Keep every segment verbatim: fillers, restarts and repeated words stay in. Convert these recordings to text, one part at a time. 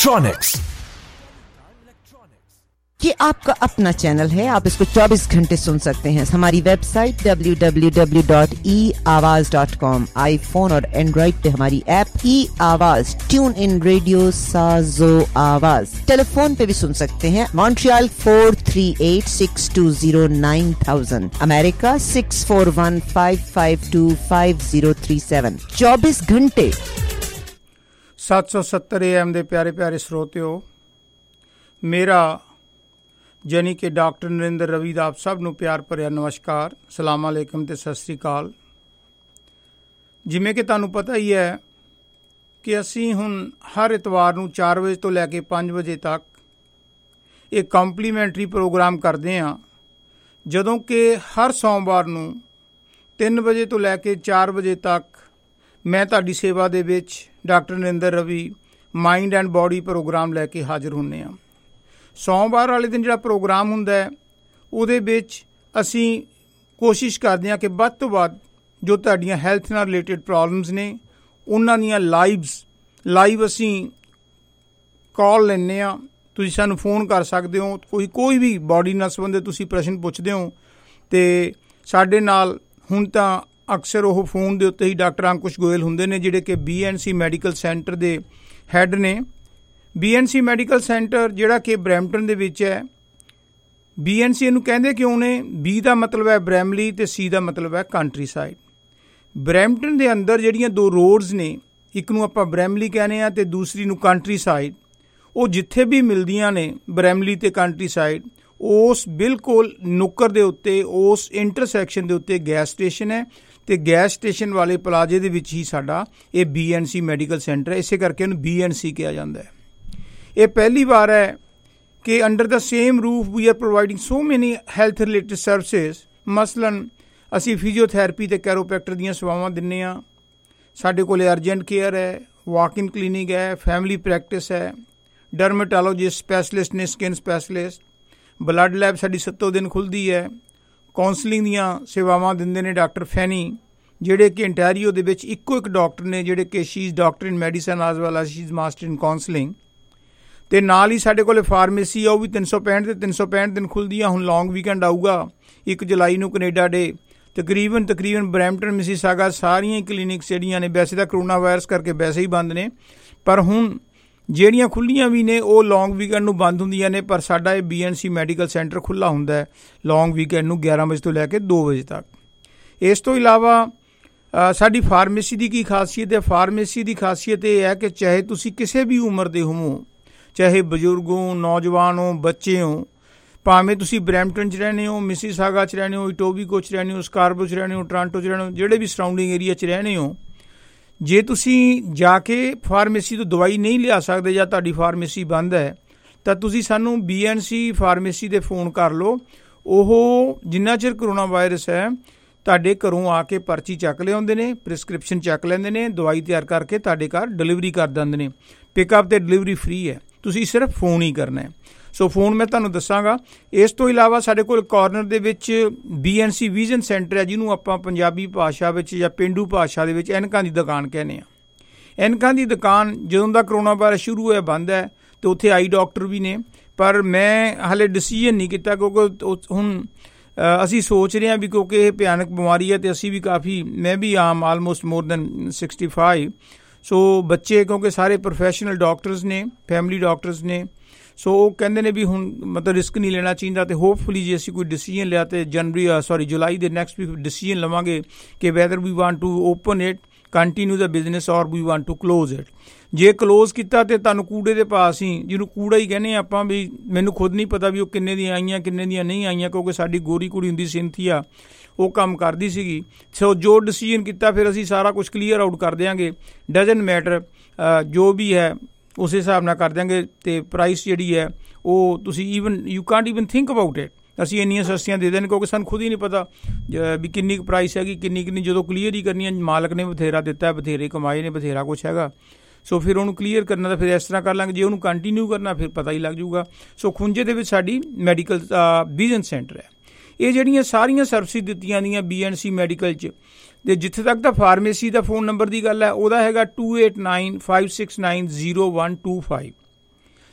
Electronics. ये आपका अपना चैनल है, आप इसको चौबीस घंटे सुन सकते हैं। हमारी website W W W dot e Awaaz dot com, iPhone और एंड्रॉइड पे हमारी ऐप ई आवाज़, ट्यून इन रेडियो, साजो आवाज़। टेलीफोन पे भी सुन सकते हैं, Montreal four three eight six two zero nine thousand, America six four one five five two five zero three seven. चौबीस घंटे सत्त सौ सत्तर ए एम दे प्यारे प्यारे श्रोतिओ, मेरा ਜਾਨੀ ਕਿ ਡਾਕਟਰ ਨਰਿੰਦਰ ਰਵੀ ਦਾ ਆਪ ਸਭ ਨੂੰ ਪਿਆਰ ਭਰਿਆ ਨਮਸਕਾਰ, ਸਲਾਮ ਅਲੈਕਮ ਤੇ ਸਤਿ ਸ਼੍ਰੀ ਅਕਾਲ। ਜਿਵੇਂ ਕਿ ਤੁਹਾਨੂੰ ਪਤਾ ਹੀ ਹੈ ਕਿ ਅਸੀਂ ਹੁਣ ਹਰ ਐਤਵਾਰ ਨੂੰ ਚਾਰ ਵਜੇ ਤੋਂ ਲੈ ਕੇ ਪੰਜ ਵਜੇ ਤੱਕ ਇੱਕ ਕੰਪਲੀਮੈਂਟਰੀ ਪ੍ਰੋਗਰਾਮ ਕਰਦੇ ਹਾਂ, ਜਦੋਂ ਕਿ ਹਰ ਸੋਮਵਾਰ ਨੂੰ ਤਿੰਨ ਵਜੇ ਤੋਂ ਲੈ ਕੇ ਚਾਰ ਵਜੇ ਤੱਕ ਮੈਂ ਤੁਹਾਡੀ ਸੇਵਾ ਦੇ ਵਿੱਚ doctor Narinder Ravi mind and body programme ਲੈ ਕੇ ਹਾਜ਼ਰ ਹੁੰਦੇ ਹਾਂ। ਸੋਮਵਾਰ ਵਾਲੇ ਦਿਨ ਜਿਹੜਾ ਪ੍ਰੋਗਰਾਮ ਹੁੰਦਾ ਹੈ ਉਹਦੇ ਵਿੱਚ ਅਸੀਂ ਕੋਸ਼ਿਸ਼ ਕਰਦੇ ਹਾਂ ਕਿ ਵੱਧ ਤੋਂ ਵੱਧ ਜੋ ਤੁਹਾਡੀਆਂ ਹੈਲਥ ਨਾਲ ਰਿਲੇਟਡ ਪ੍ਰੋਬਲਮਸ ਨੇ ਉਹਨਾਂ ਦੀਆਂ ਲਾਈਵਸ ਲਾਈਵ ਅਸੀਂ ਕਾਲ ਲੈਂਦੇ ਹਾਂ। ਤੁਸੀਂ ਸਾਨੂੰ ਫੋਨ ਕਰ ਸਕਦੇ ਹੋ, ਕੋਈ ਕੋਈ ਵੀ ਬਾਡੀ ਨਾਲ ਸੰਬੰਧਿਤ ਤੁਸੀਂ ਪ੍ਰਸ਼ਨ ਪੁੱਛਦੇ ਹੋ ਅਤੇ ਸਾਡੇ ਨਾਲ ਹੁਣ ਤਾਂ ਅਕਸਰ ਉਹ ਫੋਨ ਦੇ ਉੱਤੇ ਹੀ ਡਾਕਟਰ ਅੰਕੁਸ਼ ਗੋਇਲ ਹੁੰਦੇ ਨੇ, ਜਿਹੜੇ ਕਿ B N C medical centre ਦੇ ਹੈੱਡ ਨੇ। B N C medical centre ਜਿਹੜਾ ਕਿ ਬਰੈਂਪਟਨ ਦੇ ਵਿੱਚ ਹੈ। ਬੀ ਐਨ ਸੀ ਇਹਨੂੰ ਕਹਿੰਦੇ ਕਿਉਂ ਨੇ? ਬੀ ਦਾ ਮਤਲਬ ਹੈ ਬਰੈਮਲੀ ਅਤੇ ਸੀ ਦਾ ਮਤਲਬ ਹੈ ਕੰਟਰੀ ਸਾਈਡ। ਬਰੈਂਪਟਨ ਦੇ ਅੰਦਰ ਜਿਹੜੀਆਂ ਦੋ ਰੋਡਸ ਨੇ, ਇੱਕ ਨੂੰ ਆਪਾਂ ਬਰੈਮਲੀ ਕਹਿੰਦੇ ਹਾਂ ਅਤੇ ਦੂਸਰੀ ਨੂੰ ਕੰਟਰੀ ਸਾਈਡ, ਉਹ ਜਿੱਥੇ ਵੀ ਮਿਲਦੀਆਂ ਨੇ ਬਰੈਮਲੀ ਅਤੇ ਕੰਟਰੀ ਸਾਈਡ, ਉਸ ਬਿਲਕੁਲ ਨੁੱਕਰ ਦੇ ਉੱਤੇ, ਉਸ ਇੰਟਰਸੈਕਸ਼ਨ ਦੇ ਉੱਤੇ ਗੈਸ ਸਟੇਸ਼ਨ ਹੈ ਅਤੇ ਗੈਸ ਸਟੇਸ਼ਨ ਵਾਲੇ ਪਲਾਜ਼ੇ ਦੇ ਵਿੱਚ ਹੀ ਸਾਡਾ ਇਹ B N C medical centre ਹੈ। ਇਸੇ ਕਰਕੇ ਇਹਨੂੰ ਬੀ ਐਨ ਸੀ ਕਿਹਾ ਜਾਂਦਾ ਹੈ। ਇਹ ਪਹਿਲੀ ਵਾਰ ਹੈ ਕਿ under the same roof we are providing so many health related services. ਮਸਲਨ ਅਸੀਂ ਫਿਜ਼ੀਓਥੈਰੇਪੀ ਅਤੇ ਕੈਰੋਪ੍ਰੈਕਟਰ ਦੀਆਂ ਸੇਵਾਵਾਂ ਦਿੰਦੇ ਹਾਂ। ਸਾਡੇ ਕੋਲ ਅਰਜੈਂਟ ਕੇਅਰ ਹੈ, ਵਾਕ ਇਨ ਕਲੀਨਿਕ ਹੈ, ਫੈਮਿਲੀ ਪ੍ਰੈਕਟਿਸ ਹੈ, ਡਰਮੇਟੋਲੋਜਿਸਟ ਸਪੈਸ਼ਲਿਸਟ ਨੇ, ਸਕਿਨ ਸਪੈਸ਼ਲਿਸਟ, ਬਲੱਡ ਲੈਬ ਸਾਡੀ ਸੱਤੋਂ ਦਿਨ ਖੁੱਲ੍ਹਦੀ ਹੈ। ਕਾਉਂਸਲਿੰਗ ਦੀਆਂ ਸੇਵਾਵਾਂ ਦਿੰਦੇ ਨੇ ਡਾਕਟਰ ਫੈਨੀ, ਜਿਹੜੇ ਕਿ ਇੰਟੈਰੀਓ ਦੇ ਵਿੱਚ ਇੱਕੋ ਇੱਕ ਡਾਕਟਰ ਨੇ, ਜਿਹੜੇ ਕਿ she is doctor in medicine as well as she is master in counselling. ਅਤੇ ਨਾਲ ਹੀ ਸਾਡੇ ਕੋਲ ਫਾਰਮੇਸੀ ਆ, ਉਹ ਵੀ ਤਿੰਨ ਸੌ ਪੈਂਹਠ ਅਤੇ ਤਿੰਨ ਸੌ ਪੈਂਹਠ ਦਿਨ ਖੁੱਲ੍ਹਦੀ ਆ। ਹੁਣ ਲੌਂਗ ਵੀਕਐਂਡ ਆਊਗਾ ਇੱਕ ਜੁਲਾਈ ਨੂੰ, ਕੈਨੇਡਾ ਡੇ। ਤਕਰੀਬਨ ਤਕਰੀਬਨ ਬਰੈਂਪਟਨ, ਮਿਸੀਸਾਗਾ ਸਾਰੀਆਂ ਹੀ ਕਲੀਨਿਕਸ ਜਿਹੜੀਆਂ ਨੇ, ਵੈਸੇ ਤਾਂ ਕਰੋਨਾ ਵਾਇਰਸ ਕਰਕੇ ਵੈਸੇ ਹੀ ਬੰਦ ਨੇ, ਪਰ ਹੁਣ ਜਿਹੜੀਆਂ ਖੁੱਲ੍ਹੀਆਂ ਵੀ ਨੇ ਉਹ ਲੌਂਗ ਵੀਕਐਂਡ ਨੂੰ ਬੰਦ ਹੁੰਦੀਆਂ ਨੇ। ਪਰ ਸਾਡਾ ਇਹ B N C medical centre ਖੁੱਲ੍ਹਾ ਹੁੰਦਾ ਹੈ ਲੌਂਗ ਵੀਕਐਂਡ ਨੂੰ ਗਿਆਰਾਂ ਵਜੇ ਤੋਂ ਲੈ ਕੇ ਦੋ ਵਜੇ ਤੱਕ। ਇਸ ਤੋਂ ਇਲਾਵਾ ਸਾਡੀ ਫਾਰਮੇਸੀ ਦੀ ਕੀ ਖਾਸੀਅਤ ਹੈ? ਫਾਰਮੇਸੀ ਦੀ ਖਾਸੀਅਤ ਇਹ ਹੈ ਕਿ ਚਾਹੇ ਤੁਸੀਂ ਕਿਸੇ ਵੀ ਉਮਰ ਦੇ ਹੋਵੋ, ਚਾਹੇ ਬਜ਼ੁਰਗ ਹੋ, ਨੌਜਵਾਨ ਹੋ, ਬੱਚੇ ਹੋ, ਭਾਵੇਂ ਤੁਸੀਂ ਬਰੈਂਪਟਨ 'ਚ ਰਹਿੰਦੇ ਹੋ, ਮਿਸੀਸਾਗਾ 'ਚ ਰਹਿੰਦੇ ਹੋ, ਇਟੋਬੀਕੋ 'ਚ ਰਹਿੰਦੇ ਹੋ, ਸਕਾਰਬੋ 'ਚ ਰਹਿੰਦੇ ਹੋ, ਟੋਰਾਂਟੋ 'ਚ ਰਹਿੰਦੇ ਹੋ, ਜਿਹੜੇ ਵੀ ਸਰਾਊਂਡਿੰਗ ਏਰੀਆ 'ਚ ਰਹਿੰਦੇ ਹੋ, ਜੇ ਤੁਸੀਂ ਜਾ ਕੇ ਫਾਰਮੇਸੀ ਤੋਂ ਦਵਾਈ ਨਹੀਂ ਲਿਆ ਸਕਦੇ ਜਾਂ ਤੁਹਾਡੀ ਫਾਰਮੇਸੀ ਬੰਦ ਹੈ, ਤਾਂ ਤੁਸੀਂ ਸਾਨੂੰ ਬੀ ਐਨ ਸੀ ਫਾਰਮੇਸੀ 'ਤੇ ਫੋਨ ਕਰ ਲਓ। ਉਹ ਜਿੰਨਾ ਚਿਰ ਕਰੋਨਾ ਵਾਇਰਸ ਹੈ ਤੁਹਾਡੇ ਘਰੋਂ ਆ ਕੇ ਪਰਚੀ ਚੱਕ ਲਿਆਉਂਦੇ ਨੇ, ਪ੍ਰਿਸਕ੍ਰਿਪਸ਼ਨ ਚੱਕ ਲੈਂਦੇ ਨੇ, ਦਵਾਈ ਤਿਆਰ ਕਰਕੇ ਤੁਹਾਡੇ ਘਰ ਡਿਲੀਵਰੀ ਕਰ ਦਿੰਦੇ ਨੇ। ਪਿਕਅਪ ਅਤੇ ਡਿਲੀਵਰੀ ਫ੍ਰੀ ਹੈ, ਤੁਸੀਂ ਸਿਰਫ ਫੋਨ ਹੀ ਕਰਨਾ ਹੈ। ਸੋ ਫੋਨ ਮੈਂ ਤੁਹਾਨੂੰ ਦੱਸਾਂਗਾ। ਇਸ ਤੋਂ ਇਲਾਵਾ ਸਾਡੇ ਕੋਲ ਕਾਰਨਰ ਦੇ ਵਿੱਚ B N C vision centre ਹੈ, ਜਿਹਨੂੰ ਆਪਾਂ ਪੰਜਾਬੀ ਭਾਸ਼ਾ ਵਿੱਚ ਜਾਂ ਪੇਂਡੂ ਭਾਸ਼ਾ ਦੇ ਵਿੱਚ ਐਨਕਾਂ ਦੀ ਦੁਕਾਨ ਕਹਿੰਦੇ ਹਾਂ। ਐਨਕਾਂ ਦੀ ਦੁਕਾਨ ਜਦੋਂ ਦਾ ਕਰੋਨਾ ਵਾਇਰਸ ਸ਼ੁਰੂ ਹੋਇਆ ਬੰਦ ਹੈ, ਅਤੇ ਉੱਥੇ ਆਈ ਡਾਕਟਰ ਵੀ ਨੇ, ਪਰ ਮੈਂ ਹਾਲੇ ਡਿਸੀਜ਼ਨ ਨਹੀਂ ਕੀਤਾ ਕਿਉਂਕਿ ਹੁਣ ਅਸੀਂ ਸੋਚ ਰਹੇ ਹਾਂ ਵੀ ਕਿਉਂਕਿ ਇਹ ਭਿਆਨਕ ਬਿਮਾਰੀ ਹੈ ਅਤੇ ਅਸੀਂ ਵੀ ਕਾਫੀ, ਮੈਂ ਵੀ ਆਮ almost more than sixty five. So ਬੱਚੇ ਕਿਉਂਕਿ ਸਾਰੇ ਪ੍ਰੋਫੈਸ਼ਨਲ ਡਾਕਟਰਸ ਨੇ, ਫੈਮਿਲੀ ਡਾਕਟਰਸ ਨੇ, ਸੋ ਉਹ ਕਹਿੰਦੇ ਨੇ ਵੀ ਹੁਣ ਮਤਲਬ ਰਿਸਕ ਨਹੀਂ ਲੈਣਾ ਚਾਹੀਦਾ। ਅਤੇ ਹੋਪਫੁਲੀ ਜੇ ਅਸੀਂ ਕੋਈ ਡਿਸੀਜਨ ਲਿਆ ਤਾਂ ਜਨਵਰੀ ਸੋਰੀ ਜੁਲਾਈ ਦੇ ਨੈਕਸਟ ਵੀਕ ਡਿਸੀਜਨ ਲਵਾਂਗੇ ਕਿ whether we want to open it, continue the business, or we want to close it. ਜੇ ਕਲੋਜ਼ ਕੀਤਾ ਤਾਂ ਤੁਹਾਨੂੰ ਕੂੜੇ ਦੇ ਭਾਅ, ਅਸੀਂ ਜਿਹਨੂੰ ਕੂੜਾ ਹੀ ਕਹਿੰਦੇ ਹਾਂ ਆਪਾਂ, ਵੀ ਮੈਨੂੰ ਖੁਦ ਨਹੀਂ ਪਤਾ ਵੀ ਉਹ ਕਿੰਨੇ ਦੀਆਂ ਆਈਆਂ ਕਿੰਨੇ ਦੀਆਂ ਨਹੀਂ ਆਈਆਂ, ਕਿਉਂਕਿ ਸਾਡੀ ਗੋਰੀ ਕੁੜੀ ਹੁੰਦੀ ਸਿੰਥੀਆ, ਉਹ ਕੰਮ ਕਰਦੀ ਸੀਗੀ। ਸੋ ਜੋ ਡਿਸੀਜਨ ਕੀਤਾ ਫਿਰ ਅਸੀਂ ਸਾਰਾ ਕੁਛ ਕਲੀਅਰ ਆਊਟ ਕਰ ਦਿਆਂਗੇ, ਡਜ਼ਨਟ ਮੈਟਰ ਜੋ ਵੀ ਹੈ ਉਸ ਹਿਸਾਬ ਨਾਲ ਕਰ ਦਿਆਂਗੇ। ਅਤੇ ਪ੍ਰਾਈਸ ਜਿਹੜੀ ਹੈ ਉਹ ਤੁਸੀਂ even you can't even think about it, ਅਸੀਂ ਇੰਨੀਆਂ ਸਸਤੀਆਂ ਦੇ ਦੇਣ, ਕਿਉਂਕਿ ਸਾਨੂੰ ਖੁਦ ਹੀ ਨਹੀਂ ਪਤਾ ਵੀ ਕਿੰਨੀ ਕੁ ਪ੍ਰਾਈਸ ਹੈਗੀ, ਕਿੰਨੀ ਕਿੰਨੀ ਜਦੋਂ ਕਲੀਅਰ ਹੀ ਕਰਨੀ ਹੈ। ਮਾਲਕ ਨੇ ਬਥੇਰਾ ਦਿੱਤਾ, ਬਥੇਰੇ ਕਮਾਏ ਨੇ, ਬਥੇਰਾ ਕੁਛ ਹੈਗਾ, ਸੋ ਫਿਰ ਉਹਨੂੰ ਕਲੀਅਰ ਕਰਨਾ ਤਾਂ ਫਿਰ ਇਸ ਤਰ੍ਹਾਂ ਕਰ ਲਾਂਗੇ। ਜੇ ਉਹਨੂੰ ਕੰਟੀਨਿਊ ਕਰਨਾ ਫਿਰ ਪਤਾ ਹੀ ਲੱਗ ਜੂਗਾ। ਸੋ ਖੁੰਝੇ ਦੇ ਵਿੱਚ ਸਾਡੀ ਮੈਡੀਕਲ ਵਿਜ਼ਨ ਸੈਂਟਰ ਹੈ। ਇਹ ਜਿਹੜੀਆਂ ਸਾਰੀਆਂ ਸਰਵਿਸਿਜ਼ ਦਿੱਤੀਆਂ ਦੀਆਂ ਬੀ ਐਨ ਸੀ ਮੈਡੀਕਲ 'ਚ, ਅਤੇ ਜਿੱਥੇ ਤੱਕ ਤਾਂ ਫਾਰਮੇਸੀ ਦਾ ਫੋਨ ਨੰਬਰ ਦੀ ਗੱਲ ਹੈ, ਉਹਦਾ ਹੈਗਾ two eight nine five six nine zero one two five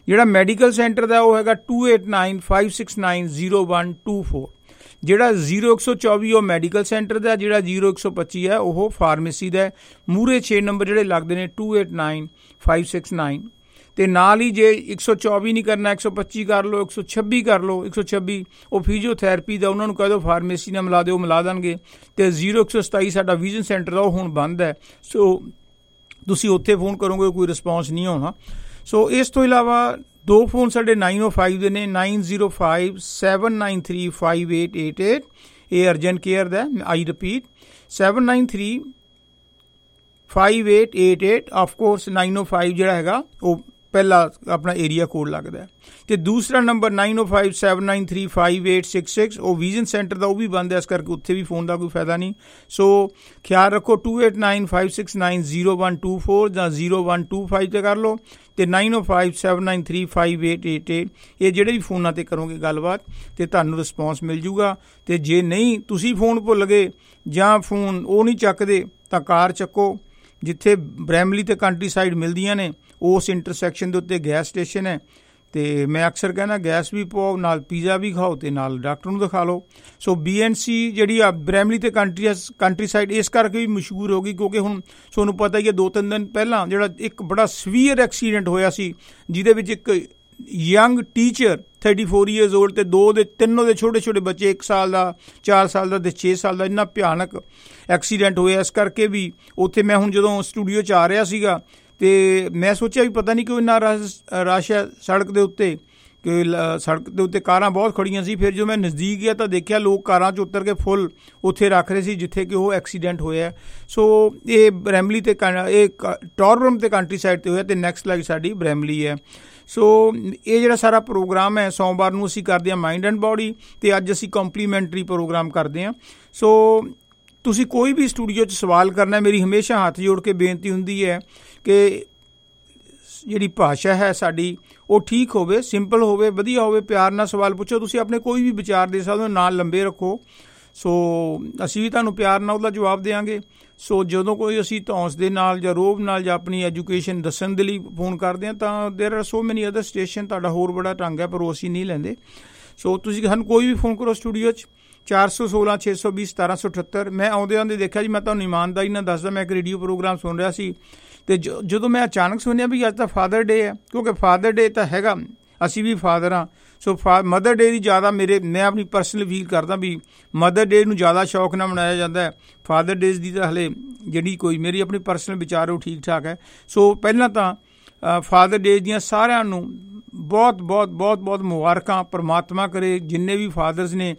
ਜਿਹੜਾ ਮੈਡੀਕਲ ਸੈਂਟਰ ਦਾ ਉਹ ਹੈਗਾ two eight nine five six nine zero one two four. ਜਿਹੜਾ ਜ਼ੀਰੋ ਇੱਕ ਸੌ ਚੌਵੀ ਉਹ ਮੈਡੀਕਲ ਸੈਂਟਰ ਦਾ, ਜਿਹੜਾ ਜ਼ੀਰੋ ਇੱਕ ਸੌ ਪੱਚੀ ਹੈ ਉਹ ਫਾਰਮੇਸੀ ਦਾ। ਮੂਹਰੇ ਛੇ ਨੰਬਰ ਜਿਹੜੇ ਲੱਗਦੇ ਨੇ two eight nine five six nine. ਅਤੇ ਨਾਲ ਹੀ ਜੇ ਇੱਕ ਸੌ ਚੌਵੀ ਨਹੀਂ ਕਰਨਾ, ਇੱਕ ਸੌ ਪੱਚੀ ਕਰ ਲਓ, ਇੱਕ ਸੌ ਛੱਬੀ ਕਰ ਲਓ। ਇੱਕ ਸੌ ਛੱਬੀ ਉਹ ਫਿਜ਼ੀਓਥੈਰੇਪੀ ਦਾ, ਉਹਨਾਂ ਨੂੰ ਕਹਿ ਦਿਓ ਫਾਰਮੇਸੀ ਨਾਲ ਮਿਲਾ ਦਿਓ, ਮਿਲਾ ਦੇਣਗੇ। ਅਤੇ ਜ਼ੀਰੋ ਇੱਕ ਸੌ ਸਤਾਈ ਸਾਡਾ ਵਿਜ਼ਨ ਸੈਂਟਰ ਦਾ, ਉਹ ਹੁਣ ਬੰਦ ਹੈ। ਸੋ ਤੁਸੀਂ ਉੱਥੇ ਫੋਨ ਕਰੋਗੇ ਕੋਈ ਰਿਸਪੌਂਸ ਨਹੀਂ ਹੋਣਾ। ਸੋ ਇਸ ਤੋਂ ਇਲਾਵਾ ਦੋ ਫੋਨ ਸਾਡੇ ਨਾਈਨ ਓ ਫਾਈਵ ਦੇ ਨੇ, nine zero five seven nine three five eight eight eight. ਇਹ ਅਰਜੈਂਟ ਕੇਅਰ ਦਾ। I repeat seven nine three five eight eight eight. Of course nine O five ਜਿਹੜਾ ਹੈਗਾ ਉਹ ਪਹਿਲਾ ਆਪਣਾ ਏਰੀਆ ਕੋਡ ਲੱਗਦਾ। ਅਤੇ ਦੂਸਰਾ number nine O five seven nine three five eight six six, ਉਹ ਵਿਜ਼ਨ ਸੈਂਟਰ ਦਾ, ਉਹ ਵੀ ਬੰਦ ਹੈ। ਇਸ ਕਰਕੇ ਉੱਥੇ ਵੀ ਫੋਨ ਦਾ ਕੋਈ ਫਾਇਦਾ ਨਹੀਂ। ਸੋ ਖਿਆਲ ਰੱਖੋ two eight nine five six nine zero one two four ਜਾਂ ਜ਼ੀਰੋ ਵਨ ਟੂ ਫਾਈਵ 'ਤੇ ਕਰ ਲਓ। ਅਤੇ nine O five seven nine three five eight eight eight, ਇਹ ਜਿਹੜੇ ਵੀ ਫੋਨਾਂ 'ਤੇ ਕਰੋਗੇ ਗੱਲਬਾਤ ਅਤੇ ਤੁਹਾਨੂੰ ਰਿਸਪੌਂਸ ਮਿਲ ਜੂਗਾ। ਅਤੇ ਜੇ ਨਹੀਂ ਤੁਸੀਂ ਫੋਨ ਭੁੱਲ ਗਏ ਜਾਂ ਫੋਨ ਉਹ ਨਹੀਂ ਚੱਕਦੇ ਤਾਂ ਕਾਰ ਚੱਕੋ। ਜਿੱਥੇ ਬਰੈਮਲੀ ਅਤੇ ਕੰਟਰੀ ਸਾਈਡ ਮਿਲਦੀਆਂ ਨੇ ਉਸ ਇੰਟਰਸੈਕਸ਼ਨ ਦੇ ਉੱਤੇ ਗੈਸ ਸਟੇਸ਼ਨ ਹੈ। ਅਤੇ ਮੈਂ ਅਕਸਰ ਕਹਿੰਦਾ ਗੈਸ ਵੀ ਪਾਓ, ਨਾਲ ਪੀਜ਼ਾ ਵੀ ਖਾਓ ਅਤੇ ਨਾਲ ਡਾਕਟਰ ਨੂੰ ਦਿਖਾ ਲਓ। ਸੋ ਬੀ ਐਨ ਸੀ ਜਿਹੜੀ ਆ ਬਰੈਮਲੀ ਅਤੇ ਕੰਟਰੀ ਕੰਟਰੀ ਸਾਈਡ ਇਸ ਕਰਕੇ ਵੀ ਮਸ਼ਹੂਰ ਹੋ ਗਈ ਕਿਉਂਕਿ ਹੁਣ ਤੁਹਾਨੂੰ ਪਤਾ ਹੀ ਹੈ ਦੋ ਤਿੰਨ ਦਿਨ ਪਹਿਲਾਂ ਜਿਹੜਾ ਇੱਕ ਬੜਾ ਸਵੀਅਰ ਐਕਸੀਡੈਂਟ ਹੋਇਆ ਸੀ, ਜਿਹਦੇ ਵਿੱਚ ਇੱਕ young teacher thirty four years old ਅਤੇ ਦੋ ਦੇ ਤਿੰਨੋਂ ਦੇ ਛੋਟੇ ਛੋਟੇ ਬੱਚੇ, ਇੱਕ ਸਾਲ ਦਾ, ਚਾਰ ਸਾਲ ਦਾ ਅਤੇ ਛੇ ਸਾਲ ਦਾ, ਇੰਨਾ ਭਿਆਨਕ ਐਕਸੀਡੈਂਟ ਹੋਇਆ। ਇਸ ਕਰਕੇ ਵੀ ਉੱਥੇ ਮੈਂ ਹੁਣ ਜਦੋਂ ਸਟੂਡੀਓ 'ਚ ਆ ਰਿਹਾ ਸੀਗਾ ਅਤੇ ਮੈਂ ਸੋਚਿਆ ਵੀ ਪਤਾ ਨਹੀਂ ਕਿਉਂ ਇੰਨਾ ਰਸ਼ ਰਸ਼ ਹੈ ਸੜਕ ਦੇ ਉੱਤੇ, ਕਿ ਸੜਕ ਦੇ ਉੱਤੇ ਕਾਰਾਂ ਬਹੁਤ ਖੜੀਆਂ ਸੀ। ਫਿਰ ਜਦੋਂ ਮੈਂ ਨਜ਼ਦੀਕ ਗਿਆ ਤਾਂ ਦੇਖਿਆ ਲੋਕ ਕਾਰਾਂ 'ਚ ਉਤਰ ਕੇ ਫੁੱਲ ਉੱਥੇ ਰੱਖ ਰਹੇ ਸੀ ਜਿੱਥੇ ਕਿ ਉਹ ਐਕਸੀਡੈਂਟ ਹੋਇਆ। ਸੋ ਇਹ ਬਰੈਮਲੀ ਅਤੇ ਇਹ ਟੌਰਬਨ ਅਤੇ ਕੰਟਰੀ ਸਾਈਡ 'ਤੇ ਹੋਇਆ ਅਤੇ ਨੈਕਸਟ ਲਾਈਨ ਸਾਡੀ ਬਰੈਮਲੀ ਹੈ। ਸੋ ਇਹ ਜਿਹੜਾ ਸਾਰਾ ਪ੍ਰੋਗਰਾਮ ਹੈ ਸੋਮਵਾਰ ਨੂੰ ਅਸੀਂ ਕਰਦੇ ਹਾਂ ਮਾਈਂਡ ਐਂਡ ਬੋਡੀ, ਅਤੇ ਅੱਜ ਅਸੀਂ ਕੰਪਲੀਮੈਂਟਰੀ ਪ੍ਰੋਗਰਾਮ ਕਰਦੇ ਹਾਂ। ਸੋ ਤੁਸੀਂ ਕੋਈ ਵੀ ਸਟੂਡੀਓ 'ਚ ਸਵਾਲ ਕਰਨਾ, ਮੇਰੀ ਹਮੇਸ਼ਾ ਹੱਥ ਜੋੜ ਕੇ ਬੇਨਤੀ ਹੁੰਦੀ ਹੈ ਕਿ ਜਿਹੜੀ ਭਾਸ਼ਾ ਹੈ ਸਾਡੀ ਉਹ ਠੀਕ ਹੋਵੇ, ਸਿੰਪਲ ਹੋਵੇ, ਵਧੀਆ ਹੋਵੇ, ਪਿਆਰ ਨਾਲ ਸਵਾਲ ਪੁੱਛੋ। ਤੁਸੀਂ ਆਪਣੇ ਕੋਈ ਵੀ ਵਿਚਾਰ ਦੇ ਸਕਦੇ ਹੋ, ਨਾਲ ਲੰਬੇ ਰੱਖੋ। ਸੋ ਅਸੀਂ ਵੀ ਤੁਹਾਨੂੰ ਪਿਆਰ ਨਾਲ ਉਹਦਾ ਜਵਾਬ ਦੇਵਾਂਗੇ। ਸੋ ਜਦੋਂ ਕੋਈ ਅਸੀਂ ਧੌਂਸ ਦੇ ਨਾਲ ਜਾਂ ਰੋਬ ਨਾਲ ਜਾਂ ਆਪਣੀ ਐਜੂਕੇਸ਼ਨ ਦੱਸਣ ਦੇ ਲਈ ਫੋਨ ਕਰਦੇ ਹਾਂ ਤਾਂ ਦੇਰ ਆਰ ਸੋ ਮੈਨੀ ਅਦਰ ਸਟੇਸ਼ਨ, ਤੁਹਾਡਾ ਹੋਰ ਬੜਾ ਢੰਗ ਹੈ ਪਰ ਉਹ ਅਸੀਂ ਨਹੀਂ ਲੈਂਦੇ। ਸੋ ਤੁਸੀਂ ਸਾਨੂੰ ਕੋਈ ਵੀ ਫੋਨ ਕਰੋ ਸਟੂਡੀਓ 'ਚ ਚਾਰ ਸੌ ਸੋਲਾਂ ਛੇ ਸੌ ਵੀਹ ਸਤਾਰਾਂ ਸੌ ਅਠੱਤਰ। ਮੈਂ ਆਉਂਦੇ ਆਉਂਦੇ ਦੇਖਿਆ ਜੀ, ਮੈਂ ਤੁਹਾਨੂੰ ਇਮਾਨਦਾਰੀ ਨਾਲ ਦੱਸਦਾ, ਮੈਂ ਇੱਕ ਰੇਡੀਓ ਪ੍ਰੋਗਰਾਮ ਸੁਣ ਰਿਹਾ ਸੀ ਅਤੇ ਜ ਜਦੋਂ ਮੈਂ ਅਚਾਨਕ ਸੁਣਿਆ ਵੀ ਅੱਜ ਤਾਂ ਫਾਦਰ ਡੇ ਹੈ, ਕਿਉਂਕਿ ਫਾਦਰ ਡੇ ਤਾਂ ਹੈਗਾ, ਅਸੀਂ ਵੀ ਫਾਦਰ ਹਾਂ। ਸੋ ਫਾ ਮਦਰ ਡੇ ਦੀ ਜ਼ਿਆਦਾ ਮੇਰੇ ਮੈਂ ਆਪਣੀ ਪਰਸਨਲ ਫੀਲ ਕਰਦਾ ਵੀ ਮਦਰ ਡੇ ਨੂੰ ਜ਼ਿਆਦਾ ਸ਼ੌਕ ਨਾਲ ਮਨਾਇਆ ਜਾਂਦਾ ਹੈ। ਫਾਦਰ ਡੇਜ਼ ਦੀ ਤਾਂ ਹਲੇ ਜਿਹੜੀ ਕੋਈ ਮੇਰੀ ਆਪਣੀ ਪਰਸਨਲ ਵਿਚਾਰ ਉਹ ਠੀਕ ਠਾਕ ਹੈ। ਸੋ ਪਹਿਲਾਂ ਤਾਂ ਫਾਦਰ ਡੇ ਦੀਆਂ ਸਾਰਿਆਂ ਨੂੰ ਬਹੁਤ ਬਹੁਤ ਬਹੁਤ ਬਹੁਤ ਮੁਬਾਰਕਾਂ। ਪਰਮਾਤਮਾ ਕਰੇ ਜਿੰਨੇ ਵੀ ਫਾਦਰਸ ਨੇ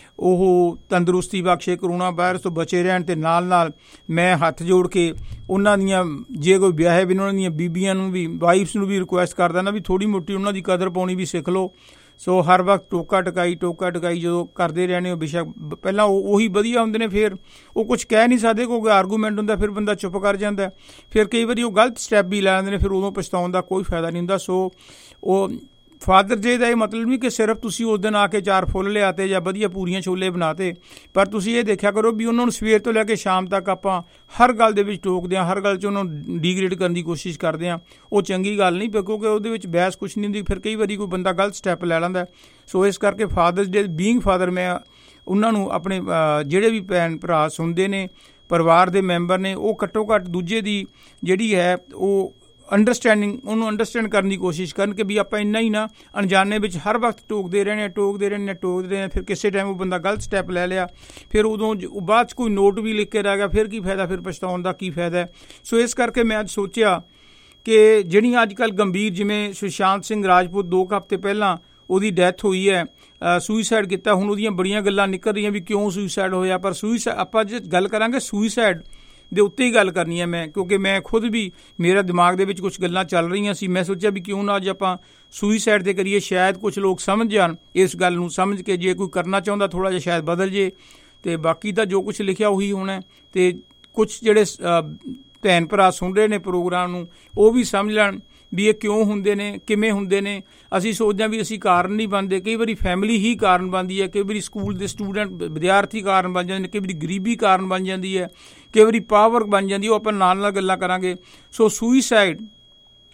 ਉਹ ਤੰਦਰੁਸਤੀ ਬਖਸ਼ੇ, ਕਰੋਨਾ ਵਾਇਰਸ ਤੋਂ ਬਚੇ ਰਹਿਣ। ਅਤੇ ਨਾਲ ਨਾਲ ਮੈਂ ਹੱਥ ਜੋੜ ਕੇ ਉਹਨਾਂ ਦੀਆਂ ਜੇ ਕੋਈ ਵਿਆਹੇ ਵੀ ਉਹਨਾਂ ਦੀਆਂ ਬੀਬੀਆਂ ਨੂੰ ਵੀ, ਵਾਈਫਸ ਨੂੰ ਵੀ ਰਿਕੁਐਸਟ ਕਰਦਾ ਨਾ ਵੀ ਥੋੜ੍ਹੀ ਮੋਟੀ ਉਹਨਾਂ ਦੀ ਕਦਰ ਪਾਉਣੀ ਵੀ ਸਿੱਖ ਲਓ। ਸੋ ਹਰ ਵਕਤ ਟੋਕਾ ਟਕਾਈ ਟੋਕਾ ਟਕਾਈ ਜਦੋਂ ਕਰਦੇ ਰਹਿਣੇ ਹੋ, ਬੇਸ਼ੱਕ ਪਹਿਲਾਂ ਉਹ ਉਹੀ ਵਧੀਆ ਹੁੰਦੇ ਨੇ, ਫਿਰ ਉਹ ਕੁਛ ਕਹਿ ਨਹੀਂ ਸਕਦੇ, ਕੋਈ ਆਰਗੂਮੈਂਟ ਹੁੰਦਾ, ਫਿਰ ਬੰਦਾ ਚੁੱਪ ਕਰ ਜਾਂਦਾ। ਫਿਰ ਕਈ ਵਾਰੀ ਉਹ ਗਲਤ ਸਟੈਪ ਵੀ ਲੈ ਲੈਂਦੇ ਨੇ, ਫਿਰ ਉਦੋਂ ਪਛਤਾਉਣ ਦਾ ਕੋਈ ਫਾਇਦਾ ਨਹੀਂ ਹੁੰਦਾ। ਸੋ ਉਹ ਫਾਦਰ ਡੇ ਦਾ ਇਹ ਮਤਲਬ ਨਹੀਂ ਕਿ ਸਿਰਫ ਤੁਸੀਂ ਉਸ ਦਿਨ ਆ ਕੇ ਚਾਰ ਫੁੱਲ ਲਿਆਤੇ ਜਾਂ ਵਧੀਆ ਪੂਰੀਆਂ ਛੋਲੇ ਬਣਾਤੇ, ਪਰ ਤੁਸੀਂ ਇਹ ਦੇਖਿਆ ਕਰੋ ਵੀ ਉਹਨਾਂ ਨੂੰ ਸਵੇਰ ਤੋਂ ਲੈ ਕੇ ਸ਼ਾਮ ਤੱਕ ਆਪਾਂ ਹਰ ਗੱਲ ਦੇ ਵਿੱਚ ਟੋਕਦੇ ਹਾਂ, ਹਰ ਗੱਲ 'ਚ ਉਹਨਾਂ ਨੂੰ ਡੀਗ੍ਰੇਡ ਕਰਨ ਦੀ ਕੋਸ਼ਿਸ਼ ਕਰਦੇ ਹਾਂ। ਉਹ ਚੰਗੀ ਗੱਲ ਨਹੀਂ, ਕਿਉਂਕਿ ਉਹਦੇ ਵਿੱਚ ਬਹਿਸ ਕੁਛ ਨਹੀਂ ਹੁੰਦੀ। ਫਿਰ ਕਈ ਵਾਰੀ ਕੋਈ ਬੰਦਾ ਗਲਤ ਸਟੈਪ ਲੈ ਲੈਂਦਾ। ਸੋ ਇਸ ਕਰਕੇ ਫਾਦਰਸ ਡੇ ਬੀਇੰਗ ਫਾਦਰ, ਮੈਂ ਉਹਨਾਂ ਨੂੰ ਆਪਣੇ ਜਿਹੜੇ ਵੀ ਭੈਣ ਭਰਾ ਸੁਣਦੇ ਨੇ, ਪਰਿਵਾਰ ਦੇ ਮੈਂਬਰ ਨੇ, ਉਹ ਘੱਟੋ ਘੱਟ ਦੂਜੇ ਦੀ ਜਿਹੜੀ ਹੈ ਉਹ ਅੰਡਰਸਟੈਂਡਿੰਗ, ਉਹਨੂੰ ਅੰਡਰਸਟੈਂਡ ਕਰਨ ਦੀ ਕੋਸ਼ਿਸ਼ ਕਰਨ ਕਿ ਵੀ ਆਪਾਂ ਇੰਨਾ ਹੀ ਨਾ ਅਣਜਾਣੇ ਵਿੱਚ ਹਰ ਵਕਤ ਟੋਕਦੇ ਰਹਿਣੇ ਟੋਕਦੇ ਰਹਿਣੇ ਟੋਕਦੇ ਰਹਿਣੇ ਫਿਰ ਕਿਸੇ ਟਾਈਮ ਉਹ ਬੰਦਾ ਗਲਤ ਸਟੈਪ ਲੈ ਲਿਆ, ਫਿਰ ਉਦੋਂ ਬਾਅਦ 'ਚ ਕੋਈ ਨੋਟ ਵੀ ਲਿਖ ਕੇ ਰਹਿ ਗਿਆ, ਫਿਰ ਕੀ ਫਾਇਦਾ, ਫਿਰ ਪਛਤਾਉਣ ਦਾ ਕੀ ਫਾਇਦਾ। ਸੋ ਇਸ ਕਰਕੇ ਮੈਂ ਅੱਜ ਸੋਚਿਆ ਕਿ ਜਿਹੜੀਆਂ ਅੱਜ ਕੱਲ੍ਹ ਗੰਭੀਰ, ਜਿਵੇਂ ਸੁਸ਼ਾਂਤ ਸਿੰਘ ਰਾਜਪੂਤ ਦੋ ਕੁ ਹਫ਼ਤੇ ਪਹਿਲਾਂ ਉਹਦੀ ਡੈਥ ਹੋਈ ਹੈ, ਸੁਈਸਾਈਡ ਕੀਤਾ। ਹੁਣ ਉਹਦੀਆਂ ਬੜੀਆਂ ਗੱਲਾਂ ਨਿਕਲ ਰਹੀਆਂ ਵੀ ਕਿਉਂ ਸੁਈਸਾਈਡ ਹੋਇਆ, ਪਰ ਸੁਈਸਾਈਡ ਆਪਾਂ ਜੇ ਗੱਲ ਕਰਾਂਗੇ ਸੁਈਸਾਈਡ ਦੇ ਉੱਤੇ ਹੀ ਗੱਲ ਕਰਨੀ ਹੈ ਮੈਂ, ਕਿਉਂਕਿ ਮੈਂ ਖੁਦ ਵੀ ਮੇਰਾ ਦਿਮਾਗ ਦੇ ਵਿੱਚ ਕੁਛ ਗੱਲਾਂ ਚੱਲ ਰਹੀਆਂ ਸੀ। ਮੈਂ ਸੋਚਿਆ ਵੀ ਕਿਉਂ ਨਾ ਅੱਜ ਆਪਾਂ ਸੁਈਸਾਈਡ 'ਤੇ ਕਰੀਏ, ਸ਼ਾਇਦ ਕੁਛ ਲੋਕ ਸਮਝ ਜਾਣ ਇਸ ਗੱਲ ਨੂੰ, ਸਮਝ ਕੇ ਜੇ ਕੋਈ ਕਰਨਾ ਚਾਹੁੰਦਾ ਥੋੜ੍ਹਾ ਜਿਹਾ ਸ਼ਾਇਦ ਬਦਲ ਜੇ। ਅਤੇ ਬਾਕੀ ਤਾਂ ਜੋ ਕੁਛ ਲਿਖਿਆ ਉਹੀ ਹੋਣਾ। ਅਤੇ ਕੁਛ ਜਿਹੜੇ ਭੈਣ ਭਰਾ ਸੁਣ ਰਹੇ ਨੇ ਪ੍ਰੋਗਰਾਮ ਨੂੰ, ਉਹ ਵੀ ਸਮਝ ਲੈਣ ਵੀ ਇਹ ਕਿਉਂ ਹੁੰਦੇ ਨੇ, ਕਿਵੇਂ ਹੁੰਦੇ ਨੇ। ਅਸੀਂ ਸੋਚਦੇ ਹਾਂ ਵੀ ਅਸੀਂ ਕਾਰਨ ਨਹੀਂ ਬਣਦੇ, ਕਈ ਵਾਰੀ ਫੈਮਿਲੀ ਹੀ ਕਾਰਨ ਬਣਦੀ ਹੈ, ਕਈ ਵਾਰੀ ਸਕੂਲ ਦੇ ਸਟੂਡੈਂਟ ਵਿਦਿਆਰਥੀ ਕਾਰਨ ਬਣ ਜਾਂਦੇ ਨੇ, ਕਈ ਵਾਰੀ ਗਰੀਬੀ ਕਾਰਨ ਬਣ ਜਾਂਦੀ ਹੈ, ਕਈ ਵਾਰੀ ਪਾਵਰ ਬਣ ਜਾਂਦੀ, ਉਹ ਆਪਾਂ ਨਾਲ ਨਾਲ ਗੱਲਾਂ ਕਰਾਂਗੇ। ਸੋ ਸੁਈਸਾਈਡ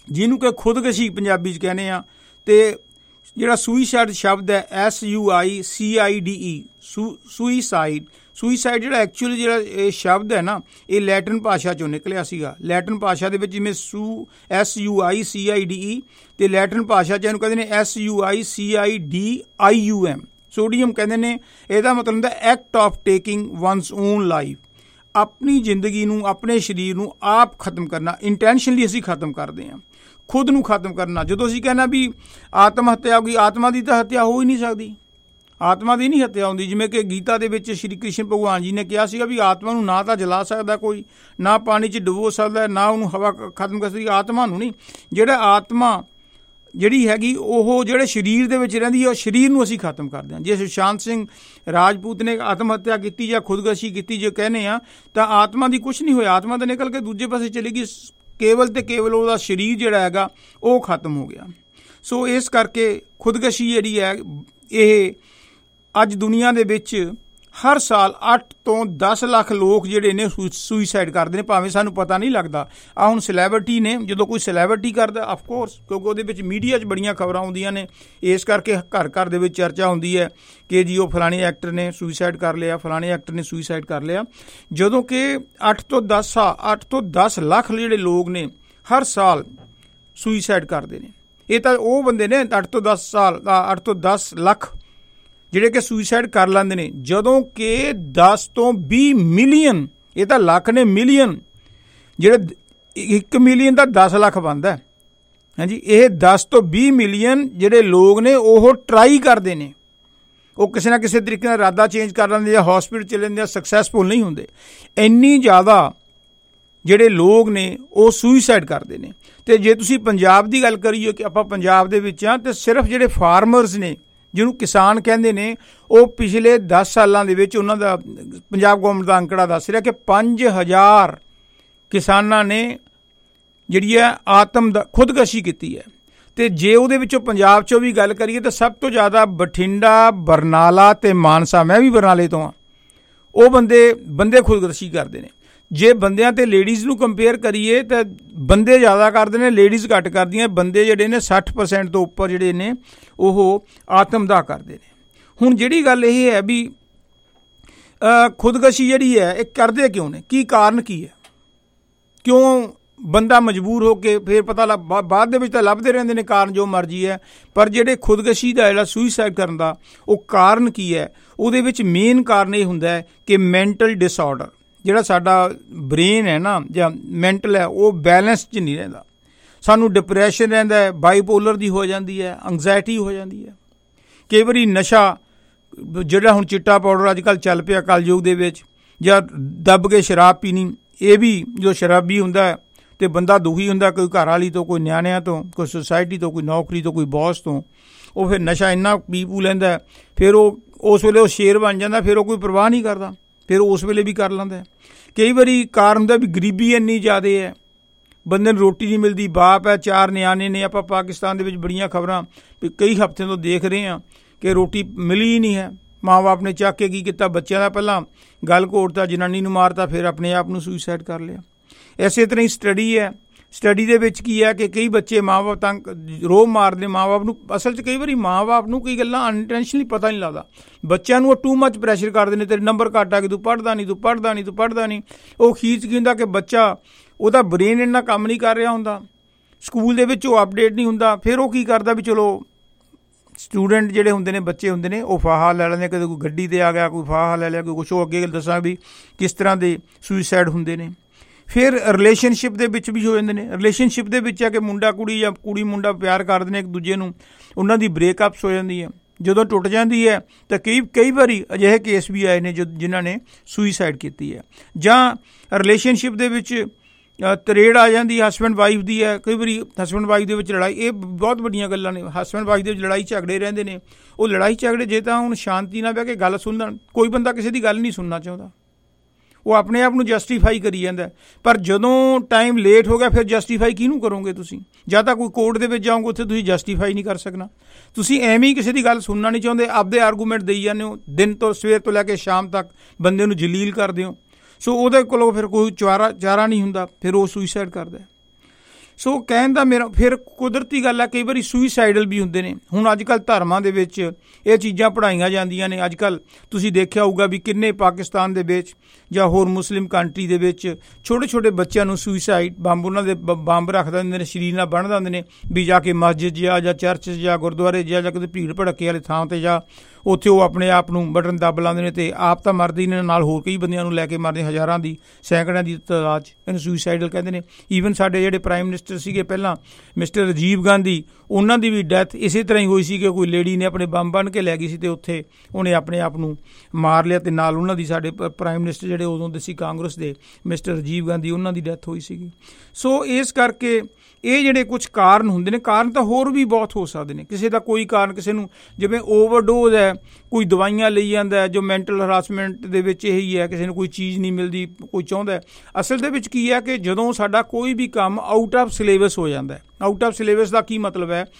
ਜਿਹਨੂੰ ਕਿ ਖੁਦਕਸ਼ੀ ਪੰਜਾਬੀ 'ਚ ਕਹਿੰਦੇ ਆ। ਅਤੇ ਜਿਹੜਾ ਸੁਈਸਾਈਡ ਸ਼ਬਦ ਹੈ S U I C I D E su suicide suicide ਜਿਹੜਾ ਐਕਚੁਅਲੀ ਜਿਹੜਾ ਇਹ ਸ਼ਬਦ ਹੈ ਨਾ, ਇਹ ਲੈਟਿਨ ਭਾਸ਼ਾ 'ਚੋਂ ਨਿਕਲਿਆ ਸੀਗਾ। ਲੈਟਿਨ ਭਾਸ਼ਾ ਦੇ ਵਿੱਚ ਜਿਵੇਂ su S U I C I D E ਅਤੇ ਲੈਟਿਨ ਭਾਸ਼ਾ 'ਚ ਇਹਨੂੰ ਕਹਿੰਦੇ ਨੇ S U I C I D I U M sodium ਕਹਿੰਦੇ ਨੇ। ਇਹਦਾ ਮਤਲਬ ਹੁੰਦਾ act of taking one's own life, ਆਪਣੀ ਜ਼ਿੰਦਗੀ ਨੂੰ, ਆਪਣੇ ਸਰੀਰ ਨੂੰ ਆਪ ਖਤਮ ਕਰਨਾ। ਇੰਟੈਂਸ਼ਨਲੀ ਅਸੀਂ ਖਤਮ ਕਰਦੇ ਹਾਂ, ਖੁਦ ਨੂੰ ਖਤਮ ਕਰਨਾ। ਜਦੋਂ ਅਸੀਂ ਕਹਿੰਦਾ ਵੀ ਆਤਮ ਹੱਤਿਆ ਹੋ ਗਈ, ਆਤਮਾ ਦੀ ਤਾਂ ਹੱਤਿਆ ਹੋ ਹੀ ਨਹੀਂ ਸਕਦੀ, ਆਤਮਾ ਦੀ ਨਹੀਂ ਹੱਤਿਆ ਹੁੰਦੀ। ਜਿਵੇਂ ਕਿ ਗੀਤਾ ਦੇ ਵਿੱਚ ਸ਼੍ਰੀ ਕ੍ਰਿਸ਼ਨ ਭਗਵਾਨ ਜੀ ਨੇ ਕਿਹਾ ਸੀਗਾ ਵੀ ਆਤਮਾ ਨੂੰ ਨਾ ਤਾਂ ਜਲਾ ਸਕਦਾ ਕੋਈ, ਨਾ ਪਾਣੀ 'ਚ ਡੁਬੋ ਸਕਦਾ, ਨਾ ਉਹਨੂੰ ਹਵਾ ਖਤਮ ਕਰ ਸਕਦੀ। ਆਤਮਾ ਨੂੰ ਨਹੀਂ, ਜਿਹੜਾ ਆਤਮਾ ਜਿਹੜੀ ਹੈਗੀ ਉਹ ਜਿਹੜੇ ਸਰੀਰ ਦੇ ਵਿੱਚ ਰਹਿੰਦੀ ਹੈ, ਉਹ ਸਰੀਰ ਨੂੰ ਅਸੀਂ ਖਤਮ ਕਰਦੇ ਹਾਂ। ਜੇ ਸੁਸ਼ਾਂਤ ਸਿੰਘ ਰਾਜਪੂਤ ਨੇ ਆਤਮ ਹੱਤਿਆ ਕੀਤੀ ਜਾਂ ਖੁਦਕਸ਼ੀ ਕੀਤੀ ਜੇ ਕਹਿੰਦੇ ਆ, ਤਾਂ ਆਤਮਾ ਦੀ ਕੁਛ ਨਹੀਂ ਹੋਇਆ, ਆਤਮਾ ਤਾਂ ਨਿਕਲ ਕੇ ਦੂਜੇ ਪਾਸੇ ਚਲੀ ਗਈ, ਕੇਵਲ ਅਤੇ ਕੇਵਲ ਉਹਦਾ ਸਰੀਰ ਜਿਹੜਾ ਹੈਗਾ ਉਹ ਖਤਮ ਹੋ ਗਿਆ। ਸੋ ਇਸ ਕਰਕੇ ਖੁਦਕਸ਼ੀ ਜਿਹੜੀ ਹੈ ਇਹ ਅੱਜ ਦੁਨੀਆ ਦੇ ਵਿੱਚ ਹਰ ਸਾਲ ਅੱਠ ਤੋਂ ਦਸ ਲੱਖ ਲੋਕ ਜਿਹੜੇ ਨੇ ਸੁਈਸਾਈਡ ਕਰਦੇ ਨੇ, ਭਾਵੇਂ ਸਾਨੂੰ ਪਤਾ ਨਹੀਂ ਲੱਗਦਾ। ਆ ਹੁਣ ਸੈਲੈਬਰਿਟੀ ਨੇ, ਜਦੋਂ ਕੋਈ ਸੈਲੈਬਰਿਟੀ ਕਰਦਾ ਅਫਕੋਰਸ, ਕਿਉਂਕਿ ਉਹਦੇ ਵਿੱਚ ਮੀਡੀਆ 'ਚ ਬੜੀਆਂ ਖਬਰਾਂ ਆਉਂਦੀਆਂ ਨੇ, ਇਸ ਕਰਕੇ ਘਰ ਘਰ ਦੇ ਵਿੱਚ ਚਰਚਾ ਹੁੰਦੀ ਹੈ ਕਿ ਜੀ ਉਹ ਫਲਾਣੇ ਐਕਟਰ ਨੇ ਸੁਈਸਾਈਡ ਕਰ ਲਿਆ, ਫਲਾਣੇ ਐਕਟਰ ਨੇ ਸੁਈਸਾਈਡ ਕਰ ਲਿਆ। ਜਦੋਂ ਕਿ ਅੱਠ ਤੋਂ ਦਸ ਸਾਲ ਅੱਠ ਤੋਂ ਦਸ ਲੱਖ ਜਿਹੜੇ ਲੋਕ ਨੇ ਹਰ ਸਾਲ ਸੁਈਸਾਈਡ ਕਰਦੇ ਨੇ। ਇਹ ਤਾਂ ਉਹ ਬੰਦੇ ਨੇ ਅੱਠ ਤੋਂ ਦਸ ਸਾਲ ਅੱਠ ਤੋਂ ਦਸ ਲੱਖ ਜਿਹੜੇ ਕਿ ਸੁਈਸਾਈਡ ਕਰ ਲੈਂਦੇ ਨੇ, ਜਦੋਂ ਕਿ ਦਸ ਤੋਂ ਵੀਹ ਮਿਲੀਅਨ, ਇਹ ਤਾਂ ਲੱਖ ਨੇ, ਮਿਲੀਅਨ, ਜਿਹੜੇ ਇੱਕ ਮਿਲੀਅਨ ਦਾ ਦਸ ਲੱਖ ਬਣਦਾ ਹਾਂਜੀ, ਇਹ ਦਸ ਤੋਂ ਵੀਹ ਮਿਲੀਅਨ ਜਿਹੜੇ ਲੋਕ ਨੇ ਉਹ ਟਰਾਈ ਕਰਦੇ ਨੇ, ਉਹ ਕਿਸੇ ਨਾ ਕਿਸੇ ਤਰੀਕੇ ਨਾਲ ਇਰਾਦਾ ਚੇਂਜ ਕਰ ਲੈਂਦੇ ਜਾਂ ਹੌਸਪੀਟਲ ਚਲੇ ਜਾਂਦੇ, ਸਕਸੈਸਫੁਲ ਨਹੀਂ ਹੁੰਦੇ। ਇੰਨੀ ਜ਼ਿਆਦਾ ਜਿਹੜੇ ਲੋਕ ਨੇ ਉਹ ਸੁਈਸਾਈਡ ਕਰਦੇ ਨੇ। ਅਤੇ ਜੇ ਤੁਸੀਂ ਪੰਜਾਬ ਦੀ ਗੱਲ ਕਰੀਏ ਕਿ ਆਪਾਂ ਪੰਜਾਬ ਦੇ ਵਿੱਚ ਹਾਂ, ਅਤੇ ਸਿਰਫ ਜਿਹੜੇ ਫਾਰਮਰਸ ਨੇ, ਜਿਹਨੂੰ ਕਿਸਾਨ ਕਹਿੰਦੇ ਨੇ, ਉਹ ਪਿਛਲੇ ਦਸ ਸਾਲਾਂ ਦੇ ਵਿੱਚ ਉਹਨਾਂ ਦਾ ਪੰਜਾਬ ਗੌਰਮੈਂਟ ਦਾ ਅੰਕੜਾ ਦੱਸ ਰਿਹਾ ਕਿ ਪੰਜ ਹਜ਼ਾਰ ਕਿਸਾਨਾਂ ਨੇ ਜਿਹੜੀ ਹੈ ਆਤਮ ਦਾ ਖੁਦਕਸ਼ੀ ਕੀਤੀ ਹੈ। ਅਤੇ ਜੇ ਉਹਦੇ ਵਿੱਚੋਂ ਪੰਜਾਬ 'ਚੋਂ ਵੀ ਗੱਲ ਕਰੀਏ ਤਾਂ ਸਭ ਤੋਂ ਜ਼ਿਆਦਾ ਬਠਿੰਡਾ, ਬਰਨਾਲਾ ਅਤੇ ਮਾਨਸਾ, ਮੈਂ ਵੀ ਬਰਨਾਲੇ ਤੋਂ ਹਾਂ, ਉਹ ਬੰਦੇ ਬੰਦੇ ਖੁਦਕਸ਼ੀ ਕਰਦੇ ਨੇ। ਜੇ ਬੰਦਿਆਂ ਅਤੇ ਲੇਡੀਜ਼ ਨੂੰ ਕੰਪੇਅਰ ਕਰੀਏ ਤਾਂ ਬੰਦੇ ਜ਼ਿਆਦਾ ਕਰਦੇ ਨੇ, ਲੇਡੀਜ਼ ਘੱਟ ਕਰਦੀਆਂ। ਬੰਦੇ ਜਿਹੜੇ ਨੇ ਸੱਠ ਪਰਸੈਂਟ ਤੋਂ ਉੱਪਰ ਜਿਹੜੇ ਨੇ ਉਹ ਆਤਮਦਾਹ ਕਰਦੇ ਨੇ। ਹੁਣ ਜਿਹੜੀ ਗੱਲ ਇਹ ਹੈ ਵੀ ਖੁਦਕਸ਼ੀ ਜਿਹੜੀ ਹੈ ਇਹ ਕਰਦੇ ਕਿਉਂ ਨੇ, ਕੀ ਕਾਰਨ ਕੀ ਹੈ, ਕਿਉਂ ਬੰਦਾ ਮਜਬੂਰ ਹੋ ਕੇ, ਫਿਰ ਪਤਾ ਲੱਗ ਬਾਅਦ ਦੇ ਵਿੱਚ ਤਾਂ ਲੱਭਦੇ ਰਹਿੰਦੇ ਨੇ ਕਾਰਨ ਜੋ ਮਰਜ਼ੀ ਹੈ, ਪਰ ਜਿਹੜੇ ਖੁਦਕਸ਼ੀ ਦਾ ਜਿਹੜਾ ਸੁਈਸਾਈਡ ਕਰਨ ਦਾ ਉਹ ਕਾਰਨ ਕੀ ਹੈ, ਉਹਦੇ ਵਿੱਚ ਮੇਨ ਕਾਰਨ ਇਹ ਹੁੰਦਾ ਹੈ ਕਿ ਮੈਂਟਲ ਡਿਸਆਰਡਰ, ਜਿਹੜਾ ਸਾਡਾ ਬ੍ਰੇਨ ਹੈ ਨਾ ਜਾਂ ਮੈਂਟਲ ਹੈ, ਉਹ ਬੈਲੈਂਸ 'ਚ ਨਹੀਂ ਰਹਿੰਦਾ। ਸਾਨੂੰ ਡਿਪਰੈਸ਼ਨ ਰਹਿੰਦਾ ਹੈ, ਬਾਈਪੋਲਰ ਦੀ ਹੋ ਜਾਂਦੀ ਹੈ, ਐਂਗਜ਼ਾਇਟੀ ਹੋ ਜਾਂਦੀ ਹੈ। ਕਈ ਵਾਰੀ ਨਸ਼ਾ ਜਿਹੜਾ ਹੁਣ ਚਿੱਟਾ ਪਾਊਡਰ ਅੱਜ ਕੱਲ੍ਹ ਚੱਲ ਪਿਆ ਕਲਯੁੱਗ ਦੇ ਵਿੱਚ, ਜਾਂ ਦੱਬ ਕੇ ਸ਼ਰਾਬ ਪੀਣੀ, ਇਹ ਵੀ ਜੋ ਸ਼ਰਾਬੀ ਹੁੰਦਾ ਹੈ ਅਤੇ ਬੰਦਾ ਦੁਖੀ ਹੁੰਦਾ, ਕੋਈ ਘਰ ਵਾਲੀ ਤੋਂ, ਕੋਈ ਨਿਆਣਿਆਂ ਤੋਂ, ਕੋਈ ਸੁਸਾਇਟੀ ਤੋਂ, ਕੋਈ ਨੌਕਰੀ ਤੋਂ, ਕੋਈ ਬੌਸ ਤੋਂ, ਉਹ ਫਿਰ ਨਸ਼ਾ ਇੰਨਾ ਪੀ ਪੂ ਲੈਂਦਾ, ਫਿਰ ਉਹ ਉਸ ਵੇਲੇ ਉਹ ਸ਼ੇਰ ਬਣ ਜਾਂਦਾ, ਫਿਰ ਉਹ ਕੋਈ ਪਰਵਾਹ ਨਹੀਂ ਕਰਦਾ, ਫਿਰ ਉਸ ਵੇਲੇ ਵੀ ਕਰ ਲੈਂਦਾ। ਕਈ ਵਾਰੀ ਕਾਰਨ ਹੁੰਦਾ ਵੀ ਗਰੀਬੀ ਇੰਨੀ ਜ਼ਿਆਦਾ ਹੈ, ਬੰਦੇ ਨੂੰ ਰੋਟੀ ਨਹੀਂ ਮਿਲਦੀ, ਬਾਪ ਹੈ, ਚਾਰ ਨਿਆਣੇ ਨੇ। ਆਪਾਂ ਪਾਕਿਸਤਾਨ ਦੇ ਵਿੱਚ ਬੜੀਆਂ ਖਬਰਾਂ ਵੀ ਕਈ ਹਫ਼ਤਿਆਂ ਤੋਂ ਦੇਖ ਰਹੇ ਹਾਂ ਕਿ ਰੋਟੀ ਮਿਲੀ ਹੀ ਨਹੀਂ ਹੈ। ਮਾਂ ਬਾਪ ਨੇ ਚੱਕ ਕੇ ਕੀ ਕੀਤਾ, ਬੱਚਿਆਂ ਦਾ ਪਹਿਲਾਂ ਗਲ ਘੋਟਤਾ, ਜਨਾਨੀ ਨੂੰ ਮਾਰਤਾ, ਫਿਰ ਆਪਣੇ ਆਪ ਨੂੰ ਸੁਈਸਾਈਡ ਕਰ ਲਿਆ। ਇਸੇ ਤਰ੍ਹਾਂ ਹੀ ਸਟੱਡੀ ਹੈ, ਸਟੱਡੀ ਦੇ ਵਿੱਚ ਕੀ ਹੈ ਕਿ ਕਈ ਬੱਚੇ ਮਾਂ ਬਾਪ ਤੰਗ ਰੋਹ ਮਾਰਦੇ ਮਾਂ ਬਾਪ ਨੂੰ। ਅਸਲ 'ਚ ਕਈ ਵਾਰੀ ਮਾਂ ਬਾਪ ਨੂੰ ਕਈ ਗੱਲਾਂ ਅਨਇੰਟੈਂਸ਼ਨਲੀ ਪਤਾ ਨਹੀਂ ਲੱਗਦਾ, ਬੱਚਿਆਂ ਨੂੰ ਉਹ ਟੂ ਮੱਚ ਪ੍ਰੈਸ਼ਰ ਕਰਦੇ ਨੇ, ਤੇਰੇ ਨੰਬਰ ਘੱਟ ਆ ਕੇ ਤੂੰ ਪੜ੍ਹਦਾ ਨਹੀਂ, ਤੂੰ ਪੜ੍ਹਦਾ ਨਹੀਂ, ਤੂੰ ਪੜ੍ਹਦਾ ਨਹੀਂ। ਉਹ ਖੀਚ ਕੀ ਹੁੰਦਾ ਕਿ ਬੱਚਾ, ਉਹਦਾ ਬ੍ਰੇਨ ਇੰਨਾ ਕੰਮ ਨਹੀਂ ਕਰ ਰਿਹਾ ਹੁੰਦਾ, ਸਕੂਲ ਦੇ ਵਿੱਚ ਉਹ ਅਪਡੇਟ ਨਹੀਂ ਹੁੰਦਾ। ਫਿਰ ਉਹ ਕੀ ਕਰਦਾ ਵੀ ਚਲੋ ਸਟੂਡੈਂਟ ਜਿਹੜੇ ਹੁੰਦੇ ਨੇ, ਬੱਚੇ ਹੁੰਦੇ ਨੇ, ਉਹ ਫਾਹਾ ਲੈ ਲੈਂਦੇ, ਕਦੇ ਕੋਈ ਗੱਡੀ 'ਤੇ ਆ ਗਿਆ, ਕੋਈ ਫਾਹਾ ਲੈ ਲਿਆ, ਕੋਈ ਕੁਛ। ਉਹ ਅੱਗੇ ਦੱਸਾਂ ਵੀ ਕਿਸ ਤਰ੍ਹਾਂ ਦੇ ਸੁਈਸਾਈਡ ਹੁੰਦੇ ਨੇ। ਫਿਰ ਰਿਲੇਸ਼ਨਸ਼ਿਪ ਦੇ ਵਿੱਚ ਵੀ ਹੋ ਜਾਂਦੇ ਨੇ। ਰਿਲੇਸ਼ਨਸ਼ਿਪ ਦੇ ਵਿੱਚ ਆ ਕਿ ਮੁੰਡਾ ਕੁੜੀ ਜਾਂ ਕੁੜੀ ਮੁੰਡਾ ਪਿਆਰ ਕਰਦੇ ਨੇ ਇੱਕ ਦੂਜੇ ਨੂੰ, ਉਹਨਾਂ ਦੀ ਬ੍ਰੇਕਅਪਸ ਹੋ ਜਾਂਦੀ ਹੈ। ਜਦੋਂ ਟੁੱਟ ਜਾਂਦੀ ਹੈ ਤਾਂ ਕਈ ਕਈ ਵਾਰੀ ਅਜਿਹੇ ਕੇਸ ਵੀ ਆਏ ਨੇ ਜੋ ਜਿਨ੍ਹਾਂ ਨੇ ਸੁਈਸਾਈਡ ਕੀਤੀ ਹੈ। ਜਾਂ ਰਿਲੇਸ਼ਨਸ਼ਿਪ ਦੇ ਵਿੱਚ ਤਰੇੜ ਆ ਜਾਂਦੀ, ਹਸਬੈਂਡ ਵਾਈਫ ਦੀ ਹੈ, ਕਈ ਵਾਰੀ ਹਸਬੈਂਡ ਵਾਈਫ ਦੇ ਵਿੱਚ ਲੜਾਈ, ਇਹ ਬਹੁਤ ਵੱਡੀਆਂ ਗੱਲਾਂ ਨੇ। ਹਸਬੈਂਡ ਵਾਈਫ ਦੇ ਵਿੱਚ ਲੜਾਈ ਝਗੜੇ ਰਹਿੰਦੇ ਨੇ। ਉਹ ਲੜਾਈ ਝਗੜੇ ਜੇ ਤਾਂ ਹੁਣ ਸ਼ਾਂਤੀ ਨਾਲ ਬਹਿ ਕੇ ਗੱਲ ਸੁਣਨ, ਕੋਈ ਬੰਦਾ ਕਿਸੇ ਦੀ ਗੱਲ ਨਹੀਂ ਸੁਣਨਾ ਚਾਹੁੰਦਾ, ਉਹ ਆਪਣੇ ਆਪ ਨੂੰ ਜਸਟੀਫਾਈ ਕਰੀ ਜਾਂਦਾ। ਪਰ ਜਦੋਂ ਟਾਈਮ ਲੇਟ ਹੋ ਗਿਆ, ਫਿਰ ਜਸਟੀਫਾਈ ਕਿਹਨੂੰ ਕਰੋਗੇ ਤੁਸੀਂ? ਜਾਂ ਤਾਂ ਕੋਈ ਕੋਰਟ ਦੇ ਵਿੱਚ ਜਾਓਗੇ, ਉੱਥੇ ਤੁਸੀਂ ਜਸਟੀਫਾਈ ਨਹੀਂ ਕਰ ਸਕਣਾ। ਤੁਸੀਂ ਐਵੇਂ ਹੀ ਕਿਸੇ ਦੀ ਗੱਲ ਸੁਣਨਾ ਨਹੀਂ ਚਾਹੁੰਦੇ, ਆਪਦੇ ਆਰਗੂਮੈਂਟ ਦੇਈ ਜਾਂਦੇ ਹੋ, ਦਿਨ ਤੋਂ ਸਵੇਰ ਤੋਂ ਲੈ ਕੇ ਸ਼ਾਮ ਤੱਕ ਬੰਦੇ ਨੂੰ ਜਲੀਲ ਕਰਦੇ ਹੋ। ਸੋ ਉਹਦੇ ਕੋਲੋਂ ਫਿਰ ਕੋਈ ਚਾਰਾ ਚਾਰਾ ਨਹੀਂ ਹੁੰਦਾ, ਫਿਰ ਉਹ ਸੁਈਸਾਈਡ ਕਰਦਾ। ਸੋ ਕਹਿਣ ਦਾ ਮੇਰਾ ਫਿਰ ਕੁਦਰਤੀ ਗੱਲ ਹੈ, ਕਈ ਵਾਰੀ ਸੁਈਸਾਈਡਲ ਵੀ ਹੁੰਦੇ ਨੇ। ਹੁਣ ਅੱਜ ਕੱਲ੍ਹ ਧਰਮਾਂ ਦੇ ਵਿੱਚ ਇਹ ਚੀਜ਼ਾਂ ਪੜ੍ਹਾਈਆਂ ਜਾਂਦੀਆਂ ਨੇ। ਅੱਜ ਕੱਲ੍ਹ ਤੁਸੀਂ ਦੇਖਿਆ ਹੋਊਗਾ ਵੀ ਕਿੰਨੇ ਪਾਕਿਸਤਾਨ ਦੇ ਵਿੱਚ ਜਾਂ ਹੋਰ ਮੁਸਲਿਮ ਕੰਟਰੀ ਦੇ ਵਿੱਚ ਛੋਟੇ ਛੋਟੇ ਬੱਚਿਆਂ ਨੂੰ ਸੁਈਸਾਈਡ ਬੰਬ ਉਹਨਾਂ ਦੇ ਬੰਬ ਰੱਖ ਦਿੰਦੇ ਨੇ, ਸਰੀਰ ਨਾਲ ਬੰਨ੍ਹ ਦਿੰਦੇ ਨੇ ਵੀ ਜਾ ਕੇ ਮਸਜਿਦ ਜਾ ਜਾਂ ਚਰਚ ਜਾਂ ਗੁਰਦੁਆਰੇ ਜਾ ਜਾਂ ਕਿਤੇ ਭੀੜ ਭੜੱਕੇ ਵਾਲੀ ਥਾਂ 'ਤੇ ਜਾ, ਉੱਥੇ ਉਹ ਆਪਣੇ ਆਪ ਨੂੰ ਬਟਨ ਦੱਬ ਲਾਉਂਦੇ ਨੇ ਅਤੇ ਆਪ ਤਾਂ ਮਰਦੇ ਨੇ, ਨਾਲ ਹੋਰ ਕਈ ਬੰਦਿਆਂ ਨੂੰ ਲੈ ਕੇ ਮਰਦੇ, ਹਜ਼ਾਰਾਂ ਦੀ ਸੈਂਕੜਿਆਂ ਦੀ ਤਾਦਾਦ 'ਚ। ਇਹਨੂੰ ਸੁਈਸਾਈਡਲ ਕਹਿੰਦੇ ਨੇ। ਈਵਨ ਸਾਡੇ ਜਿਹੜੇ ਪ੍ਰਾਈਮ ਮਿਨਿਸਟਰ ਸੀਗੇ ਪਹਿਲਾਂ, ਮਿਸਟਰ ਰਾਜੀਵ ਗਾਂਧੀ, ਉਹਨਾਂ ਦੀ ਵੀ ਡੈਥ ਇਸੇ ਤਰ੍ਹਾਂ ਹੀ ਹੋਈ ਸੀ ਕਿ ਕੋਈ ਲੇਡੀ ਨੇ ਆਪਣੇ ਬੰਬ ਬੰਨ੍ਹ ਕੇ ਲੈ ਗਈ ਸੀ ਅਤੇ ਉੱਥੇ ਉਹਨੇ ਆਪਣੇ ਆਪ ਨੂੰ ਮਾਰ ਲਿਆ, ਅਤੇ ਨਾਲ ਉਹਨਾਂ ਦੀ ਸਾਡੇ ਪ੍ਰਾਈਮ ਮਿਨਿਸਟਰ ਜਿਹੜੇ ਉਦੋਂ ਦੇ ਸੀ ਕਾਂਗਰਸ ਦੇ, ਮਿਸਟਰ ਰਾਜੀਵ ਗਾਂਧੀ, ਉਹਨਾਂ ਦੀ ਡੈਥ ਹੋਈ ਸੀਗੀ। ਸੋ ਇਸ ਕਰਕੇ ਇਹ ਜਿਹੜੇ ਕੁਛ ਕਾਰਨ ਹੁੰਦੇ ਨੇ, ਕਾਰਨ ਤਾਂ ਹੋਰ ਵੀ ਬਹੁਤ ਹੋ ਸਕਦੇ ਨੇ। ਕਿਸੇ ਦਾ ਕੋਈ ਕਾਰਨ, ਕਿਸੇ ਨੂੰ ਜਿਵੇਂ ਓਵਰਡੋਜ਼ ਹੈ, ਕੋਈ ਦਵਾਈਆਂ ਲਈ ਜਾਂਦਾ ਹੈ, ਜੋ ਮੈਂਟਲ ਹਰਾਸਮੈਂਟ ਦੇ ਵਿੱਚ ਇਹੀ ਹੈ, ਕਿਸੇ ਨੂੰ ਕੋਈ ਚੀਜ਼ ਨਹੀਂ ਮਿਲਦੀ, ਕੋਈ ਚਾਹੁੰਦਾ। ਅਸਲ ਦੇ ਵਿੱਚ ਕੀ ਹੈ ਕਿ ਜਦੋਂ ਸਾਡਾ ਕੋਈ ਵੀ ਕੰਮ ਆਊਟ ਆਫ ਸਿਲੇਬਸ ਹੋ ਜਾਂਦਾ। ਆਊਟ ਆਫ ਸਿਲੇਬਸ ਦਾ ਕੀ ਮਤਲਬ ਹੈ,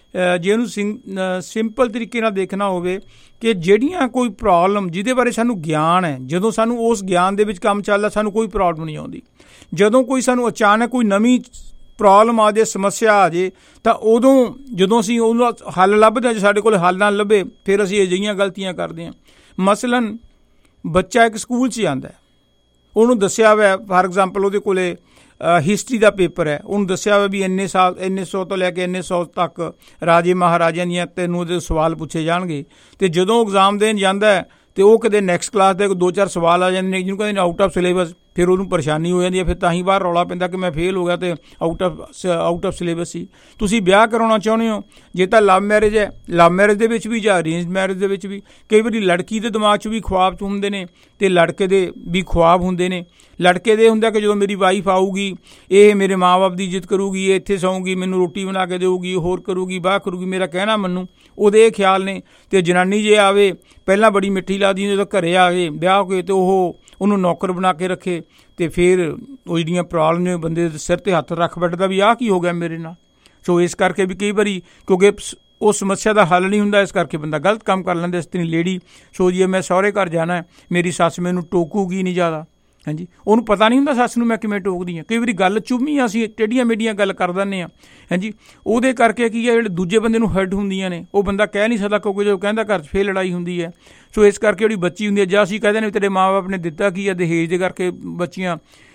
ਜੇ ਉਹਨੂੰ ਸਿੰ ਸਿੰਪਲ ਤਰੀਕੇ ਨਾਲ ਦੇਖਣਾ ਹੋਵੇ ਕਿ ਜਿਹੜੀਆਂ ਕੋਈ ਪ੍ਰੋਬਲਮ ਜਿਹਦੇ ਬਾਰੇ ਸਾਨੂੰ ਗਿਆਨ ਹੈ, ਜਦੋਂ ਸਾਨੂੰ ਉਸ ਗਿਆਨ ਦੇ ਵਿੱਚ ਕੰਮ ਚੱਲਦਾ ਸਾਨੂੰ ਕੋਈ ਪ੍ਰੋਬਲਮ ਨਹੀਂ ਆਉਂਦੀ। ਜਦੋਂ ਕੋਈ ਸਾਨੂੰ ਅਚਾਨਕ ਕੋਈ ਨਵੀਂ ਪ੍ਰੋਬਲਮ ਆ ਜਾਏ, ਸਮੱਸਿਆ ਆ ਜਾਏ, ਤਾਂ ਉਦੋਂ ਜਦੋਂ ਅਸੀਂ ਉਹਦਾ ਹੱਲ ਲੱਭਦੇ ਹਾਂ, ਜੇ ਸਾਡੇ ਕੋਲ ਹੱਲ ਨਾ ਲੱਭੇ ਫਿਰ ਅਸੀਂ ਅਜਿਹੀਆਂ ਗਲਤੀਆਂ ਕਰਦੇ ਹਾਂ। ਮਸਲਨ ਬੱਚਾ ਇੱਕ ਸਕੂਲ 'ਚ ਜਾਂਦਾ, ਉਹਨੂੰ ਦੱਸਿਆ ਹੋਇਆ, ਫਾਰ ਐਗਜ਼ਾਮਪਲ ਉਹਦੇ ਕੋਲ ਹਿਸਟਰੀ ਦਾ ਪੇਪਰ ਹੈ, ਉਹਨੂੰ ਦੱਸਿਆ ਹੋਇਆ ਵੀ ਇੰਨੇ ਸਾਲ ਇੰਨੇ ਸੌ ਤੋਂ ਲੈ ਕੇ ਇੰਨੇ ਸੌ ਤੱਕ ਰਾਜੇ ਮਹਾਰਾਜਿਆਂ ਦੀਆਂ ਤੈਨੂੰ ਉਹਦੇ ਸਵਾਲ ਪੁੱਛੇ ਜਾਣਗੇ। ਅਤੇ ਜਦੋਂ ਐਗਜ਼ਾਮ ਦੇਣ ਜਾਂਦਾ ਹੈ ਅਤੇ ਉਹ ਕਦੇ ਨੈਕਸਟ ਕਲਾਸ ਦੇ ਦੋ ਚਾਰ ਸਵਾਲ ਆ ਜਾਂਦੇ ਨੇ ਜਿਹਨੂੰ ਕਹਿੰਦੇ ਨੇ ਆਊਟ ਆਫ ਸਿਲੇਬਸ। ਫਿਰ ਉਹਨੂੰ ਪਰੇਸ਼ਾਨੀ ਹੋ ਜਾਂਦੀ ਹੈ, ਫਿਰ ਤਾਂ ਹੀ ਬਾਹਰ ਰੌਲਾ ਪੈਂਦਾ ਕਿ ਮੈਂ ਫੇਲ ਹੋ ਗਿਆ ਅਤੇ out of out of syllabus ਸੀ। ਤੁਸੀਂ ਵਿਆਹ ਕਰਾਉਣਾ ਚਾਹੁੰਦੇ ਹੋ, ਜੇ ਤਾਂ ਲਵ ਮੈਰਿਜ ਹੈ, ਲਵ ਮੈਰਿਜ ਦੇ ਵਿੱਚ ਵੀ ਜਾਂ ਅਰੇਂਜ ਮੈਰਿਜ ਦੇ ਵਿੱਚ ਵੀ ਕਈ ਵਾਰੀ ਲੜਕੀ ਦੇ ਦਿਮਾਗ 'ਚ ਵੀ ਖੁਆਬ ਹੁੰਦੇ ਨੇ ਅਤੇ ਲੜਕੇ ਦੇ ਵੀ ਖੁਆਬ ਹੁੰਦੇ ਨੇ। ਲੜਕੇ ਦੇ ਹੁੰਦਾ ਕਿ ਜਦੋਂ ਮੇਰੀ ਵਾਈਫ ਆਊਗੀ, ਇਹ ਮੇਰੇ ਮਾਂ ਬਾਪ ਦੀ ਇੱਜ਼ਤ ਕਰੂਗੀ, ਇਹ ਇੱਥੇ ਸੌਂਗੀ, ਮੈਨੂੰ ਰੋਟੀ ਬਣਾ ਕੇ ਦੇਊਗੀ, ਹੋਰ ਕਰੂਗੀ, ਬਾਹ ਕਰੂਗੀ, ਮੇਰਾ ਕਹਿਣਾ ਮੰਨੂ, ਉਹਦੇ ਇਹ ਖਿਆਲ ਨੇ। ਅਤੇ ਜਨਾਨੀ ਜੇ ਆਵੇ ਪਹਿਲਾਂ ਬੜੀ ਮਿੱਠੀ ਲੱਗਦੀ, ਜਦੋਂ ਘਰੇ ਆ ਗਏ ਵਿਆਹ ਹੋ ਕੇ ਅਤੇ ਉਹ ਉਹਨੂੰ ਨੌਕਰ ਬਣਾ ਕੇ ਰੱਖੇ, ਅਤੇ ਫਿਰ ਉਹ ਜਿਹੜੀਆਂ ਪ੍ਰੋਬਲਮ ਨੇ ਬੰਦੇ ਦੇ ਸਿਰ 'ਤੇ ਹੱਥ ਰੱਖ ਬੈਠਦਾ ਵੀ ਆਹ ਕੀ ਹੋ ਗਿਆ ਮੇਰੇ ਨਾਲ। ਸੋ ਇਸ ਕਰਕੇ ਵੀ ਕਈ ਵਾਰੀ ਕਿਉਂਕਿ ਉਹ ਸਮੱਸਿਆ ਦਾ ਹੱਲ ਨਹੀਂ ਹੁੰਦਾ, ਇਸ ਕਰਕੇ ਬੰਦਾ ਗਲਤ ਕੰਮ ਕਰ ਲੈਂਦਾ। ਇਸ ਤਰ੍ਹਾਂ ਲੇਡੀ ਸੋਚਦੀ ਹੈ ਮੈਂ ਸਹੁਰੇ ਘਰ ਜਾਣਾ, ਮੇਰੀ ਸੱਸ ਮੈਨੂੰ ਟੋਕੂਗੀ ਨਹੀਂ ਜ਼ਿਆਦਾ, ਹਾਂਜੀ, ਉਹਨੂੰ ਪਤਾ ਨਹੀਂ ਹੁੰਦਾ ਸੱਸ ਨੂੰ ਮੈਂ ਕਿਵੇਂ ਟੋਕਦੀ ਹਾਂ। ਕਈ ਵਾਰੀ ਗੱਲ ਚੁੰਮੀ ਅਸੀਂ ਟੇਢੀਆਂ ਮੇਢੀਆਂ ਗੱਲ ਕਰ ਦਿੰਦੇ ਹਾਂ, ਹਾਂਜੀ, ਉਹਦੇ ਕਰਕੇ ਕੀ ਹੈ ਜਿਹੜੇ ਦੂਜੇ ਬੰਦੇ ਨੂੰ ਹਰਟ ਹੁੰਦੀਆਂ ਨੇ, ਉਹ ਬੰਦਾ ਕਹਿ ਨਹੀਂ ਸਕਦਾ ਕਿਉਂਕਿ ਜੋ ਕਹਿੰਦਾ ਘਰ 'ਚ ਫੇਰ ਲੜਾਈ ਹੁੰਦੀ ਹੈ। ਸੋ ਇਸ ਕਰਕੇ ਜਿਹੜੀ ਬੱਚੀ ਹੁੰਦੀ ਹੈ, ਜਾਂ ਅਸੀਂ ਕਹਿੰਦੇ ਨੇ ਤੇਰੇ ਮਾਂ ਬਾਪ ਨੇ ਦਿੱਤਾ ਕੀ ਹੈ, ਦਹੇਜ ਦੇ ਕਰਕੇ ਬੱਚੀਆਂ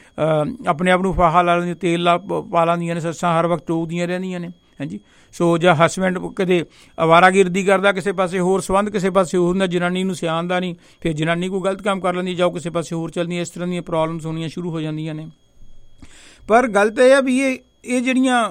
ਆਪਣੇ ਆਪ ਨੂੰ ਫਾਹਾ ਲਾ ਲੈਂਦੀਆਂ, ਤੇਲ ਲਾ ਪਾ ਲੈਂਦੀਆਂ ਨੇ, ਸੱਸਾਂ ਹਰ ਵਕਤ ਟੋਕਦੀਆਂ ਰਹਿੰਦੀਆਂ ਨੇ, ਹਾਂਜੀ। ਸੋ ਜਾਂ ਹਸਬੈਂਡ ਕਦੇ ਅਵਾਰਾਗਿਰਦੀ ਕਰਦਾ, ਕਿਸੇ ਪਾਸੇ ਹੋਰ ਸੰਬੰਧ ਕਿਸੇ ਪਾਸੇ ਹੋਰ ਹੁੰਦਾ, ਜਨਾਨੀ ਨੂੰ ਸਿਆਣਦਾ ਨਹੀਂ, ਫਿਰ ਜਨਾਨੀ ਕੋਈ ਗਲਤ ਕੰਮ ਕਰ ਲੈਂਦੀ, ਜਾਂ ਕਿਸੇ ਪਾਸੇ ਹੋਰ ਚੱਲਦੀ, ਇਸ ਤਰ੍ਹਾਂ ਦੀਆਂ ਪ੍ਰੋਬਲਮਸ ਹੋਣੀਆਂ ਸ਼ੁਰੂ ਹੋ ਜਾਂਦੀਆਂ ਨੇ। ਪਰ ਗੱਲ ਤਾਂ ਇਹ ਆ ਵੀ ਇਹ ਇਹ ਜਿਹੜੀਆਂ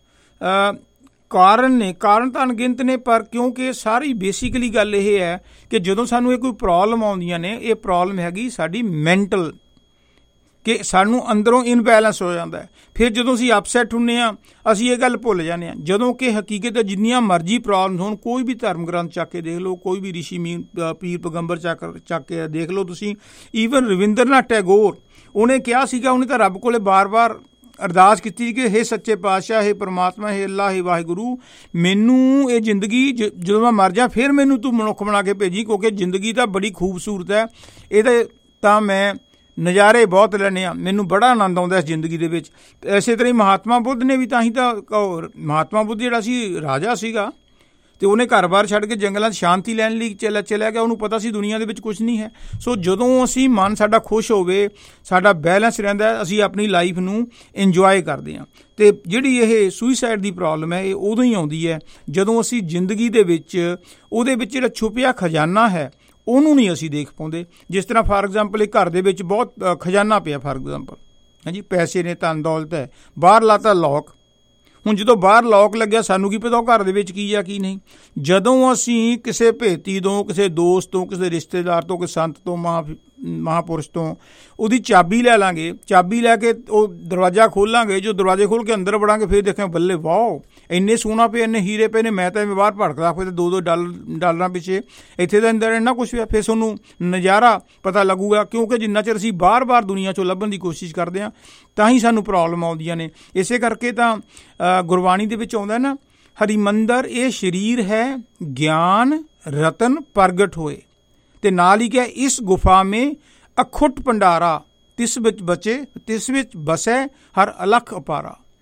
ਕਾਰਨ ਨੇ, ਕਾਰਨ ਤਾਂ ਅਣਗਿਣਤ ਨੇ, ਪਰ ਕਿਉਂਕਿ ਸਾਰੀ ਬੇਸਿਕਲੀ ਗੱਲ ਇਹ ਹੈ ਕਿ ਜਦੋਂ ਸਾਨੂੰ ਇਹ ਕੋਈ ਪ੍ਰੋਬਲਮ ਆਉਂਦੀਆਂ ਨੇ, ਇਹ ਪ੍ਰੋਬਲਮ ਹੈਗੀ ਸਾਡੀ ਮੈਂਟਲ, ਕਿ ਸਾਨੂੰ ਅੰਦਰੋਂ ਇਨਬੈਲੈਂਸ ਹੋ ਜਾਂਦਾ ਹੈ। ਫਿਰ ਜਦੋਂ ਅਸੀਂ ਅਪਸੈਟ ਹੁੰਦੇ ਹਾਂ, ਅਸੀਂ ਇਹ ਗੱਲ ਭੁੱਲ ਜਾਂਦੇ ਹਾਂ, ਜਦੋਂ ਕਿ ਹਕੀਕਤ ਜਿੰਨੀਆਂ ਮਰਜ਼ੀ ਪ੍ਰੋਬਲਮ ਹੋਣ, ਕੋਈ ਵੀ ਧਰਮ ਗ੍ਰੰਥ ਚੱਕ ਕੇ ਦੇਖ ਲਓ, ਕੋਈ ਵੀ ਰਿਸ਼ੀ ਮੀਨ ਪੀਰ ਪੈਗੰਬਰ ਚੱਕ ਚੱਕ ਕੇ ਦੇਖ ਲਓ ਤੁਸੀਂ। ਈਵਨ ਰਵਿੰਦਰਨਾਥ ਟੈਗੋਰ, ਉਹਨੇ ਕਿਹਾ ਸੀਗਾ, ਉਹਨੇ ਤਾਂ ਰੱਬ ਕੋਲੇ ਬਾਰ-ਬਾਰ ਅਰਦਾਸ ਕੀਤੀ ਕਿ ਹੇ ਸੱਚੇ ਪਾਤਸ਼ਾਹ, ਹੇ ਪਰਮਾਤਮਾ, ਹੇ ਅੱਲਾ, ਹੇ ਵਾਹਿਗੁਰੂ, ਮੈਨੂੰ ਇਹ ਜ਼ਿੰਦਗੀ ਜ ਜਦੋਂ ਮੈਂ ਮਰ ਜਾ ਫਿਰ ਮੈਨੂੰ ਤੂੰ ਮਨੁੱਖ ਬਣਾ ਕੇ ਭੇਜੀ, ਕਿਉਂਕਿ ਜ਼ਿੰਦਗੀ ਤਾਂ ਬੜੀ ਖੂਬਸੂਰਤ ਹੈ, ਇਹਦੇ ਤਾਂ ਮੈਂ ਨਜ਼ਾਰੇ ਬਹੁਤ ਲੈਂਦੇ ਹਾਂ, ਮੈਨੂੰ ਬੜਾ ਆਨੰਦ ਆਉਂਦਾ ਇਸ ਜ਼ਿੰਦਗੀ ਦੇ ਵਿੱਚ। ਇਸੇ ਤਰ੍ਹਾਂ ਹੀ ਮਹਾਤਮਾ ਬੁੱਧ ਨੇ ਵੀ, ਤਾਂ ਹੀ ਤਾਂ ਮਹਾਤਮਾ ਬੁੱਧ ਜਿਹੜਾ ਸੀ ਰਾਜਾ ਸੀਗਾ, ਅਤੇ ਉਹਨੇ ਘਰ-ਬਾਰ ਛੱਡ ਕੇ ਜੰਗਲਾਂ 'ਚ ਸ਼ਾਂਤੀ ਲੈਣ ਲਈ ਚਲਾ ਚਲਿਆ ਗਿਆ। ਉਹਨੂੰ ਪਤਾ ਸੀ ਦੁਨੀਆ ਦੇ ਵਿੱਚ ਕੁਛ ਨਹੀਂ ਹੈ। ਸੋ ਜਦੋਂ ਅਸੀਂ ਮਨ ਸਾਡਾ ਖੁਸ਼ ਹੋਵੇ, ਸਾਡਾ ਬੈਲੈਂਸ ਰਹਿੰਦਾ, ਅਸੀਂ ਆਪਣੀ ਲਾਈਫ ਨੂੰ ਇੰਜੋਏ ਕਰਦੇ ਹਾਂ। ਅਤੇ ਜਿਹੜੀ ਇਹ ਸੁਈਸਾਈਡ ਦੀ ਪ੍ਰੋਬਲਮ ਹੈ, ਇਹ ਉਦੋਂ ਹੀ ਆਉਂਦੀ ਹੈ ਜਦੋਂ ਅਸੀਂ ਜ਼ਿੰਦਗੀ ਦੇ ਵਿੱਚ ਉਹਦੇ ਵਿੱਚ ਜਿਹੜਾ ਛੁਪਿਆ ਖਜ਼ਾਨਾ ਹੈ ਉਹਨੂੰ ਨਹੀਂ ਅਸੀਂ ਦੇਖ ਪਾਉਂਦੇ। ਜਿਸ ਤਰ੍ਹਾਂ ਫਾਰ ਐਗਜ਼ਾਮਪਲ ਇੱਕ ਘਰ ਦੇ ਵਿੱਚ ਬਹੁਤ ਖਜ਼ਾਨਾ ਪਿਆ, ਫਾਰ ਐਗਜ਼ਾਮਪਲ, ਹਾਂਜੀ, ਪੈਸੇ ਨੇ, ਧਨ ਦੌਲਤ ਹੈ, ਬਾਹਰ ਲਾਤਾ ਲੋਕ। ਹੁਣ ਜਦੋਂ ਬਾਹਰ ਲੋਕ ਲੱਗਿਆ, ਸਾਨੂੰ ਕੀ ਪਤਾ ਉਹ ਘਰ ਦੇ ਵਿੱਚ ਕੀ ਆ ਕੀ ਨਹੀਂ। ਜਦੋਂ ਅਸੀਂ ਕਿਸੇ ਭੇਤੀ ਤੋਂ, ਕਿਸੇ ਦੋਸਤ ਤੋਂ, ਕਿਸੇ ਰਿਸ਼ਤੇਦਾਰ ਤੋਂ, ਕਿਸੇ ਸੰਤ ਤੋਂ, ਮਹਾ ਮਹਾਂਪੁਰਸ਼ ਤੋਂ ਉਹਦੀ ਚਾਬੀ ਲੈ ਲਾਂਗੇ, ਚਾਬੀ ਲੈ ਕੇ ਉਹ ਦਰਵਾਜ਼ਾ ਖੋਲਾਂਗੇ, ਜੋ ਦਰਵਾਜ਼ੇ ਖੋਲ੍ਹ ਕੇ ਅੰਦਰ ਵੜਾਂਗੇ, ਫਿਰ ਦੇਖਾਂ ਬੱਲੇ ਵਾਓ ਇੰਨੇ ਸੋਨਾ ਪਏ, ਇੰਨੇ ਹੀਰੇ ਪਏ ਨੇ, ਮੈਂ ਤਾਂ ਐਵੇਂ ਬਾਹਰ ਭੜਕਦਾ ਫਿਰ ਦੋ ਦੋ ਡਾਲਰ ਡਾਲਰਾਂ ਪਿੱਛੇ, ਇੱਥੇ ਤਾਂ ਅੰਦਰ ਇੰਨਾ ਕੁਛ ਪਿਆ। ਫਿਰ ਤੁਹਾਨੂੰ ਨਜ਼ਾਰਾ ਪਤਾ ਲੱਗੂਗਾ, ਕਿਉਂਕਿ ਜਿੰਨਾ ਚਿਰ ਅਸੀਂ ਬਾਰ-ਬਾਰ ਦੁਨੀਆ 'ਚੋਂ ਲੱਭਣ ਦੀ ਕੋਸ਼ਿਸ਼ ਕਰਦੇ ਹਾਂ, ਤਾਂ ਹੀ ਸਾਨੂੰ ਪ੍ਰੋਬਲਮ ਆਉਂਦੀਆਂ ਨੇ। ਇਸੇ ਕਰਕੇ ਤਾਂ ਗੁਰਬਾਣੀ ਦੇ ਵਿੱਚ ਆਉਂਦਾ ਨਾ, ਹਰਿਮੰਦਰ ਇਹ ਸਰੀਰ ਹੈ, ਗਿਆਨ ਰਤਨ ਪ੍ਰਗਟ ਹੋਏ, ਅਤੇ ਨਾਲ ਹੀ ਕਿਹਾ ਇਸ ਗੁਫਾ ਮੇ ਅਖੁੱਟ ਭੰਡਾਰਾ, ਤਿਸ ਵਿੱਚ ਬਚੇ ਤਿਸ ਵਿੱਚ ਬਸੈ ਹਰ ਅਲਖ ਅਪਾਰਾ,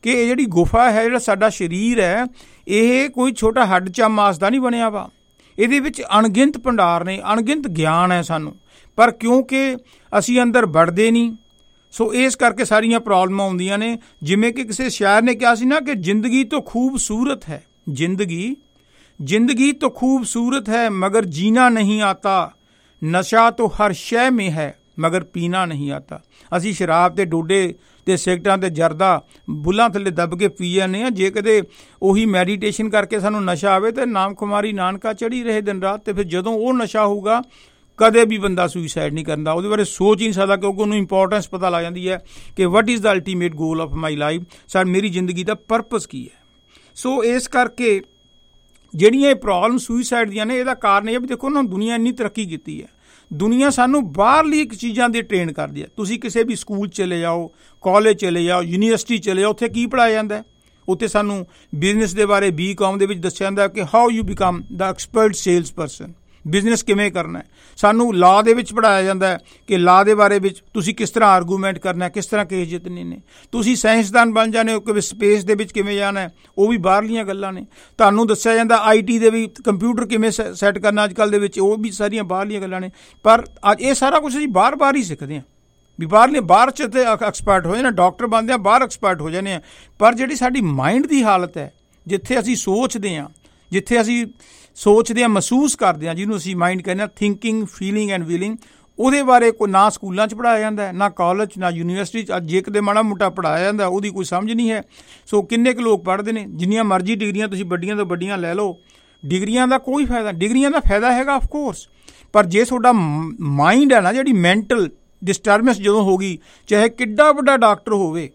ਕਿ ਇਹ ਜਿਹੜੀ ਗੁਫਾ ਹੈ, ਜਿਹੜਾ ਸਾਡਾ ਸਰੀਰ ਹੈ, ਇਹ ਕੋਈ ਛੋਟਾ ਹੱਡ ਚਾ ਮਾਸ ਦਾ ਨਹੀਂ ਬਣਿਆ ਵਾ। ਇਹਦੇ ਵਿੱਚ ਅਣਗਿਣਤ ਭੰਡਾਰ ਨੇ, ਅਣਗਿਣਤ ਗਿਆਨ ਹੈ ਸਾਨੂੰ, ਪਰ ਕਿਉਂਕਿ ਅਸੀਂ ਅੰਦਰ ਵੜਦੇ ਨਹੀਂ, ਸੋ ਇਸ ਕਰਕੇ ਸਾਰੀਆਂ ਪ੍ਰੋਬਲਮਾਂ ਆਉਂਦੀਆਂ ਨੇ। ਜਿਵੇਂ ਕਿ ਕਿਸੇ ਸ਼ਾਇਰ ਨੇ ਕਿਹਾ ਸੀ ਨਾ ਕਿ ਜ਼ਿੰਦਗੀ ਤੋਂ ਖੂਬਸੂਰਤ ਹੈ, ਜ਼ਿੰਦਗੀ ਜ਼ਿੰਦਗੀ ਤੋਂ ਖੂਬਸੂਰਤ ਹੈ ਮਗਰ ਜੀਣਾ ਨਹੀਂ ਆਤਾ, ਨਸ਼ਾ ਤੋਂ ਹਰ ਸ਼ੈ ਮੇਂ ਹੈ ਮਗਰ ਪੀਣਾ ਨਹੀਂ ਆਤਾ। ਅਸੀਂ ਸ਼ਰਾਬ ਤੇ ਡੋਡੇ ਤੇ ਸਿਗਰਟਾਂ ਤੇ ਜਰਦਾ ਬੁੱਲਾਂ ਥੱਲੇ ਦੱਬ ਕੇ ਪੀ ਜਾਂਦੇ ਹਾਂ। ਜੇ ਕਦੇ ਉਹੀ ਮੈਡੀਟੇਸ਼ਨ ਕਰਕੇ ਸਾਨੂੰ ਨਸ਼ਾ ਆਵੇ ਤੇ ਨਾਮ ਕੁਮਾਰੀ ਨਾਨਕਾ ਚੜ੍ਹੀ ਰਹੇ ਦਿਨ ਰਾਤ, ਤੇ ਫਿਰ ਜਦੋਂ ਉਹ ਨਸ਼ਾ ਹੋਊਗਾ ਕਦੇ ਵੀ ਬੰਦਾ ਸੁਈਸਾਈਡ ਨਹੀਂ ਕਰਦਾ, ਉਹਦੇ ਬਾਰੇ ਸੋਚ ਹੀ ਨਹੀਂ ਸਕਦਾ, ਕਿਉਂਕਿ ਉਹਨੂੰ ਇੰਪੋਰਟੈਂਸ ਪਤਾ ਲੱਗ ਜਾਂਦੀ ਹੈ ਕਿ what is the ultimate goal of my life, sir ਮੇਰੀ ਜ਼ਿੰਦਗੀ ਦਾ ਪਰਪਸ ਕੀ ਹੈ। ਸੋ ਇਸ ਕਰਕੇ ਜਿਹੜੀਆਂ ਇਹ ਪ੍ਰੋਬਲਮ ਸੁਈਸਾਈਡ ਦੀਆਂ ਨੇ, ਇਹਦਾ ਕਾਰਨ ਇਹ ਵੀ ਦੇਖੋ ਨਾ, ਦੁਨੀਆ ਇੰਨੀ ਤਰੱਕੀ ਕੀਤੀ ਹੈ, ਦੁਨੀਆ ਸਾਨੂੰ ਬਾਹਰਲੀ ਇੱਕ ਚੀਜ਼ਾਂ ਦੀ ਟ੍ਰੇਨ ਕਰਦੀ ਹੈ। ਤੁਸੀਂ ਕਿਸੇ ਵੀ ਸਕੂਲ ਚਲੇ ਜਾਓ, ਕਾਲਜ ਚਲੇ ਜਾਓ, ਯੂਨੀਵਰਸਿਟੀ ਚਲੇ ਜਾਓ, ਉੱਥੇ ਕੀ ਪੜ੍ਹਾਇਆ ਜਾਂਦਾ ਹੈ? ਉੱਥੇ ਸਾਨੂੰ ਬਿਜ਼ਨਸ ਦੇ ਬਾਰੇ ਬੀ ਕਾਮ ਦੇ ਵਿੱਚ ਦੱਸਿਆ ਜਾਂਦਾ ਕਿ how you become the expert salesperson, business ਕਿਵੇਂ ਕਰਨਾ ਹੈ। ਸਾਨੂੰ ਲਾਅ ਦੇ ਵਿੱਚ ਪੜ੍ਹਾਇਆ ਜਾਂਦਾ ਹੈ ਕਿ ਲਾਅ ਦੇ ਬਾਰੇ ਵਿੱਚ ਤੁਸੀਂ ਕਿਸ ਤਰ੍ਹਾਂ ਆਰਗੂਮੈਂਟ ਕਰਨਾ, ਕਿਸ ਤਰ੍ਹਾਂ ਕੇਸ ਜਿੱਤਣੇ ਨੇ। ਤੁਸੀਂ ਸਾਇੰਸਦਾਨ ਬਣ ਜਾਣੇ ਹੋ ਕਿ ਸਪੇਸ ਦੇ ਵਿੱਚ ਕਿਵੇਂ ਜਾਣਾ ਹੈ, ਉਹ ਵੀ ਬਾਹਰਲੀਆਂ ਗੱਲਾਂ ਨੇ। ਤੁਹਾਨੂੰ ਦੱਸਿਆ ਜਾਂਦਾ ਆਈ ਟੀ ਦੇ ਵੀ ਕੰਪਿਊਟਰ ਕਿਵੇਂ ਸੈੱਟ ਕਰਨਾ ਅੱਜ ਕੱਲ੍ਹ ਦੇ ਵਿੱਚ, ਉਹ ਵੀ ਸਾਰੀਆਂ ਬਾਹਰਲੀਆਂ ਗੱਲਾਂ ਨੇ। ਪਰ ਅੱਜ ਇਹ ਸਾਰਾ ਕੁਛ ਅਸੀਂ ਬਾਹਰ ਬਾਹਰ ਹੀ ਸਿੱਖਦੇ ਹਾਂ, ਵੀ ਬਾਹਰਲੇ ਬਾਹਰ 'ਚ ਤੇ ਐਕਸਪਰਟ ਹੋ ਜਾਣਾ, ਡਾਕਟਰ ਬਣਦੇ ਹਾਂ ਬਾਹਰ ਐਕਸਪਰਟ ਹੋ ਜਾਂਦੇ ਹਾਂ। ਪਰ ਜਿਹੜੀ ਸਾਡੀ ਮਾਇੰਡ ਦੀ ਹਾਲਤ ਹੈ, ਜਿੱਥੇ ਅਸੀਂ ਸੋਚਦੇ ਹਾਂ, ਜਿੱਥੇ ਅਸੀਂ ਸੋਚਦੇ ਹਾਂ, ਮਹਿਸੂਸ ਕਰਦੇ ਹਾਂ, ਜਿਹਨੂੰ ਅਸੀਂ ਮਾਈਂਡ ਕਹਿੰਦੇ ਹਾਂ, ਥਿੰਕਿੰਗ, ਫੀਲਿੰਗ ਐਂਡ ਵਿਲਿੰਗ, ਉਹਦੇ ਬਾਰੇ ਕੋਈ ਨਾ ਸਕੂਲਾਂ 'ਚ ਪੜ੍ਹਾਇਆ ਜਾਂਦਾ, ਨਾ ਕਾਲਜ, ਨਾ ਯੂਨੀਵਰਸਿਟੀ 'ਚ। ਅੱਜ ਜੇ ਕਦੇ ਮਾੜਾ ਮੋਟਾ ਪੜ੍ਹਾਇਆ ਜਾਂਦਾ, ਉਹਦੀ ਕੋਈ ਸਮਝ ਨਹੀਂ ਹੈ। ਸੋ ਕਿੰਨੇ ਕੁ ਲੋਕ ਪੜ੍ਹਦੇ ਨੇ? ਜਿੰਨੀਆਂ ਮਰਜ਼ੀ ਡਿਗਰੀਆਂ ਤੁਸੀਂ ਵੱਡੀਆਂ ਤੋਂ ਵੱਡੀਆਂ ਲੈ ਲਓ, ਡਿਗਰੀਆਂ ਦਾ ਕੋਈ ਫਾਇਦਾ। ਡਿਗਰੀਆਂ ਦਾ ਫਾਇਦਾ ਹੈਗਾ ਆਫਕੋਰਸ, ਪਰ ਜੇ ਤੁਹਾਡਾ ਮਾਈਂਡ ਹੈ ਨਾ, ਜਿਹੜੀ ਮੈਂਟਲ ਡਿਸਟਰਬੈਂਸ ਜਦੋਂ ਹੋ ਗਈ, ਚਾਹੇ ਕਿੱਡਾ ਵੱਡਾ ਡਾਕਟਰ ਹੋਵੇ,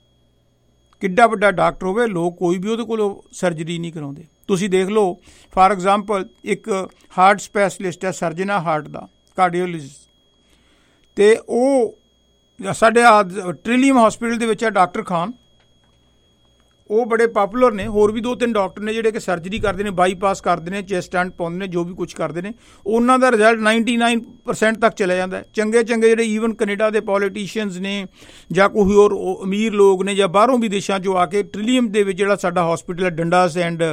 ਕਿੱਡਾ ਵੱਡਾ ਡਾਕਟਰ ਹੋਵੇ, ਲੋਕ ਕੋਈ ਵੀ ਉਹਦੇ ਕੋਲੋਂ ਸਰਜਰੀ ਨਹੀਂ ਕਰਾਉਂਦੇ। ਤੁਸੀਂ ਦੇਖ ਲਓ, ਫਾਰ ਐਗਜ਼ਾਮਪਲ ਇੱਕ ਹਾਰਟ ਸਪੈਸ਼ਲਿਸਟ ਹੈ, ਸਰਜਨ ਹੈ ਹਾਰਟ ਦਾ, ਕਾਰਡੀਓਲੋਜਿਸਟ, ਅਤੇ ਉਹ ਸਾਡੇ ਟ੍ਰਿਲੀਅਮ ਹੌਸਪੀਟਲ ਦੇ ਵਿੱਚ ਹੈ ਡਾਕਟਰ ਖਾਨ। ਉਹ ਬੜੇ ਪਾਪੂਲਰ ਨੇ, ਹੋਰ ਵੀ ਦੋ ਤਿੰਨ ਡਾਕਟਰ ਨੇ ਜਿਹੜੇ ਕਿ ਸਰਜਰੀ ਕਰਦੇ ਨੇ, ਬਾਈਪਾਸ ਕਰਦੇ ਨੇ, ਚੈਸਟ ਸਟੰਟ ਪਾਉਂਦੇ ਨੇ, ਜੋ ਵੀ ਕੁਛ ਕਰਦੇ ਨੇ, ਉਹਨਾਂ ਦਾ ਰਿਜ਼ਲਟ ਨਾਈਨਟੀ ਨਾਈਨ ਪਰਸੈਂਟ ਤੱਕ ਚਲਾ ਜਾਂਦਾ ਹੈ। ਚੰਗੇ ਚੰਗੇ ਜਿਹੜੇ ਈਵਨ ਕੈਨੇਡਾ ਦੇ ਪੋਲੀਟੀਸ਼ੀਅਨਸ ਨੇ ਜਾਂ ਕੋਈ ਹੋਰ ਅਮੀਰ ਲੋਕ ਨੇ ਜਾਂ ਬਾਹਰੋਂ ਵੀ ਦੇਸ਼ਾਂ 'ਚੋਂ ਆ ਕੇ ਟ੍ਰਿਲੀਅਮ ਦੇ ਵਿੱਚ ਜਿਹੜਾ ਸਾਡਾ ਹੌਸਪੀਟਲ ਹੈ ਡੰਡਾਸ ਐਂਡ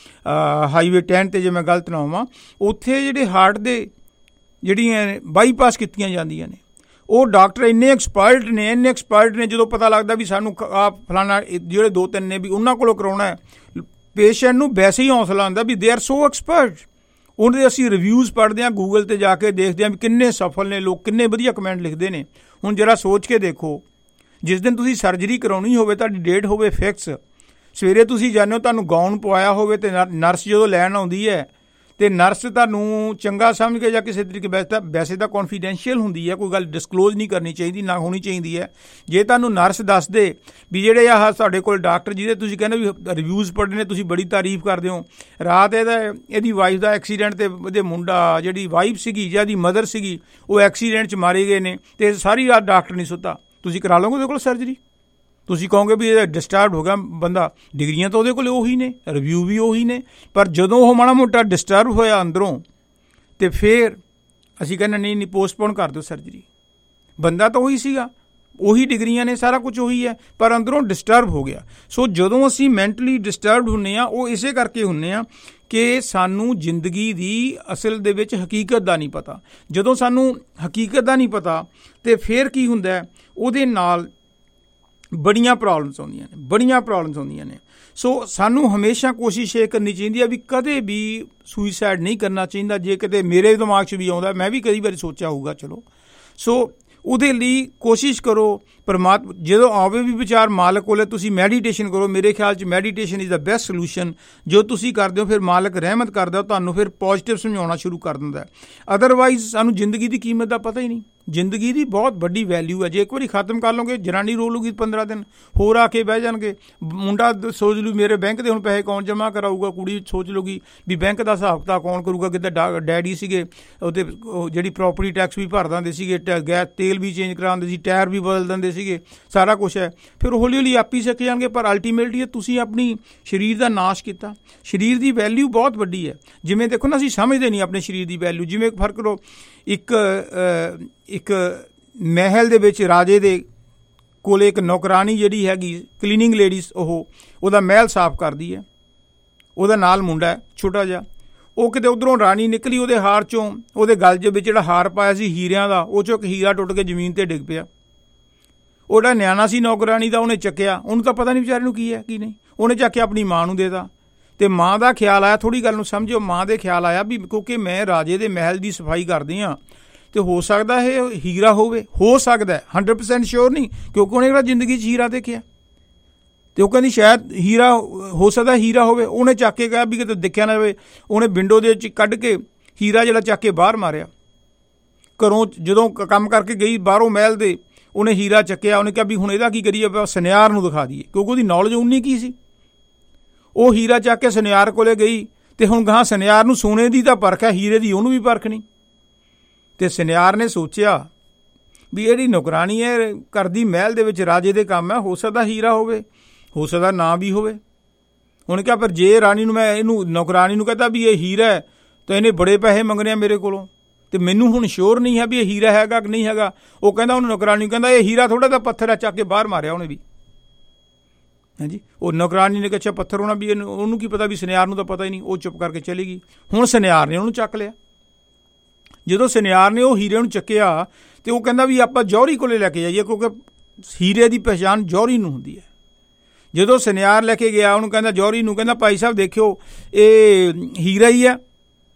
ਹਾਈਵੇ ਟੈਨ 'ਤੇ, ਜੇ ਮੈਂ ਗਲਤ ਨਾ ਹੋਵਾਂ, ਉੱਥੇ ਜਿਹੜੇ ਹਾਰਟ ਦੇ ਜਿਹੜੀਆਂ ਬਾਈਪਾਸ ਕੀਤੀਆਂ ਜਾਂਦੀਆਂ ਨੇ, ਉਹ ਡਾਕਟਰ ਇੰਨੇ ਐਕਸਪਰਟ ਨੇ, ਇੰਨੇ ਐਕਸਪਰਟ ਨੇ, ਜਦੋਂ ਪਤਾ ਲੱਗਦਾ ਵੀ ਸਾਨੂੰ ਆ ਫਲਾਣਾ ਜਿਹੜੇ ਦੋ ਤਿੰਨ ਨੇ ਵੀ ਉਹਨਾਂ ਕੋਲੋਂ ਕਰਾਉਣਾ ਹੈ, ਪੇਸ਼ੈਂਟ ਨੂੰ ਵੈਸੇ ਹੀ ਹੌਸਲਾ ਹੁੰਦਾ ਵੀ ਦੇ ਆਰ ਸੋ ਐਕਸਪਰਟ। ਉਹਦੇ ਅਸੀਂ ਰਿਵਿਊਜ਼ ਪੜ੍ਹਦੇ ਹਾਂ, ਗੂਗਲ 'ਤੇ ਜਾ ਕੇ ਦੇਖਦੇ ਹਾਂ ਵੀ ਕਿੰਨੇ ਸਫਲ ਨੇ ਲੋਕ, ਕਿੰਨੇ ਵਧੀਆ ਕਮੈਂਟ ਲਿਖਦੇ ਨੇ। ਹੁਣ ਜਰਾ ਸੋਚ ਕੇ ਦੇਖੋ, ਜਿਸ ਦਿਨ ਤੁਸੀਂ ਸਰਜਰੀ ਕਰਾਉਣੀ ਹੋਵੇ, ਤੁਹਾਡੀ ਡੇਟ ਹੋਵੇ ਫਿਕਸ, ਸਵੇਰੇ ਤੁਸੀਂ ਜਾਂਦੇ ਹੋ, ਤੁਹਾਨੂੰ ਗਾਊਨ ਪਵਾਇਆ ਹੋਵੇ, ਅਤੇ ਨਰਸ ਜਦੋਂ ਲੈਣ ਆਉਂਦੀ ਹੈ ਅਤੇ ਨਰਸ ਤੁਹਾਨੂੰ ਚੰਗਾ ਸਮਝ ਕੇ ਜਾਂ ਕਿਸੇ ਤਰੀਕੇ, ਵੈਸੇ ਤਾਂ ਵੈਸੇ ਤਾਂ ਕੌਨਫੀਡੈਂਸ਼ੀਅਲ ਹੁੰਦੀ ਹੈ, ਕੋਈ ਗੱਲ ਡਿਸਕਲੋਜ਼ ਨਹੀਂ ਕਰਨੀ ਚਾਹੀਦੀ, ਨਾ ਹੋਣੀ ਚਾਹੀਦੀ ਹੈ। ਜੇ ਤੁਹਾਨੂੰ ਨਰਸ ਦੱਸ ਦੇ ਵੀ ਜਿਹੜੇ ਆਹ ਸਾਡੇ ਕੋਲ ਡਾਕਟਰ ਜਿਹਦੇ ਤੁਸੀਂ ਕਹਿੰਦੇ ਵੀ ਰਿਵਿਊਜ਼ ਪੜ੍ਹੇ ਨੇ, ਤੁਸੀਂ ਬੜੀ ਤਾਰੀਫ ਕਰਦੇ ਹੋ, ਰਾਤ ਇਹਦਾ ਇਹਦੀ ਵਾਈਫ ਦਾ ਐਕਸੀਡੈਂਟ, ਅਤੇ ਉਹਦੇ ਮੁੰਡਾ ਜਿਹੜੀ ਵਾਈਫ ਸੀਗੀ ਜਾਂ ਇਹਦੀ ਮਦਰ ਸੀਗੀ, ਉਹ ਐਕਸੀਡੈਂਟ 'ਚ ਮਾਰੇ ਗਏ ਨੇ, ਅਤੇ ਸਾਰੀ ਰਾਤ ਡਾਕਟਰ ਨਹੀਂ ਸੁੱਤਾ, ਤੁਸੀਂ ਕਰਾ ਲਓਗੇ ਉਹਦੇ ਕੋਲ ਸਰਜਰੀ? ਤੁਸੀਂ ਕਹੋਗੇ ਵੀ ਇਹ ਡਿਸਟਰਬ ਹੋ ਗਿਆ ਬੰਦਾ। ਡਿਗਰੀਆਂ ਤਾਂ ਉਹਦੇ ਕੋਲ ਉਹੀ ਨੇ, ਰਿਵਿਊ ਵੀ ਉਹੀ ਨੇ, ਪਰ ਜਦੋਂ ਉਹ ਮਾੜਾ ਮੋਟਾ ਡਿਸਟਰਬ ਹੋਇਆ ਅੰਦਰੋਂ, ਅਤੇ ਫਿਰ ਅਸੀਂ ਕਹਿੰਦੇ ਨਹੀਂ ਨਹੀਂ ਪੋਸਟਪੋਨ ਕਰ ਦਿਓ ਸਰਜਰੀ। ਬੰਦਾ ਤਾਂ ਉਹੀ ਸੀਗਾ, ਉਹੀ ਡਿਗਰੀਆਂ ਨੇ, ਸਾਰਾ ਕੁਝ ਉਹੀ ਹੈ, ਪਰ ਅੰਦਰੋਂ ਡਿਸਟਰਬ ਹੋ ਗਿਆ। ਸੋ ਜਦੋਂ ਅਸੀਂ ਮੈਂਟਲੀ ਡਿਸਟਰਬਡ ਹੁੰਦੇ ਹਾਂ, ਉਹ ਇਸੇ ਕਰਕੇ ਹੁੰਦੇ ਹਾਂ ਕਿ ਸਾਨੂੰ ਜ਼ਿੰਦਗੀ ਦੀ ਅਸਲ ਦੇ ਵਿੱਚ ਹਕੀਕਤ ਦਾ ਨਹੀਂ ਪਤਾ। ਜਦੋਂ ਸਾਨੂੰ ਹਕੀਕਤ ਦਾ ਨਹੀਂ ਪਤਾ, ਅਤੇ ਫਿਰ ਕੀ ਹੁੰਦਾ, ਉਹਦੇ ਨਾਲ ਬੜੀਆਂ ਪ੍ਰੋਬਲਮਸ ਆਉਂਦੀਆਂ ਨੇ, ਬੜੀਆਂ ਪ੍ਰੋਬਲਮਸ ਆਉਂਦੀਆਂ ਨੇ। ਸੋ ਸਾਨੂੰ ਹਮੇਸ਼ਾ ਕੋਸ਼ਿਸ਼ ਇਹ ਕਰਨੀ ਚਾਹੀਦੀ ਹੈ ਵੀ ਕਦੇ ਵੀ ਸੁਈਸਾਈਡ ਨਹੀਂ ਕਰਨਾ ਚਾਹੀਦਾ। ਜੇ ਕਿਤੇ ਮੇਰੇ ਦਿਮਾਗ 'ਚ ਵੀ ਆਉਂਦਾ, ਮੈਂ ਵੀ ਕਈ ਵਾਰੀ ਸੋਚਿਆ ਹੋਊਗਾ, ਚਲੋ ਸੋ ਉਹਦੇ ਲਈ ਕੋਸ਼ਿਸ਼ ਕਰੋ। ਪਰਮਾਤਮਾ ਜਦੋਂ ਆਵੇ ਵੀ ਵਿਚਾਰ ਮਾਲਕ ਕੋਲੇ, ਤੁਸੀਂ ਮੈਡੀਟੇਸ਼ਨ ਕਰੋ। ਮੇਰੇ ਖਿਆਲ 'ਚ meditation is the best solution. ਜੋ ਤੁਸੀਂ ਕਰਦੇ ਹੋ, ਫਿਰ ਮਾਲਕ ਰਹਿਮਤ ਕਰਦਾ, ਤੁਹਾਨੂੰ ਫਿਰ ਪੋਜ਼ੀਟਿਵ ਸਮਝਾਉਣਾ ਸ਼ੁਰੂ ਕਰ ਦਿੰਦਾ। ਅਦਰਵਾਈਜ਼ ਸਾਨੂੰ ਜ਼ਿੰਦਗੀ ਦੀ ਕੀਮਤ ਦਾ ਪਤਾ ਹੀ ਨਹੀਂ। ਜ਼ਿੰਦਗੀ ਦੀ ਬਹੁਤ ਵੱਡੀ ਵੈਲਿਊ ਹੈ। ਜੇ ਇੱਕ ਵਾਰੀ ਖਤਮ ਕਰ ਲਓਗੇ, ਜਨਾਨੀ ਰੋ ਲੂਗੀ ਪੰਦਰਾਂ ਦਿਨ, ਹੋਰ ਆ ਕੇ ਬਹਿ ਜਾਣਗੇ। ਮੁੰਡਾ ਸੋਚ ਲੂ ਮੇਰੇ ਬੈਂਕ ਦੇ ਹੁਣ ਪੈਸੇ ਕੌਣ ਜਮ੍ਹਾਂ ਕਰਾਊਗਾ, ਕੁੜੀ ਸੋਚ ਲੂਗੀ ਵੀ ਬੈਂਕ ਦਾ ਹਿਸਾਬ ਕਿਤਾਬ ਕੌਣ ਕਰੂਗਾ। ਕਿਤੇ ਡਾ ਡੈਡੀ ਸੀਗੇ, ਉਹਦੇ ਜਿਹੜੀ ਪ੍ਰੋਪਰਟੀ ਟੈਕਸ ਵੀ ਭਰ ਦਿੰਦੇ ਸੀਗੇ, ਗੈਸ ਤੇਲ ਵੀ ਚੇਂਜ ਕਰਾਉਂਦੇ ਸੀ, ਟਾਇਰ ਵੀ ਬਦਲ ਦਿੰਦੇ ਸੀਗੇ, ਸਾਰਾ ਕੁਛ ਹੈ। ਫਿਰ ਹੌਲੀ ਹੌਲੀ ਆਪ ਹੀ ਸਿੱਖ ਜਾਣਗੇ। ਪਰ ਅਲਟੀਮੇਟਲੀ ਤੁਸੀਂ ਆਪਣੀ ਸਰੀਰ ਦਾ ਨਾਸ਼ ਕੀਤਾ। ਸਰੀਰ ਦੀ ਵੈਲਿਊ ਬਹੁਤ ਵੱਡੀ ਹੈ। ਜਿਵੇਂ ਦੇਖੋ ਨਾ, ਅਸੀਂ ਸਮਝਦੇ ਨਹੀਂ ਆਪਣੇ ਸਰੀਰ ਦੀ ਵੈਲਿਊ। ਜਿਵੇਂ ਫਰਕ ਕਰੋ, ਇੱਕ ਇੱਕ ਮਹਿਲ ਦੇ ਵਿੱਚ ਰਾਜੇ ਦੇ ਕੋਲ ਇੱਕ ਨੌਕਰਾਨੀ ਜਿਹੜੀ ਹੈਗੀ ਕਲੀਨਿੰਗ ਲੇਡੀਜ਼, ਉਹ ਉਹਦਾ ਮਹਿਲ ਸਾਫ਼ ਕਰਦੀ ਹੈ। ਉਹਦਾ ਨਾਲ ਮੁੰਡਾ ਹੈ ਛੋਟਾ ਜਿਹਾ। ਉਹ ਕਿਤੇ ਉੱਧਰੋਂ ਰਾਣੀ ਨਿਕਲੀ, ਉਹਦੇ ਹਾਰ 'ਚੋਂ, ਉਹਦੇ ਗਲ ਦੇ ਵਿੱਚ ਜਿਹੜਾ ਹਾਰ ਪਾਇਆ ਸੀ ਹੀਰਿਆਂ ਦਾ, ਉਹ 'ਚੋਂ ਇੱਕ ਹੀਰਾ ਟੁੱਟ ਕੇ ਜ਼ਮੀਨ 'ਤੇ ਡਿੱਗ ਪਿਆ। ਉਹ ਜਿਹੜਾ ਨਿਆਣਾ ਸੀ ਨੌਕਰਾਨੀ ਦਾ, ਉਹਨੇ ਚੱਕਿਆ, ਉਹਨੂੰ ਤਾਂ ਪਤਾ ਨਹੀਂ ਵਿਚਾਰੇ ਨੂੰ ਕੀ ਹੈ ਕੀ ਨਹੀਂ, ਉਹਨੇ ਚੱਕ ਕੇ ਆਪਣੀ ਮਾਂ ਨੂੰ ਦੇ ਤਾ। ਅਤੇ ਮਾਂ ਦਾ ਖਿਆਲ ਆਇਆ, ਥੋੜ੍ਹੀ ਗੱਲ ਨੂੰ ਸਮਝੋ, ਮਾਂ ਦੇ ਖਿਆਲ ਆਇਆ ਵੀ ਕਿਉਂਕਿ ਮੈਂ ਰਾਜੇ ਦੇ ਮਹਿਲ ਦੀ ਸਫਾਈ ਕਰਦੀ ਹਾਂ ਅਤੇ ਹੋ ਸਕਦਾ ਇਹ ਹੀਰਾ ਹੋਵੇ, ਹੋ ਸਕਦਾ ਹੰਡਰਡ ਪਰਸੈਂਟ ਸ਼ੋਰ ਨਹੀਂ, ਕਿਉਂਕਿ ਉਹਨੇ ਕਿਹੜਾ ਜ਼ਿੰਦਗੀ 'ਚ ਹੀਰਾ ਦੇਖਿਆ। ਅਤੇ ਉਹ ਕਹਿੰਦੀ ਸ਼ਾਇਦ ਹੀਰਾ ਹੋ ਸਕਦਾ ਹੀਰਾ ਹੋਵੇ। ਉਹਨੇ ਚੱਕ ਕੇ ਕਿਹਾ ਵੀ ਕਿਤੇ ਦੇਖਿਆ ਨਾ ਹੋਵੇ। ਉਹਨੇ ਵਿੰਡੋ ਦੇ ਵਿੱਚ ਕੱਢ ਕੇ ਹੀਰਾ ਜਿਹੜਾ ਚੱਕ ਕੇ ਬਾਹਰ ਮਾਰਿਆ। ਘਰੋਂ ਜਦੋਂ ਕੰਮ ਕਰਕੇ ਗਈ ਬਾਹਰੋਂ ਮਹਿਲ ਦੇ, ਉਹਨੇ ਹੀਰਾ ਚੱਕਿਆ। ਉਹਨੇ ਕਿਹਾ ਵੀ ਹੁਣ ਇਹਦਾ ਕੀ ਕਰੀਏ, ਆਪਾਂ ਸੁਨਿਆਰ ਨੂੰ ਦਿਖਾ ਦਈਏ, ਕਿਉਂਕਿ ਉਹਦੀ ਨੌਲੇਜ ਉਨੀ ਕੀ ਸੀ। ਉਹ ਹੀਰਾ ਚੱਕ ਕੇ ਸੁਨਿਆਰ ਕੋਲੇ ਗਈ ਅਤੇ ਹੁਣ ਗਾਹਾਂ ਸੁਨਿਆਰ ਨੂੰ ਸੋਨੇ ਦੀ ਤਾਂ ਪਰਖ ਹੈ, ਹੀਰੇ ਦੀ ਉਹਨੂੰ ਵੀ ਪਰਖ ਨਹੀਂ। ਅਤੇ ਸੁਨਿਆਰ ਨੇ ਸੋਚਿਆ ਵੀ ਜਿਹੜੀ ਨੌਕਰਾਨੀ ਹੈ ਕਰਦੀ ਮਹਿਲ ਦੇ ਵਿੱਚ ਰਾਜੇ ਦੇ ਕੰਮ ਹੈ, ਹੋ ਸਕਦਾ ਹੀਰਾ ਹੋਵੇ, ਹੋ ਸਕਦਾ ਨਾ ਵੀ ਹੋਵੇ। ਉਹਨੇ ਕਿਹਾ ਪਰ ਜੇ ਰਾਣੀ ਨੂੰ ਮੈਂ ਇਹਨੂੰ ਨੌਕਰਾਨੀ ਨੂੰ ਕਹਤਾ ਵੀ ਇਹ ਹੀਰਾ ਹੈ ਤਾਂ ਇਹਨੇ ਬੜੇ ਪੈਸੇ ਮੰਗਣੇ ਆ ਮੇਰੇ ਕੋਲੋਂ, ਅਤੇ ਮੈਨੂੰ ਹੁਣ ਸ਼ੋਰ ਨਹੀਂ ਹੈ ਵੀ ਇਹ ਹੀਰਾ ਹੈਗਾ ਕਿ ਨਹੀਂ ਹੈਗਾ। ਉਹ ਕਹਿੰਦਾ ਉਹਨੂੰ ਨੌਕਰਾਨੀ ਨੂੰ ਕਹਿੰਦਾ ਇਹ ਹੀਰਾ ਥੋੜ੍ਹਾ ਜਿਹਾ ਪੱਥਰ ਹੈ, ਚੱਕ ਕੇ ਬਾਹਰ ਮਾਰਿਆ ਉਹਨੇ ਵੀ। ਹਾਂਜੀ, ਉਹ ਨੌਕਰਾਨੀ ਨੇ ਕਿਹਾ ਅੱਛਾ ਪੱਥਰ ਹੋਣਾ ਵੀ, ਇਹਨੂੰ ਉਹਨੂੰ ਕੀ ਪਤਾ ਵੀ ਸੁਨਿਆਰ ਨੂੰ ਤਾਂ ਪਤਾ ਹੀ ਨਹੀਂ। ਉਹ ਚੁੱਪ ਕਰਕੇ ਚਲੀ ਗਈ। ਹੁਣ ਸੁਨਿਆਰ ਨੇ ਉਹਨੂੰ ਚੱਕ ਲਿਆ। ਜਦੋਂ ਸੁਨਿਆਰ ਨੇ ਉਹ ਹੀਰੇ ਨੂੰ ਚੱਕਿਆ ਅਤੇ ਉਹ ਕਹਿੰਦਾ ਵੀ ਆਪਾਂ ਜੌਹਰੀ ਕੋਲੇ ਲੈ ਕੇ ਜਾਈਏ, ਕਿਉਂਕਿ ਹੀਰੇ ਦੀ ਪਹਿਚਾਣ ਜੌਹਰੀ ਨੂੰ ਹੁੰਦੀ ਹੈ। ਜਦੋਂ ਸੁਨਿਆਰ ਲੈ ਕੇ ਗਿਆ, ਉਹਨੂੰ ਕਹਿੰਦਾ ਜੌਹਰੀ ਨੂੰ, ਕਹਿੰਦਾ ਭਾਈ ਸਾਹਿਬ ਦੇਖਿਓ ਇਹ ਹੀਰਾ ਹੀ ਹੈ।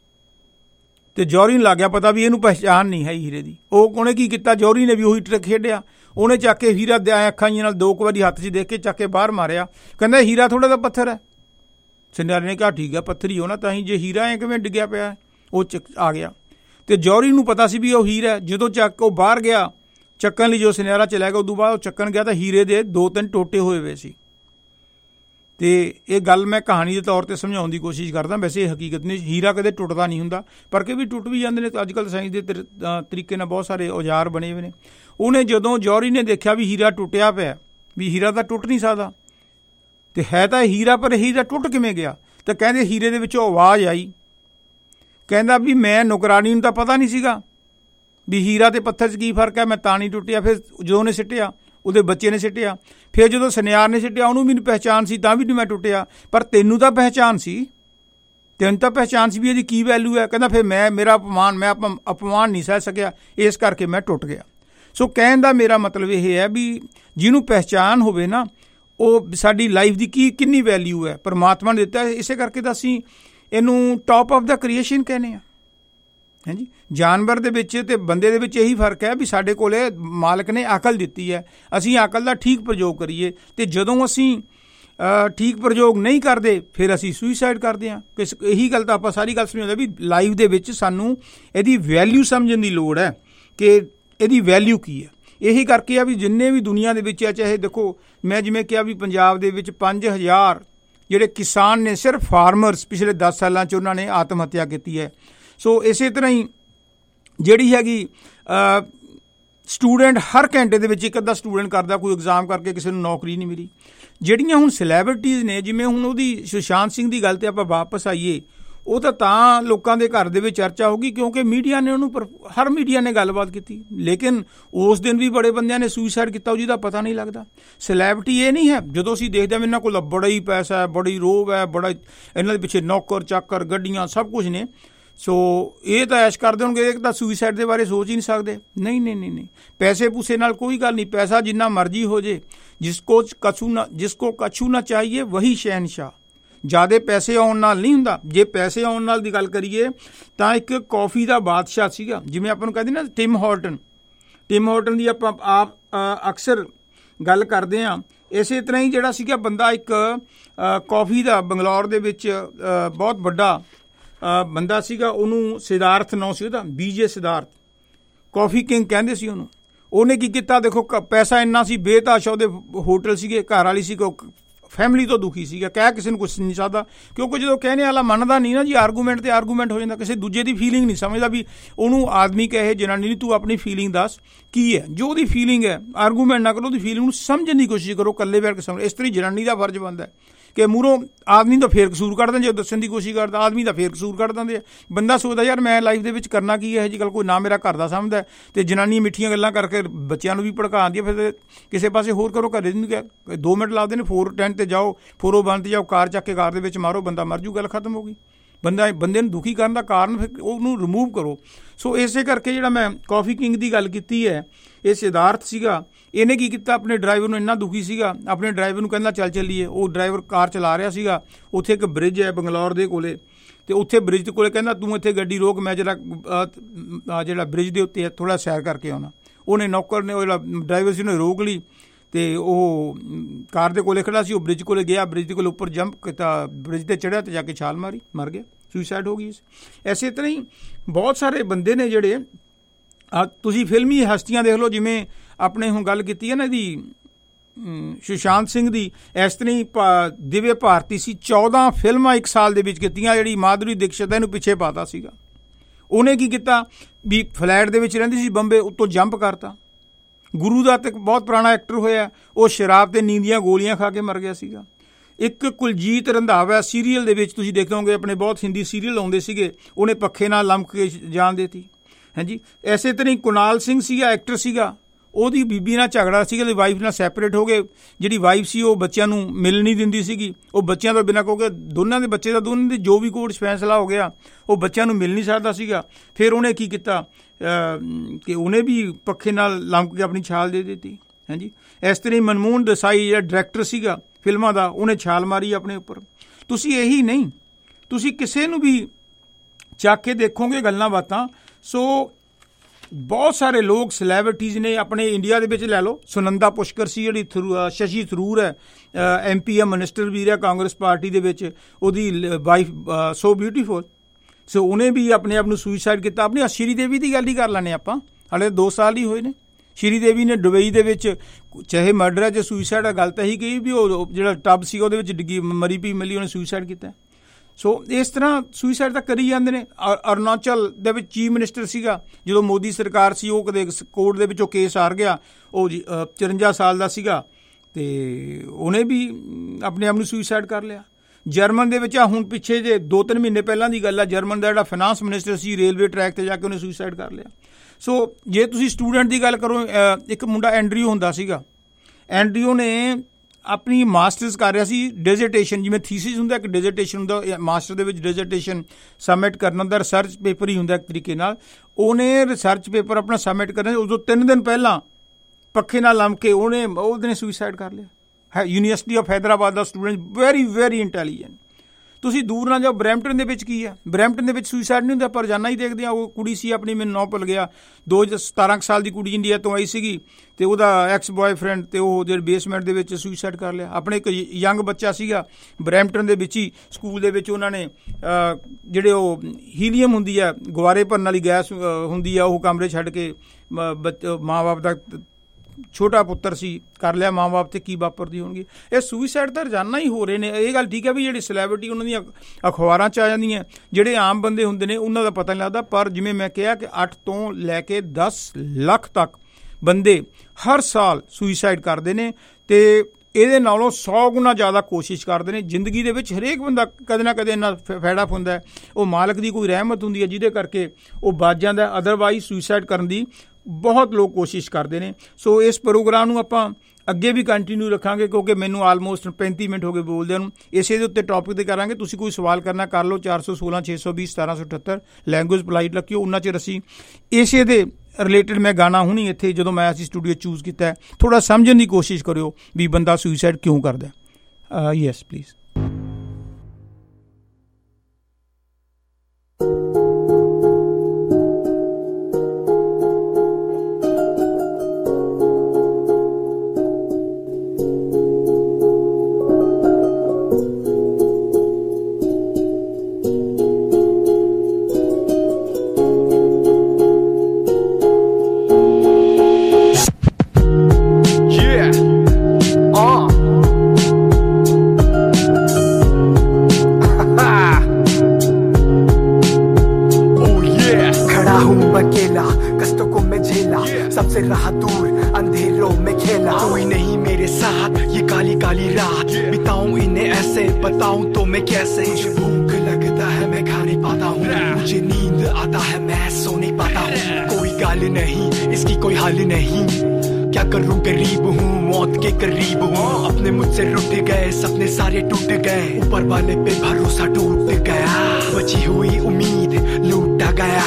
ਅਤੇ ਜੌਹਰੀ ਨੂੰ ਲੱਗ ਗਿਆ ਪਤਾ ਵੀ ਇਹਨੂੰ ਪਹਿਚਾਣ ਨਹੀਂ ਹੈ ਹੀਰੇ ਦੀ। ਉਹ ਉਹਨੇ ਕੀ ਕੀਤਾ, ਜੌਹਰੀ ਨੇ ਵੀ ਉਹੀ ਟ੍ਰਿਕ ਖੇਡਿਆ। ਉਹਨੇ ਚੱਕ ਕੇ ਹੀਰਾ ਦੇ ਅੱਖਾਂ ਜਿਹੀਆਂ ਨਾਲ ਦੋ ਕੁ ਵਾਰੀ ਹੱਥ 'ਚ ਦੇਖ ਕੇ ਚੱਕ ਕੇ ਬਾਹਰ ਮਾਰਿਆ। ਕਹਿੰਦਾ ਹੀਰਾ ਥੋੜ੍ਹਾ ਜਿਹਾ ਪੱਥਰ ਹੈ। ਸੁਨਿਆਰੇ ਨੇ ਕਿਹਾ ਠੀਕ ਹੈ ਪੱਥਰ ਹੀ ਹੋਣਾ, ਤਾਂ ਹੀ ਜੇ ਹੀਰਾ ਐ ਕਿਵੇਂ ਡਿੱਗਿਆ ਪਿਆ। ਉਹ ਚ ਆ ਗਿਆ ਅਤੇ ਜੌਹਰੀ ਨੂੰ ਪਤਾ ਸੀ ਵੀ ਉਹ ਹੀਰਾ। ਜਦੋਂ ਚੱਕ ਉਹ ਬਾਹਰ ਗਿਆ ਚੱਕਣ ਲਈ, ਜੋ ਸੁਨਿਆਰਾ ਚਲਿਆ ਗਿਆ, ਉਦੋਂ ਬਾਅਦ ਉਹ ਚੱਕਣ ਗਿਆ ਤਾਂ ਹੀਰੇ ਦੇ ਦੋ ਤਿੰਨ ਟੋਟੇ ਹੋਏ ਹੋਏ ਸੀ। ਅਤੇ ਇਹ ਗੱਲ ਮੈਂ ਕਹਾਣੀ ਦੇ ਤੌਰ 'ਤੇ ਸਮਝਾਉਣ ਦੀ ਕੋਸ਼ਿਸ਼ ਕਰਦਾ, ਵੈਸੇ ਇਹ ਹਕੀਕਤ ਨਹੀਂ। ਹੀਰਾ ਕਦੇ ਟੁੱਟਦਾ ਨਹੀਂ ਹੁੰਦਾ, ਪਰ ਕਿ ਵੀ ਟੁੱਟ ਵੀ ਜਾਂਦੇ ਨੇ। ਅੱਜ ਕੱਲ੍ਹ ਸਾਇੰਸ ਦੇ ਤਰੀਕੇ ਨਾਲ ਬਹੁਤ ਸਾਰੇ ਔਜ਼ਾਰ ਬਣੇ ਹੋਏ ਨੇ। ਉਹਨੇ ਜਦੋਂ ਜੌਹਰੀ ਨੇ ਦੇਖਿਆ ਵੀ ਹੀਰਾ ਟੁੱਟਿਆ ਪਿਆ, ਵੀ ਹੀਰਾ ਤਾਂ ਟੁੱਟ ਨਹੀਂ ਸਕਦਾ, ਅਤੇ ਹੈ ਤਾਂ ਹੀਰਾ, ਪਰ ਹੀਰਾ ਟੁੱਟ ਕਿਵੇਂ ਗਿਆ। ਤਾਂ ਕਹਿੰਦੇ ਹੀਰੇ ਦੇ ਵਿੱਚੋਂ ਆਵਾਜ਼ ਆਈ, ਕਹਿੰਦਾ ਵੀ ਮੈਂ ਨੌਕਰਾਨੀ ਨੂੰ ਤਾਂ ਪਤਾ ਨਹੀਂ ਸੀਗਾ ਵੀ ਹੀਰਾ ਅਤੇ ਪੱਥਰ 'ਚ ਕੀ ਫਰਕ ਹੈ, ਮੈਂ ਤਾਂ ਨਹੀਂ ਟੁੱਟਿਆ। ਫਿਰ ਜਦੋਂ ਉਹਨੇ ਸਿੱਟਿਆ, ਉਹਦੇ ਬੱਚੇ ਨੇ ਸਿੱਟਿਆ, ਫਿਰ ਜਦੋਂ ਸੁਨਿਆਰ ਨੇ ਸਿੱਟਿਆ, ਉਹਨੂੰ ਵੀ ਨਹੀਂ ਪਹਿਚਾਣ ਸੀ, ਤਾਂ ਵੀ ਨਹੀਂ ਮੈਂ ਟੁੱਟਿਆ। ਪਰ ਤੈਨੂੰ ਤਾਂ ਪਹਿਚਾਣ ਸੀ, ਤੈਨੂੰ ਤਾਂ ਪਹਿਚਾਣ ਸੀ ਵੀ ਇਹਦੀ ਕੀ ਵੈਲਿਊ ਹੈ। ਕਹਿੰਦਾ ਫਿਰ ਮੈਂ ਮੇਰਾ ਅਪਮਾਨ ਮੈਂ ਅਪ ਅਪਮਾਨ ਨਹੀਂ ਸਹਿ ਸਕਿਆ, ਇਸ ਕਰਕੇ ਮੈਂ ਟੁੱਟ ਗਿਆ। ਸੋ ਕਹਿਣ ਦਾ ਮੇਰਾ ਮਤਲਬ ਇਹ ਹੈ ਵੀ ਜਿਹਨੂੰ ਪਹਿਚਾਣ ਹੋਵੇ ਨਾ, ਉਹ ਸਾਡੀ ਲਾਈਫ ਦੀ ਕੀ ਕਿੰਨੀ ਵੈਲਿਊ ਹੈ ਪਰਮਾਤਮਾ ਨੇ ਦਿੱਤਾ। ਇਸੇ ਕਰਕੇ ਤਾਂ ਅਸੀਂ ਇਹਨੂੰ ਟੌਪ ਆਫ ਦਾ ਕ੍ਰੀਏਸ਼ਨ ਕਹਿੰਦੇ ਹਾਂ। ਹਾਂਜੀ, ਜਾਨਵਰ ਦੇ ਵਿੱਚ ਅਤੇ ਬੰਦੇ ਦੇ ਵਿੱਚ ਇਹੀ ਫਰਕ ਹੈ ਵੀ ਸਾਡੇ ਕੋਲ ਮਾਲਕ ਨੇ ਅਕਲ ਦਿੱਤੀ ਹੈ, ਅਸੀਂ ਅਕਲ ਦਾ ਠੀਕ ਪ੍ਰਯੋਗ ਕਰੀਏ। ਅਤੇ ਜਦੋਂ ਅਸੀਂ ਠੀਕ ਪ੍ਰਯੋਗ ਨਹੀਂ ਕਰਦੇ, ਫਿਰ ਅਸੀਂ ਸੁਈਸਾਈਡ ਕਰਦੇ ਹਾਂ। ਕਿਸ ਇਹੀ ਗੱਲ ਤਾਂ ਆਪਾਂ ਸਾਰੀ ਗੱਲ ਸਮਝਾਉਂਦੇ ਵੀ ਲਾਈਫ ਦੇ ਵਿੱਚ ਸਾਨੂੰ ਇਹਦੀ ਵੈਲਿਊ ਸਮਝਣ ਦੀ ਲੋੜ ਹੈ ਕਿ ਇਹਦੀ ਵੈਲਿਊ ਕੀ ਹੈ। ਇਹੀ ਕਰਕੇ ਆ ਵੀ ਜਿੰਨੇ ਵੀ ਦੁਨੀਆ ਦੇ ਵਿੱਚ ਆ, ਚਾਹੇ ਦੇਖੋ ਮੈਂ ਜਿਵੇਂ ਕਿਹਾ ਵੀ ਪੰਜਾਬ ਦੇ ਵਿੱਚ ਪੰਜ ਹਜ਼ਾਰ ਜਿਹੜੇ ਕਿਸਾਨ ਨੇ, ਸਿਰਫ ਫਾਰਮਰਸ, ਪਿਛਲੇ ਦਸ ਸਾਲਾਂ 'ਚ ਉਹਨਾਂ ਨੇ ਆਤਮ ਹੱਤਿਆ ਕੀਤੀ ਹੈ। ਸੋ ਇਸੇ ਤਰ੍ਹਾਂ ਹੀ ਜਿਹੜੀ ਹੈਗੀ ਸਟੂਡੈਂਟ ਹਰ ਘੰਟੇ ਦੇ ਵਿੱਚ ਇੱਕ ਅੱਧਾ ਸਟੂਡੈਂਟ ਕਰਦਾ ਕੋਈ ਐਗਜ਼ਾਮ ਕਰਕੇ, ਕਿਸੇ ਨੂੰ ਨੌਕਰੀ ਨਹੀਂ ਮਿਲੀ। ਜਿਹੜੀਆਂ ਹੁਣ ਸੈਲੈਬਰਿਟੀਜ਼ ਨੇ, ਜਿਵੇਂ ਹੁਣ ਉਹਦੀ ਸੁਸ਼ਾਂਤ ਸਿੰਘ ਦੀ ਗੱਲ 'ਤੇ ਆਪਾਂ ਵਾਪਸ ਆਈਏ, ਉਹ ਤਾਂ ਤਾਂ ਲੋਕਾਂ ਦੇ ਘਰ ਦੇ ਵਿੱਚ ਚਰਚਾ ਹੋਗੀ ਕਿਉਂਕਿ ਮੀਡੀਆ ਨੇ ਉਹਨੂੰ, ਹਰ ਮੀਡੀਆ ਨੇ ਗੱਲਬਾਤ ਕੀਤੀ। ਲੇਕਿਨ ਉਸ ਦਿਨ ਵੀ ਬੜੇ ਬੰਦਿਆਂ ਨੇ ਸੁਈਸਾਈਡ ਕੀਤਾ, ਜਿਹਦਾ ਪਤਾ ਨਹੀਂ ਲੱਗਦਾ। ਸੈਲੈਬਰਿਟੀ ਇਹ ਨਹੀਂ ਹੈ। ਜਦੋਂ ਅਸੀਂ ਦੇਖਦੇ ਹਾਂ ਇਹਨਾਂ ਕੋਲ ਬੜਾ ਹੀ ਪੈਸਾ ਹੈ, ਬੜੀ ਰੋਬ ਹੈ, ਬੜਾ ਇਹਨਾਂ ਦੇ ਪਿੱਛੇ ਨੌਕਰ ਚਾਕਰ, ਗੱਡੀਆਂ, ਸਭ ਕੁਝ ਨੇ। ਸੋ ਇਹ ਤਾਂ ਐਸ਼ ਕਰਦੇ ਹੋਣਗੇ, ਇਹ ਤਾਂ ਸੁਈਸਾਈਡ ਦੇ ਬਾਰੇ ਸੋਚ ਹੀ ਨਹੀਂ ਸਕਦੇ। ਨਹੀਂ ਨਹੀਂ ਨਹੀਂ ਨਹੀਂ ਪੈਸੇ ਪੂਸੇ ਨਾਲ ਕੋਈ ਗੱਲ ਨਹੀਂ। ਪੈਸਾ ਜਿੰਨਾ ਮਰਜ਼ੀ ਹੋ ਜੇ, ਜਿਸ ਕੋ ਕਛੂ ਨਾ ਜਿਸ ਕੋ ਕਛੂ ਨਾ ਚਾਹੀਏ ਵਹੀ ਸ਼ਹਿਨਸ਼ਾਹ। ਜ਼ਿਆਦਾ ਪੈਸੇ ਆਉਣ ਨਾਲ ਨਹੀਂ ਹੁੰਦਾ। ਜੇ ਪੈਸੇ ਆਉਣ ਨਾਲ ਦੀ ਗੱਲ ਕਰੀਏ ਤਾਂ ਇੱਕ ਕੌਫੀ ਦਾ ਬਾਦਸ਼ਾਹ ਸੀਗਾ, ਜਿਵੇਂ ਆਪਾਂ ਨੂੰ ਕਹਿੰਦੇ ਨਾ ਟਿਮ ਹਾਰਟਨ। ਟਿਮ ਹਾਰਟਨ ਦੀ ਆਪਾਂ ਆਪ ਅਕਸਰ ਗੱਲ ਕਰਦੇ ਹਾਂ। ਇਸੇ ਤਰ੍ਹਾਂ ਹੀ ਜਿਹੜਾ ਸੀਗਾ ਬੰਦਾ, ਇੱਕ ਕੌਫੀ ਦਾ ਬੰਗਲੌਰ ਦੇ ਵਿੱਚ ਬਹੁਤ ਵੱਡਾ ਬੰਦਾ ਸੀਗਾ, ਉਹਨੂੰ ਸਿਦਾਰਥ ਨਾਂ ਸੀ ਉਹਦਾ, ਬੀਜੇ ਸਿਦਾਰਥ, ਕੌਫੀ ਕਿੰਗ ਕਹਿੰਦੇ ਸੀ ਉਹਨੂੰ। ਉਹਨੇ ਕੀ ਕੀਤਾ, ਦੇਖੋ ਪੈਸਾ ਇੰਨਾ ਸੀ, ਬੇਤਾਸ਼ਾ ਉਹਦੇ ਹੋਟਲ ਸੀਗੇ, ਘਰ ਵਾਲੀ ਸੀ, ਫੈਮਿਲੀ ਤੋਂ ਦੁਖੀ ਸੀਗਾ, ਕਹਿ ਕਿਸੇ ਨੂੰ ਕੁਛ ਨਹੀਂ ਸਕਦਾ, ਕਿਉਂਕਿ ਜਦੋਂ ਕਹਿਣੇ ਵਾਲਾ ਮੰਨਦਾ ਨਹੀਂ ਨਾ ਜੀ, ਆਰਗੂਮੈਂਟ ਤੇ ਆਰਗੂਮੈਂਟ ਹੋ ਜਾਂਦਾ, ਕਿਸੇ ਦੂਜੇ ਦੀ ਫੀਲਿੰਗ ਨਹੀਂ ਸਮਝਦਾ। ਵੀ ਉਹਨੂੰ ਆਦਮੀ ਕਹੇ ਜਨਾਨੀ ਨਹੀਂ, ਤੂੰ ਆਪਣੀ ਫੀਲਿੰਗ ਦੱਸ ਕੀ ਹੈ, ਜੋ ਉਹਦੀ ਫੀਲਿੰਗ ਹੈ, ਆਰਗੂਮੈਂਟ ਨਾ ਕਰੋ, ਉਹਦੀ ਫੀਲਿੰਗ ਨੂੰ ਸਮਝਣ ਦੀ ਕੋਸ਼ਿਸ਼ ਕਰੋ, ਇਕੱਲੇ ਬੈਠ ਕੇ ਸਮਝ। ਇਸ ਤਰ੍ਹਾਂ ਜਨਾਨੀ ਦਾ ਫਰਜ਼ ਬਣਦਾ ਹੈ ਕਿ ਮੂਹਰੋਂ ਆਦਮੀ ਦਾ ਫੇਰ ਕਸੂਰ ਕੱਢ ਦਿੰਦੇ, ਜੇ ਦੱਸਣ ਦੀ ਕੋਸ਼ਿਸ਼ ਕਰਦਾ ਆਦਮੀ ਦਾ ਫੇਰ ਕਸੂਰ ਕੱਢ ਦਿੰਦੇ ਆ। ਬੰਦਾ ਸੋਚਦਾ ਯਾਰ ਮੈਂ ਲਾਈਫ ਦੇ ਵਿੱਚ ਕਰਨਾ ਕੀ ਹੈ, ਇਹੋ ਜਿਹੀ ਗੱਲ ਕੋਈ ਨਾ ਮੇਰਾ ਘਰ ਦਾ ਸਮਝਦਾ, ਅਤੇ ਜਨਾਨੀ ਮਿੱਠੀਆਂ ਗੱਲਾਂ ਕਰਕੇ ਬੱਚਿਆਂ ਨੂੰ ਵੀ ਭੜਕਾ ਦਿੰਦੀ ਹੈ। ਫਿਰ ਕਿਸੇ ਪਾਸੇ ਹੋਰ ਕਰੋ, ਘਰੇ ਨਹੀਂ ਗਿਆ, ਦੋ ਮਿੰਟ ਲੱਗਦੇ ਨੇ, ਫੋਰ ਟੈਨ 'ਤੇ ਜਾਓ, ਫੋਰ ਓ ਵਨ 'ਤੇ ਜਾਓ, ਕਾਰ ਚੱਕ ਕੇ ਕਾਰ ਦੇ ਵਿੱਚ ਮਾਰੋ, ਬੰਦਾ ਮਰ ਜੂ, ਗੱਲ ਖਤਮ ਹੋ ਗਈ। ਬੰਦਾ ਬੰਦੇ ਨੂੰ ਦੁਖੀ ਕਰਨ ਦਾ ਕਾਰਨ ਫਿਰ ਉਹਨੂੰ ਰਿਮੂਵ ਕਰੋ। ਸੋ ਇਸੇ ਕਰਕੇ ਜਿਹੜਾ ਮੈਂ ਕੌਫੀ ਕਿੰਗ ਦੀ ਗੱਲ ਕੀਤੀ ਹੈ, ਇਹ ਸਿਧਾਰਥ ਸੀਗਾ, ਇਹਨੇ ਕੀ ਕੀਤਾ, ਆਪਣੇ ਡਰਾਈਵਰ ਨੂੰ ਇੰਨਾ ਦੁਖੀ ਸੀਗਾ, ਆਪਣੇ ਡਰਾਈਵਰ ਨੂੰ ਕਹਿੰਦਾ ਚੱਲ ਚੱਲੀਏ। ਉਹ ਡਰਾਈਵਰ ਕਾਰ ਚਲਾ ਰਿਹਾ ਸੀਗਾ, ਉੱਥੇ ਇੱਕ ਬ੍ਰਿਜ ਹੈ ਬੰਗਲੌਰ ਦੇ ਕੋਲੇ, ਅਤੇ ਉੱਥੇ ਬ੍ਰਿਜ ਦੇ ਕੋਲੇ ਕਹਿੰਦਾ ਤੂੰ ਇੱਥੇ ਗੱਡੀ ਰੋਕ, ਮੈਂ ਜਿਹੜਾ ਜਿਹੜਾ ਬ੍ਰਿਜ ਦੇ ਉੱਤੇ ਥੋੜ੍ਹਾ ਸੈਰ ਕਰਕੇ ਆਉਣਾ। ਉਹਨੇ ਨੌਕਰ ਨੇ, ਉਹ ਜਿਹੜਾ ਡਰਾਈਵਰ ਸੀ, ਉਹਨੇ ਰੋਕ ਲਈ, ਅਤੇ ਉਹ ਕਾਰ ਦੇ ਕੋਲੇ ਖੜ੍ਹਾ ਸੀ, ਉਹ ਬ੍ਰਿਜ ਕੋਲੇ ਗਿਆ, ਬ੍ਰਿਜ ਦੇ ਕੋਲ ਉੱਪਰ ਜੰਪ ਕੀਤਾ, ਬ੍ਰਿਜ 'ਤੇ ਚੜ੍ਹਿਆ ਅਤੇ ਜਾ ਕੇ ਛਾਲ ਮਾਰੀ, ਮਰ ਗਿਆ, ਸੁਸਾਈਡ ਹੋ ਗਈ। ਇਸੇ ਤਰ੍ਹਾਂ ਹੀ ਬਹੁਤ ਸਾਰੇ ਬੰਦੇ ਨੇ ਜਿਹੜੇ ਤੁਸੀਂ ਫਿਲਮੀ ਹਸਤੀਆਂ ਦੇਖ ਲਓ, ਜਿਵੇਂ ਆਪਣੇ ਹੁਣ ਗੱਲ ਕੀਤੀ ਹੈ ਨਾ ਇਹਦੀ ਸੁਸ਼ਾਂਤ ਸਿੰਘ ਦੀ, ਇਸ ਤਰ੍ਹਾਂ ਹੀ ਦਿਵਯ ਭਾਰਤੀ ਸੀ, ਚੌਦਾਂ ਫਿਲਮਾਂ ਇੱਕ ਸਾਲ ਦੇ ਵਿੱਚ ਕੀਤੀਆਂ। ਜਿਹੜੀ ਮਾਧੁਰੀ ਦੀਕਸ਼ਿਤ ਇਹਨੂੰ ਪਿੱਛੇ ਪਾਤਾ ਸੀਗਾ, ਉਹਨੇ ਕੀ ਕੀਤਾ ਵੀ ਫਲੈਟ ਦੇ ਵਿੱਚ ਰਹਿੰਦੀ ਸੀ ਬੰਬੇ, ਉੱਤੋਂ ਜੰਪ ਕਰਤਾ। ਗੁਰੂ ਦਾ ਤੇ ਬਹੁਤ ਪੁਰਾਣਾ ਐਕਟਰ ਹੋਇਆ, ਉਹ ਸ਼ਰਾਬ ਤੇ ਨੀਂਦ ਦੀਆਂ ਗੋਲੀਆਂ ਖਾ ਕੇ ਮਰ ਗਿਆ ਸੀਗਾ। ਇੱਕ ਕੁਲਜੀਤ ਰੰਧਾਵਾ ਸੀਰੀਅਲ ਦੇ ਵਿੱਚ ਤੁਸੀਂ ਦੇਖੋਗੇ, ਆਪਣੇ ਬਹੁਤ ਹਿੰਦੀ ਸੀਰੀਅਲ ਆਉਂਦੇ ਸੀਗੇ, ਉਹਨੇ ਪੱਖੇ ਨਾਲ ਲਮਕ ਕੇ ਜਾਨ ਦੇਤੀ। ਹਾਂਜੀ, ਇਸੇ ਤਰ੍ਹਾਂ ਹੀ ਕੁਨਾਲ ਸਿੰਘ ਸੀਗਾ, ਐਕਟਰ ਸੀਗਾ, ਉਹਦੀ ਬੀਬੀ ਨਾਲ ਝਗੜਾ ਸੀਗਾ, ਉਹਦੀ ਵਾਈਫ ਨਾਲ ਸੈਪਰੇਟ ਹੋ ਗਏ। ਜਿਹੜੀ ਵਾਈਫ ਸੀ ਉਹ ਬੱਚਿਆਂ ਨੂੰ ਮਿਲ ਨਹੀਂ ਦਿੰਦੀ ਸੀਗੀ, ਉਹ ਬੱਚਿਆਂ ਤੋਂ ਬਿਨਾਂ, ਕਿਉਂਕਿ ਦੋਨਾਂ ਦੇ ਬੱਚੇ ਦਾ ਦੋਨਾਂ ਦੇ ਜੋ ਵੀ ਕੋਰਟ ਫੈਸਲਾ ਹੋ ਗਿਆ, ਉਹ ਬੱਚਿਆਂ ਨੂੰ ਮਿਲ ਨਹੀਂ ਸਕਦਾ ਸੀਗਾ। ਫਿਰ ਉਹਨੇ ਕੀ ਕੀਤਾ ਕਿ ਉਹਨੇ ਵੀ ਪੱਖੇ ਨਾਲ ਲਮਕ ਕੇ ਆਪਣੀ ਛਾਲ ਦੇ ਦਿੱਤੀ। ਹਾਂਜੀ, ਇਸ ਤਰ੍ਹਾਂ ਹੀ ਮਨਮੋਹਨ ਦੇਸਾਈ ਜਿਹੜਾ ਡਾਇਰੈਕਟਰ ਸੀਗਾ ਫਿਲਮਾਂ ਦਾ, ਉਹਨੇ ਛਾਲ ਮਾਰੀ ਆਪਣੇ ਉੱਪਰ। ਤੁਸੀਂ ਇਹੀ ਨਹੀਂ, ਤੁਸੀਂ ਕਿਸੇ ਨੂੰ ਵੀ ਚੱਕ ਕੇ ਦੇਖੋਗੇ ਗੱਲਾਂ ਬਾਤਾਂ। ਸੋ ਬਹੁਤ ਸਾਰੇ ਲੋਕ ਸੈਲੈਬਰਿਟੀਜ਼ ਨੇ ਆਪਣੇ ਇੰਡੀਆ ਦੇ ਵਿੱਚ, ਲੈ ਲਓ ਸੁਨੰਦਾ ਪੁਸ਼ਕਰ ਸੀ, ਜਿਹੜੀ ਥਰੂ ਸ਼ਸ਼ੀ ਥਰੂਰ ਹੈ, ਐਮ ਪੀ ਹੈ, ਮਿਨਿਸਟਰ ਵੀ ਰਿਹਾ ਕਾਂਗਰਸ ਪਾਰਟੀ ਦੇ ਵਿੱਚ, ਉਹਦੀ ਵਾਈਫ ਸੋ ਬਿਊਟੀਫੁਲ। ਸੋ ਉਹਨੇ ਵੀ ਆਪਣੇ ਆਪ ਨੂੰ ਸੁਸਾਈਡ ਕੀਤਾ। ਆਪਣੀ ਸ਼੍ਰੀ ਦੇਵੀ ਦੀ ਗੱਲ ਹੀ ਕਰ ਲੈਂਦੇ ਆਪਾਂ, ਹਾਲੇ ਦੋ ਸਾਲ ਹੀ ਹੋਏ ਨੇ। ਸ਼੍ਰੀ ਦੇਵੀ ਨੇ ਦੁਬਈ ਦੇ ਵਿੱਚ, ਚਾਹੇ ਮਰਡਰ ਹੈ, ਜੇ ਸੁਸਾਈਡ ਹੈ, ਗੱਲ ਤਾਂ ਇਹੀ ਕਹੀ ਵੀ ਉਹ ਜਿਹੜਾ ਟੱਬ ਸੀ ਉਹਦੇ ਵਿੱਚ ਡਿੱਗੀ, ਮਰੀ ਪਈ ਮਿਲੀ, ਉਹਨੇ ਸੁਸਾਈਡ ਕੀਤਾ। ਸੋ ਇਸ ਤਰ੍ਹਾਂ ਸੁਸਾਈਡ ਤਾਂ ਕਰੀ ਜਾਂਦੇ ਨੇ। ਅਰੁਣਾਚਲ ਦੇ ਵਿੱਚ ਚੀਫ ਮਿਨਿਸਟਰ ਸੀਗਾ ਜਦੋਂ ਮੋਦੀ ਸਰਕਾਰ ਸੀ, ਉਹ ਕਦੇ ਕੋਰਟ ਦੇ ਵਿੱਚੋਂ ਕੇਸ ਹਾਰ ਗਿਆ, ਉਹ ਜੀ ਚੁਰੰਜਾ ਸਾਲ ਦਾ ਸੀਗਾ, ਅਤੇ ਉਹਨੇ ਵੀ ਆਪਣੇ ਆਪ ਨੂੰ ਸੁਸਾਈਡ ਕਰ ਲਿਆ। ਜਰਮਨ ਦੇ ਵਿੱਚ ਆ ਹੁਣ ਪਿੱਛੇ ਜੇ ਦੋ ਤਿੰਨ ਮਹੀਨੇ ਪਹਿਲਾਂ ਦੀ ਗੱਲ ਆ, ਜਰਮਨ ਦਾ ਜਿਹੜਾ ਫਾਈਨਾਂਸ ਮਿਨਿਸਟਰ ਸੀ, ਰੇਲਵੇ ਟਰੈਕ 'ਤੇ ਜਾ ਕੇ ਉਹਨੇ ਸੁਸਾਈਡ ਕਰ ਲਿਆ। ਸੋ ਜੇ ਤੁਸੀਂ ਸਟੂਡੈਂਟ ਦੀ ਗੱਲ ਕਰੋ, ਇੱਕ ਮੁੰਡਾ ਐਂਡਰਿਊ ਹੁੰਦਾ ਸੀਗਾ, ਐਂਡਰਿਊ ਨੇ ਆਪਣੀ ਮਾਸਟਰਸ ਕਰ ਰਿਹਾ ਸੀ, ਡੈਜ਼ਰਟੇਸ਼ਨ, ਜਿਵੇਂ ਥੀਸਿਸ ਹੁੰਦਾ, ਇੱਕ ਡੈਜ਼ਰਟੇਸ਼ਨ ਹੁੰਦਾ, ਮਾਸਟਰ ਦੇ ਵਿੱਚ ਡੈਜ਼ਰਟੇਸ਼ਨ ਸਬਮਿਟ ਕਰਨਾ ਹੁੰਦਾ, ਰਿਸਰਚ ਪੇਪਰ ਹੀ ਹੁੰਦਾ ਇੱਕ ਤਰੀਕੇ ਨਾਲ। ਉਹਨੇ ਰਿਸਰਚ ਪੇਪਰ ਆਪਣਾ ਸਬਮਿਟ ਕਰਨਾ, ਉਦੋਂ ਤਿੰਨ ਦਿਨ ਪਹਿਲਾਂ ਪੱਖੇ ਨਾਲ ਲੰਮ ਕੇ ਉਹਨੇ ਉਹਨੇ ਸੁਸਾਈਡ ਕਰ ਲਿਆ। ਹੈ ਯੂਨੀਵਰਸਿਟੀ ਆਫ ਹੈਦਰਾਬਾਦ ਦਾ ਸਟੂਡੈਂਟ, ਵੈਰੀ ਵੈਰੀ ਇੰਟੈਲੀਜੈਂਟ। ਤੁਸੀਂ ਦੂਰ ਨਾ ਜਾਓ, ਬਰੈਂਪਟਨ ਦੇ ਵਿੱਚ ਕੀ ਹੈ, ਬਰੈਂਪਟਨ ਦੇ ਵਿੱਚ ਸੁਸਾਈਡ ਨਹੀਂ ਹੁੰਦਾ, ਪਰ ਰੋਜ਼ਾਨਾ ਹੀ ਦੇਖਦੇ ਹਾਂ। ਉਹ ਕੁੜੀ ਸੀ ਆਪਣੀ, ਮੈਨੂੰ ਨਾਂ ਭੁੱਲ ਗਿਆ, ਦੋ ਸਤਾਰਾਂ ਕੁ ਸਾਲ ਦੀ ਕੁੜੀ ਇੰਡੀਆ ਤੋਂ ਆਈ ਸੀਗੀ, ਅਤੇ ਉਹਦਾ ਐਕਸ ਬॉयਫ੍ਰੈਂਡ ਅਤੇ ਉਹ ਜਿਹੜੇ ਬੇਸਮੈਂਟ ਦੇ ਵਿੱਚ ਸੁਸਾਈਡ ਕਰ ਲਿਆ। ਆਪਣੇ ਇੱਕ ਯੰਗ ਬੱਚਾ ਸੀਗਾ ਬਰੈਂਪਟਨ ਦੇ ਵਿੱਚ ਹੀ, ਸਕੂਲ ਦੇ ਵਿੱਚ ਉਹਨਾਂ ਨੇ ਜਿਹੜੇ ਉਹ ਹੀਲੀਅਮ ਹੁੰਦੀ ਹੈ, ਗੁਬਾਰੇ ਭਰਨ ਵਾਲੀ ਗੈਸ ਹੁੰਦੀ ਆ, ਉਹ ਕਮਰੇ ਛੱਡ ਕੇ ਮਾਂ ਬਾਪ ਦਾ ਛੋਟਾ ਪੁੱਤਰ ਸੀ ਕਰ ਲਿਆ, ਮਾਂ ਬਾਪ 'ਤੇ ਕੀ ਵਾਪਰਦੀ ਹੋਣਗੀ। ਇਹ ਸੁਸਾਈਡ ਤਾਂ ਰੋਜ਼ਾਨਾ ਹੀ ਹੋ ਰਹੇ ਨੇ। ਇਹ ਗੱਲ ਠੀਕ ਹੈ ਵੀ ਜਿਹੜੀ ਸੈਲੈਬਰਿਟੀ ਉਹਨਾਂ ਦੀਆਂ ਅਖਬਾਰਾਂ 'ਚ ਆ ਜਾਂਦੀਆਂ, ਜਿਹੜੇ ਆਮ ਬੰਦੇ ਹੁੰਦੇ ਨੇ ਉਹਨਾਂ ਦਾ ਪਤਾ ਨਹੀਂ ਲੱਗਦਾ। ਪਰ ਜਿਵੇਂ ਮੈਂ ਕਿਹਾ ਕਿ ਅੱਠ ਤੋਂ ਲੈ ਕੇ ਦਸ ਲੱਖ ਤੱਕ ਬੰਦੇ ਹਰ ਸਾਲ ਸੁਸਾਈਡ ਕਰਦੇ ਨੇ, ਅਤੇ ਇਹਦੇ ਨਾਲੋਂ ਸੌ ਗੁਣਾ ਜ਼ਿਆਦਾ ਕੋਸ਼ਿਸ਼ ਕਰਦੇ ਨੇ। ਜ਼ਿੰਦਗੀ ਦੇ ਵਿੱਚ ਹਰੇਕ ਬੰਦਾ ਕਦੇ ਨਾ ਕਦੇ ਇੰਨਾ ਫੈਡ ਅਪ ਹੁੰਦਾ, ਉਹ ਮਾਲਕ ਦੀ ਕੋਈ ਰਹਿਮਤ ਹੁੰਦੀ ਹੈ ਜਿਹਦੇ ਕਰਕੇ ਉਹ ਬਚ ਜਾਂਦਾ। ਅਦਰਵਾਈਜ਼ ਸੁਸਾਈਡ ਕਰਨ ਦੀ ਬਹੁਤ ਲੋਕ ਕੋਸ਼ਿਸ਼ ਕਰਦੇ ਨੇ। ਸੋ ਇਸ ਪ੍ਰੋਗਰਾਮ ਨੂੰ ਆਪਾਂ ਅੱਗੇ ਵੀ ਕੰਟੀਨਿਊ ਰੱਖਾਂਗੇ, ਕਿਉਂਕਿ ਮੈਨੂੰ ਆਲਮੋਸਟ ਪੈਂਤੀ ਮਿੰਟ ਹੋ ਗਏ ਬੋਲਦਿਆਂ ਨੂੰ। ਇਸੇ ਦੇ ਉੱਤੇ ਟੌਪਿਕ 'ਤੇ ਕਰਾਂਗੇ। ਤੁਸੀਂ ਕੋਈ ਸਵਾਲ ਕਰਨਾ ਕਰ ਲਓ, ਚਾਰ ਸੌ ਸੋਲਾਂ ਛੇ ਸੌ ਵੀਹ ਸਤਾਰਾਂ ਸੌ ਅਠੱਤਰ ਲੈਂਗੁਏਜ ਪੋਲਾਈਟ ਰੱਖਿਓ। ਉਹਨਾਂ 'ਚ ਅਸੀਂ ਇਸੇ ਦੇ ਰਿਲੇਟਿਡ ਮੈਂ ਗਾਣਾ ਹੁਣੀ ਇੱਥੇ ਜਦੋਂ ਮੈਂ ਅਸੀਂ ਸਟੂਡੀਓ ਚੂਜ਼ ਕੀਤਾ, ਥੋੜ੍ਹਾ ਸਮਝਣ ਦੀ ਕੋਸ਼ਿਸ਼ ਕਰਿਓ ਵੀ ਬੰਦਾ ਸੁਸਾਈਡ ਕਿਉਂ ਕਰਦਾ। Yes please. मुझे नींद आता है मैं सो नहीं पाता हूँ, कोई गाल नहीं इसकी कोई हाल नहीं, क्या करूं गरीब हूँ मौत के करीब हूँ, अपने मुझसे रूठ गए सपने सारे टूट गए, ऊपर वाले पे भरोसा टूट गया, बची हुई उम्मीद लूटा गया।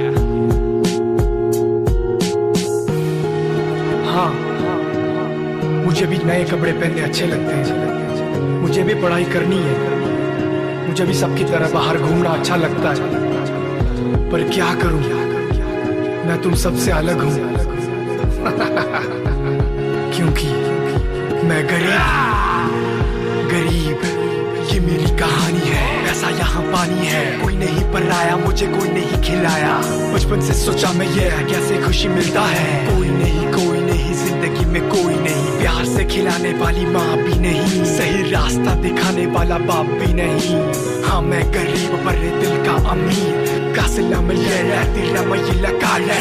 हाँ मुझे भी नए कपड़े पहनने अच्छे लगते हैं, मुझे भी पढ़ाई करनी है, मुझे भी सबकी तरह बाहर घूमना अच्छा लगता है, पर क्या करूं मैं तुम सबसे अलग हूं क्योंकि मैं गरीब गरीब ये मेरी कहानी है, ऐसा यहाँ पानी है, कोई नहीं पराया मुझे कोई नहीं खिलाया, बचपन से सोचा मैं ये कैसे खुशी मिलता है, कोई नहीं कोई नहीं जिंदगी में कोई नहीं, प्यार से खिलाने वाली माँ भी नहीं, सही रास्ता दिखाने वाला बाप भी नहीं, हाँ मैं गरीब पर दिल का अमीर, कासिला में ये रहती रमई लगा ले।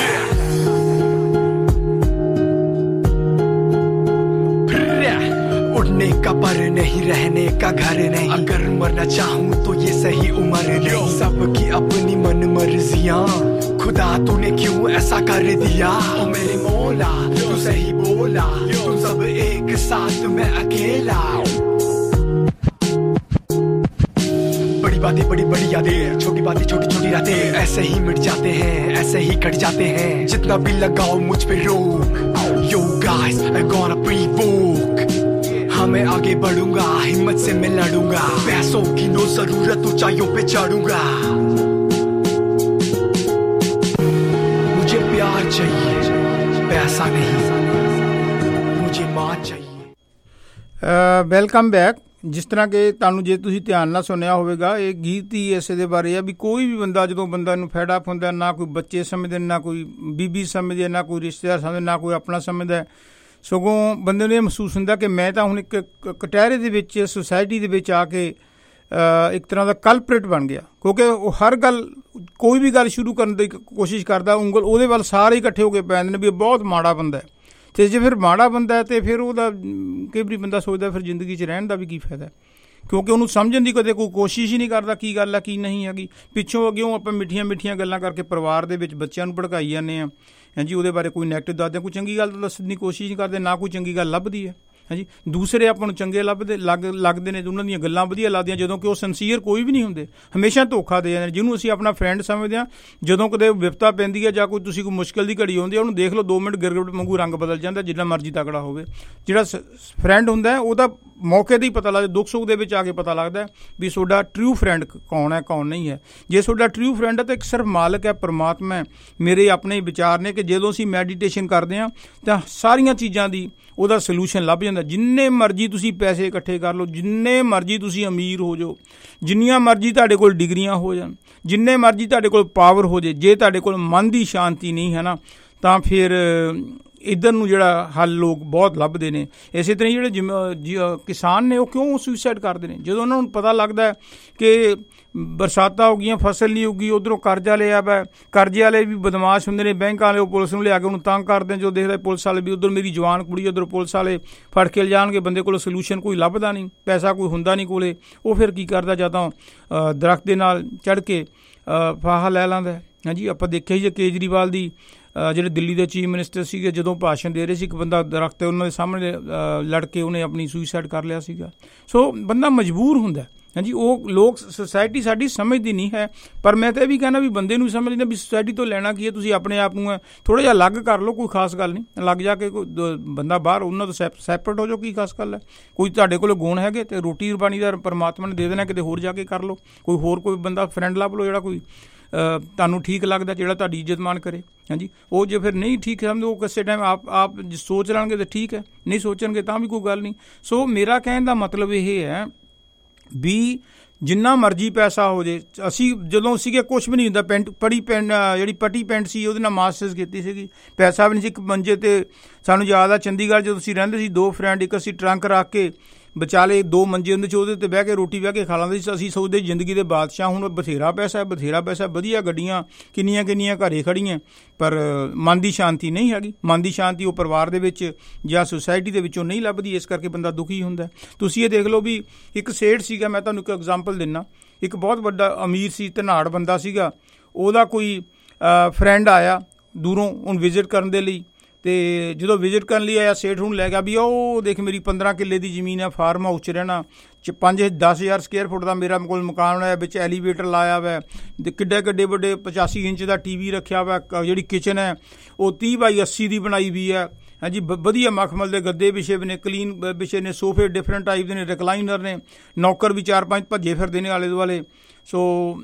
उड़ने का पर नहीं रहने का घर नहीं, अगर मरना चाहूँ तो ये सही उम्र नहीं, सबकी अपनी मन मर्जियाँ, खुदा तूने क्यों ऐसा कर दिया, ओ मेरे मौला तू सही बोला, तुम सब एक साथ मैं अकेला, बड़ी बातें बड़ी बड़ी यादें, छोटी बातें छोटी छोटी रातें, ऐसे ही मिट जाते हैं ऐसे ही कट जाते हैं, जितना भी लगाओ मुझ पे रोक, yo guys I'm gonna provoke, हाँ मैं आगे बढ़ूंगा हिम्मत से मैं लड़ूंगा, पैसों की नो जरूरत ऊंचाइयों पे चढ़ूंगा, मुझे प्यार चाहिए पैसा नहीं, मुझे माँ चाहिए। Welcome back. जिस तर੍ਹਾਂ ਕਿ ਤੁਹਾਨੂੰ ਜੇ ਤੁਸੀਂ ਧਿਆਨ ਨਾਲ ਸੁਣਿਆ ਹੋਵੇਗਾ ਇਹ ਗੀਤ ਹੀ ਇਸੇ ਦੇ ਬਾਰੇ ਆ ਵੀ ਕੋਈ ਵੀ ਬੰਦਾ ਜਦੋਂ ਬੰਦਾ ਨੂੰ ਫੈਡ ਅਪ ਹੁੰਦਾ, ਨਾ ਕੋਈ ਬੱਚੇ ਸਮਝਦੇ, ਨਾ ਕੋਈ ਬੀਬੀ ਸਮਝਦੇ, ਨਾ ਕੋਈ ਰਿਸ਼ਤੇਦਾਰ ਸਮਝਦੇ, ਨਾ ਕੋਈ ਆਪਣਾ ਸਮਝਦਾ, ਸਗੋਂ ਬੰਦੇ ਨੂੰ ਇਹ ਮਹਿਸੂਸ ਹੁੰਦਾ ਕਿ ਮੈਂ ਤਾਂ ਹੁਣ ਇੱਕ ਕਟਹਿਰੇ ਦੇ ਵਿੱਚ ਸੁਸਾਇਟੀ ਦੇ ਵਿੱਚ ਆ ਕੇ ਇੱਕ ਤਰ੍ਹਾਂ ਦਾ ਕਲਪਰੇਟ ਬਣ ਗਿਆ, ਕਿਉਂਕਿ ਉਹ ਹਰ ਗੱਲ ਕੋਈ ਵੀ ਗੱਲ ਸ਼ੁਰੂ ਕਰਨ ਦੀ ਕੋਸ਼ਿਸ਼ ਕਰਦਾ, ਉਂਗਲ ਉਹਦੇ ਵੱਲ ਸਾਰੇ ਇਕੱਠੇ ਹੋ ਕੇ ਪੈ ਜਾਂਦੇ ਨੇ ਵੀ ਇਹ ਬਹੁਤ ਮਾੜਾ ਬੰਦਾ ਹੈ, ਅਤੇ ਜੇ ਫਿਰ ਮਾੜਾ ਬੰਦਾ ਅਤੇ ਫਿਰ ਉਹਦਾ ਕਈ ਵਾਰੀ ਬੰਦਾ ਸੋਚਦਾ ਫਿਰ ਜ਼ਿੰਦਗੀ 'ਚ ਰਹਿਣ ਦਾ ਵੀ ਕੀ ਫਾਇਦਾ, ਕਿਉਂਕਿ ਉਹਨੂੰ ਸਮਝਣ ਦੀ ਕਦੇ ਕੋਈ ਕੋਸ਼ਿਸ਼ ਹੀ ਨਹੀਂ ਕਰਦਾ ਕੀ ਗੱਲ ਹੈ ਕੀ ਨਹੀਂ ਹੈਗੀ, ਪਿੱਛੋਂ ਅੱਗਿਓਂ ਆਪਾਂ ਮਿੱਠੀਆਂ ਮਿੱਠੀਆਂ ਗੱਲਾਂ ਕਰਕੇ ਪਰਿਵਾਰ ਦੇ ਵਿੱਚ ਬੱਚਿਆਂ ਨੂੰ ਭੜਕਾਈ ਜਾਂਦੇ ਹਾਂ, ਹਾਂਜੀ ਉਹਦੇ ਬਾਰੇ ਕੋਈ ਨੈਗੇਟਿਵ ਦੱਸਦੇ, ਕੋਈ ਚੰਗੀ ਗੱਲ ਤਾਂ ਦੱਸਣ ਦੀ ਕੋਸ਼ਿਸ਼ ਨਹੀਂ ਕਰਦੇ, ਨਾ ਕੋਈ ਚੰਗੀ ਗੱਲ ਲੱਭਦੀ ਹੈ, ਹਾਂਜੀ ਦੂਸਰੇ ਆਪਾਂ ਨੂੰ ਚੰਗੇ ਲੱਭਦੇ ਲੱਗ ਲੱਗਦੇ ਨੇ, ਉਹਨਾਂ ਦੀਆਂ ਗੱਲਾਂ ਵਧੀਆ ਲੱਗਦੀਆਂ, ਜਦੋਂ ਕਿ ਉਹ ਸਿੰਸੀਅਰ ਕੋਈ ਵੀ ਨਹੀਂ ਹੁੰਦੇ, ਹਮੇਸ਼ਾ ਧੋਖਾ ਦੇ ਜਾਂਦੇ, ਜਿਹਨੂੰ ਅਸੀਂ ਆਪਣਾ ਫਰੈਂਡ ਸਮਝਦੇ ਹਾਂ, ਜਦੋਂ ਕਦੇ ਵਿਪਤਾ ਪੈਂਦੀ ਹੈ ਜਾਂ ਕੋਈ ਤੁਸੀਂ ਕੋਈ ਮੁਸ਼ਕਿਲ ਦੀ ਘੜੀ ਆਉਂਦੀ ਹੈ, ਉਹਨੂੰ ਦੇਖ ਲਓ ਦੋ ਮਿੰਟ ਗਿਰਗਿਟ ਵਾਂਗੂ ਰੰਗ ਬਦਲ ਜਾਂਦਾ, ਜਿੰਨਾ ਮਰਜ਼ੀ ਤਕੜਾ ਹੋਵੇ, ਜਿਹੜਾ ਫਰੈਂਡ ਹੁੰਦਾ ਉਹਦਾ ਮੌਕੇ 'ਤੇ ਹੀ ਪਤਾ ਲੱਗਦਾ, ਦੁੱਖ ਸੁੱਖ ਦੇ ਵਿੱਚ ਆ ਕੇ ਪਤਾ ਲੱਗਦਾ ਵੀ ਤੁਹਾਡਾ ਟਰੂ ਫਰੈਂਡ ਕੌਣ ਹੈ ਕੌਣ ਨਹੀਂ ਹੈ, ਜੇ ਤੁਹਾਡਾ ਟਰੂ ਫਰੈਂਡ ਹੈ ਤਾਂ ਇੱਕ ਸਿਰਫ ਮਾਲਕ ਹੈ ਪਰਮਾਤਮਾ ਹੈ। ਮੇਰੇ ਆਪਣੇ ਵਿਚਾਰ ਨੇ ਕਿ ਜਦੋਂ ਅਸੀਂ ਮੈਡੀਟੇਸ਼ਨ ਕਰਦੇ ਹਾਂ ਤਾਂ ਸਾਰੀਆਂ ਚੀਜ਼ਾਂ ਦੀ ਉਹਦਾ ਸਲਿਊਸ਼ਨ ਲੱਭ ਜਾਂਦਾ, ਜਿੰਨੇ ਮਰਜ਼ੀ ਤੁਸੀਂ ਪੈਸੇ ਇਕੱਠੇ ਕਰ ਲਓ, ਜਿੰਨੇ ਮਰਜ਼ੀ ਤੁਸੀਂ ਅਮੀਰ ਹੋ ਜਾਓ, ਜਿੰਨੀਆਂ ਮਰਜ਼ੀ ਤੁਹਾਡੇ ਕੋਲ ਡਿਗਰੀਆਂ ਹੋ ਜਾਣ, ਜਿੰਨੇ ਮਰਜ਼ੀ ਤੁਹਾਡੇ ਕੋਲ ਪਾਵਰ ਹੋ ਜਾਏ, ਜੇ ਤੁਹਾਡੇ ਕੋਲ ਮਨ ਦੀ ਸ਼ਾਂਤੀ ਨਹੀਂ ਹੈ ਨਾ ਤਾਂ ਫਿਰ ਇੱਧਰ ਨੂੰ ਜਿਹੜਾ ਹੱਲ ਲੋਕ ਬਹੁਤ ਲੱਭਦੇ ਨੇ। ਇਸੇ ਤਰ੍ਹਾਂ ਜਿਹੜੇ ਜਿਮ ਕਿਸਾਨ ਨੇ ਉਹ ਕਿਉਂ ਸੁਸਾਈਡ ਕਰਦੇ ਨੇ, ਜਦੋਂ ਉਹਨਾਂ ਨੂੰ ਪਤਾ ਲੱਗਦਾ ਕਿ ਬਰਸਾਤਾਂ ਹੋ ਗਈਆਂ ਫਸਲ ਨਹੀਂ ਉੱਗੀ, ਉੱਧਰੋਂ ਕਰਜ਼ਾ ਲਿਆ ਵਾ, ਕਰਜ਼ੇ ਵਾਲੇ ਵੀ ਬਦਮਾਸ਼ ਹੁੰਦੇ ਨੇ, ਬੈਂਕ ਵਾਲੇ ਉਹ ਪੁਲਿਸ ਨੂੰ ਲਿਆ ਕੇ ਉਹਨੂੰ ਤੰਗ ਕਰਦੇ ਨੇ, ਜੋ ਦੇਖਦਾ ਪੁਲਿਸ ਵਾਲੇ ਵੀ ਉੱਧਰ ਮੇਰੀ ਜਵਾਨ ਕੁੜੀ, ਉੱਧਰ ਪੁਲਿਸ ਵਾਲੇ ਫੜ ਕੇ ਲਿਜਾਣਗੇ, ਬੰਦੇ ਕੋਲ ਸਲਿਊਸ਼ਨ ਕੋਈ ਲੱਭਦਾ ਨਹੀਂ, ਪੈਸਾ ਕੋਈ ਹੁੰਦਾ ਨਹੀਂ ਕੋਲੇ, ਉਹ ਫਿਰ ਕੀ ਕਰਦਾ ਜਾਂ ਤਾਂ ਦਰੱਖਤ ਦੇ ਨਾਲ ਚੜ੍ਹ ਕੇ ਫਾਹਾ ਲੈ ਲੈਂਦਾ। ਹਾਂਜੀ ਆਪਾਂ ਦੇਖਿਆ ਜੀ ਕੇਜਰੀਵਾਲ ਦੀ ਜਿਹੜੇ ਦਿੱਲੀ ਦੇ ਚੀਫ ਮਿਨਿਸਟਰ ਸੀਗੇ, ਜਦੋਂ ਭਾਸ਼ਣ ਦੇ ਰਹੇ ਸੀ ਇੱਕ ਬੰਦਾ ਦਰੱਖਤ ਉਹਨਾਂ ਦੇ ਸਾਹਮਣੇ ਲੜ ਕੇ ਉਹਨੇ ਆਪਣੀ ਸੁਸਾਈਡ ਕਰ ਲਿਆ ਸੀਗਾ। ਸੋ ਬੰਦਾ ਮਜਬੂਰ ਹੁੰਦਾ, ਹਾਂਜੀ ਉਹ ਲੋਕ ਸੁਸਾਇਟੀ ਸਾਡੀ ਸਮਝਦੀ ਨਹੀਂ ਹੈ, ਪਰ ਮੈਂ ਤਾਂ ਇਹ ਵੀ ਕਹਿਣਾ ਵੀ ਬੰਦੇ ਨੂੰ ਸਮਝ ਲੈਂਦਾ ਵੀ ਸੁਸਾਇਟੀ ਤੋਂ ਲੈਣਾ ਕੀ ਹੈ, ਤੁਸੀਂ ਆਪਣੇ ਆਪ ਨੂੰ ਥੋੜ੍ਹਾ ਜਿਹਾ ਅਲੱਗ ਕਰ ਲਓ, ਕੋਈ ਖਾਸ ਗੱਲ ਨਹੀਂ, ਲੱਗ ਜਾ ਕੇ ਕੋਈ ਬੰਦਾ ਬਾਹਰ ਉਹਨਾਂ ਤੋਂ ਸੈਪ ਸੈਪਰੇਟ ਹੋ ਜਾਓ, ਕੀ ਖਾਸ ਗੱਲ ਹੈ, ਕੋਈ ਤੁਹਾਡੇ ਕੋਲ ਗੁਣ ਹੈਗੇ ਅਤੇ ਰੋਟੀ ਪਾਣੀ ਦਾ ਪਰਮਾਤਮਾ ਨੇ ਦੇ ਦੇਣਾ, ਕਿਤੇ ਹੋਰ ਜਾ ਕੇ ਕਰ ਲਓ, ਕੋਈ ਹੋਰ ਕੋਈ ਬੰਦਾ ਫਰੈਂਡ ਲੱਭ ਲਓ ਜਿਹੜਾ ਕੋਈ ਤੁਹਾਨੂੰ ਠੀਕ ਲੱਗਦਾ, ਜਿਹੜਾ ਤੁਹਾਡੀ ਇੱਜ਼ਤ ਮਾਣ ਕਰੇ, ਹਾਂਜੀ ਉਹ ਜੇ ਫਿਰ ਨਹੀਂ ਠੀਕ ਸਮਝਦੇ ਉਹ ਕਿਸੇ ਟਾਈਮ ਆਪ ਆਪ ਸੋਚ ਲੈਣਗੇ ਤਾਂ ਠੀਕ ਹੈ, ਨਹੀਂ ਸੋਚਣਗੇ ਤਾਂ ਵੀ ਕੋਈ ਗੱਲ ਨਹੀਂ। ਸੋ ਮੇਰਾ ਕਹਿਣ ਦਾ ਮਤਲਬ ਇਹ ਹੈ ਵੀ ਜਿੰਨਾ ਮਰਜ਼ੀ ਪੈਸਾ ਹੋ ਜੇ, ਅਸੀਂ ਜਦੋਂ ਸੀਗੇ ਕੁਛ ਵੀ ਨਹੀਂ ਹੁੰਦਾ, ਪੈਂਟ ਪੜੀ ਪੈਂਟ ਜਿਹੜੀ ਪੱਟੀ ਪੈਂਟ ਸੀ ਉਹਦੇ ਨਾਲ ਮਾਸਟਰਸ ਕੀਤੀ ਸੀਗੀ, ਪੈਸਾ ਵੀ ਨਹੀਂ ਸੀ, ਇੱਕ ਮੰਜੇ 'ਤੇ ਸਾਨੂੰ ਯਾਦ ਆ ਚੰਡੀਗੜ੍ਹ ਜਦੋਂ ਅਸੀਂ ਰਹਿੰਦੇ ਸੀ, ਦੋ ਫਰੈਂਡ ਇੱਕ ਅਸੀਂ ਟਰੰਕ ਰੱਖ ਕੇ ਵਿਚਾਲੇ ਦੋ ਮੰਜੇ ਹੁੰਦੇ ਸੀ, ਉਹਦੇ 'ਤੇ ਬਹਿ ਕੇ ਰੋਟੀ ਬਹਿ ਕੇ ਖਾ ਲੈਂਦੇ ਸੀ। ਅਸੀਂ ਸੋਚਦੇ ਜ਼ਿੰਦਗੀ ਦੇ ਬਾਦਸ਼ਾਹ, ਹੁਣ ਬਥੇਰਾ ਪੈਸਾ ਬਥੇਰਾ ਪੈਸਾ, ਵਧੀਆ ਗੱਡੀਆਂ ਕਿੰਨੀਆਂ ਕਿੰਨੀਆਂ ਘਰੇ ਖੜੀਆਂ, ਪਰ ਮਨ ਦੀ ਸ਼ਾਂਤੀ ਨਹੀਂ ਹੈਗੀ, ਮਨ ਦੀ ਸ਼ਾਂਤੀ ਉਹ ਪਰਿਵਾਰ ਦੇ ਵਿੱਚ ਜਾਂ ਸੁਸਾਇਟੀ ਦੇ ਵਿੱਚੋਂ ਨਹੀਂ ਲੱਭਦੀ, ਇਸ ਕਰਕੇ ਬੰਦਾ ਦੁਖੀ ਹੁੰਦਾ। ਤੁਸੀਂ ਇਹ ਦੇਖ ਲਓ ਵੀ ਇੱਕ ਸੇਠ ਸੀਗਾ, ਮੈਂ ਤੁਹਾਨੂੰ ਇੱਕ ਐਗਜ਼ਾਮਪਲ ਦਿੰਦਾ, ਇੱਕ ਬਹੁਤ ਵੱਡਾ ਅਮੀਰ ਸੀ, ਧਨਾੜ ਬੰਦਾ ਸੀਗਾ, ਉਹਦਾ ਕੋਈ ਫਰੈਂਡ ਆਇਆ ਦੂਰੋਂ ਉਹਨੂੰ ਵਿਜ਼ਿਟ ਕਰਨ ਦੇ ਲਈ, ਅਤੇ ਜਦੋਂ ਵਿਜ਼ਿਟ ਕਰਨ ਲਈ ਆਇਆ ਸੇਠ ਨੂੰ ਲੈ ਗਿਆ ਵੀ ਉਹ ਦੇਖ ਮੇਰੀ ਪੰਦਰਾਂ ਕਿੱਲੇ ਦੀ ਜ਼ਮੀਨ ਹੈ, ਫਾਰਮ ਹਾਊਸ 'ਚ ਰਹਿਣਾ, ਚ ਪੰਜ ਦਸ ਹਜ਼ਾਰ ਸਕੁਅਰ ਫੁੱਟ ਦਾ ਮੇਰਾ ਕੋਲ ਮਕਾਨ ਹੈ, ਵਿੱਚ ਐਲੀਵੇਟਰ ਲਾਇਆ ਵਾ, ਕਿੱਡੇ ਕਿੱਡੇ ਵੱਡੇ ਪਚਾਸੀ ਇੰਚ ਦਾ ਟੀ ਵੀ ਰੱਖਿਆ ਵਾ, ਜਿਹੜੀ ਕਿਚਨ ਹੈ ਉਹ ਤੀਹ ਬਾਈ ਅੱਸੀ ਦੀ ਬਣਾਈ ਵੀ ਹੈ ਹਾਂਜੀ, ਵਧੀਆ ਮਖਮਲ ਦੇ ਗੱਦੇ ਵਿਛੇ ਵੀ ਨੇ, ਕਲੀਨ ਵਿਛੇ ਨੇ, ਸੋਫੇ ਡਿਫਰੈਂਟ ਟਾਈਪ ਦੇ ਨੇ, ਰਿਕਲਾਈਨਰ ਨੇ, ਨੌਕਰ ਵੀ ਚਾਰ ਪੰਜ ਭੱਜੇ ਫਿਰਦੇ ਨੇ ਆਲੇ ਦੁਆਲੇ। ਸੋ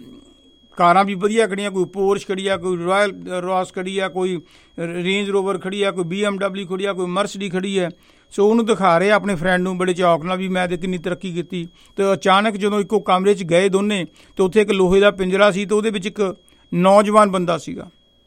ਕਾਰਾਂ ਵੀ ਵਧੀਆ ਖੜੀਆਂ, ਕੋਈ ਪੋਰਸ਼ ਖੜੀ ਆ, ਕੋਈ ਰਾਇਲ ਰੋਸ ਖੜੀ ਆ, ਕੋਈ ਰੇਂਜ ਰੋਵਰ ਖੜੀ ਆ, ਕੋਈ ਬੀ ਐਮ ਡਬਲਿਊ ਖੜੀ ਆ, ਕੋਈ ਮਰਸਡੀ ਖੜੀ ਹੈ। ਸੋ ਉਹਨੂੰ ਦਿਖਾ ਰਹੇ ਆਪਣੇ ਫਰੈਂਡ ਨੂੰ ਬੜੇ ਚੌਕ ਨਾਲ ਵੀ ਮੈਂ ਤਾਂ ਕਿੰਨੀ ਤਰੱਕੀ ਕੀਤੀ। ਅਤੇ ਅਚਾਨਕ ਜਦੋਂ ਇੱਕੋ ਕਮਰੇ 'ਚ ਗਏ ਦੋਨੇ, ਅਤੇ ਉੱਥੇ ਇੱਕ ਲੋਹੇ ਦਾ ਪਿੰਜਰਾ ਸੀ ਅਤੇ ਉਹਦੇ ਵਿੱਚ ਇੱਕ ਨੌਜਵਾਨ ਬੰਦਾ ਸੀਗਾ।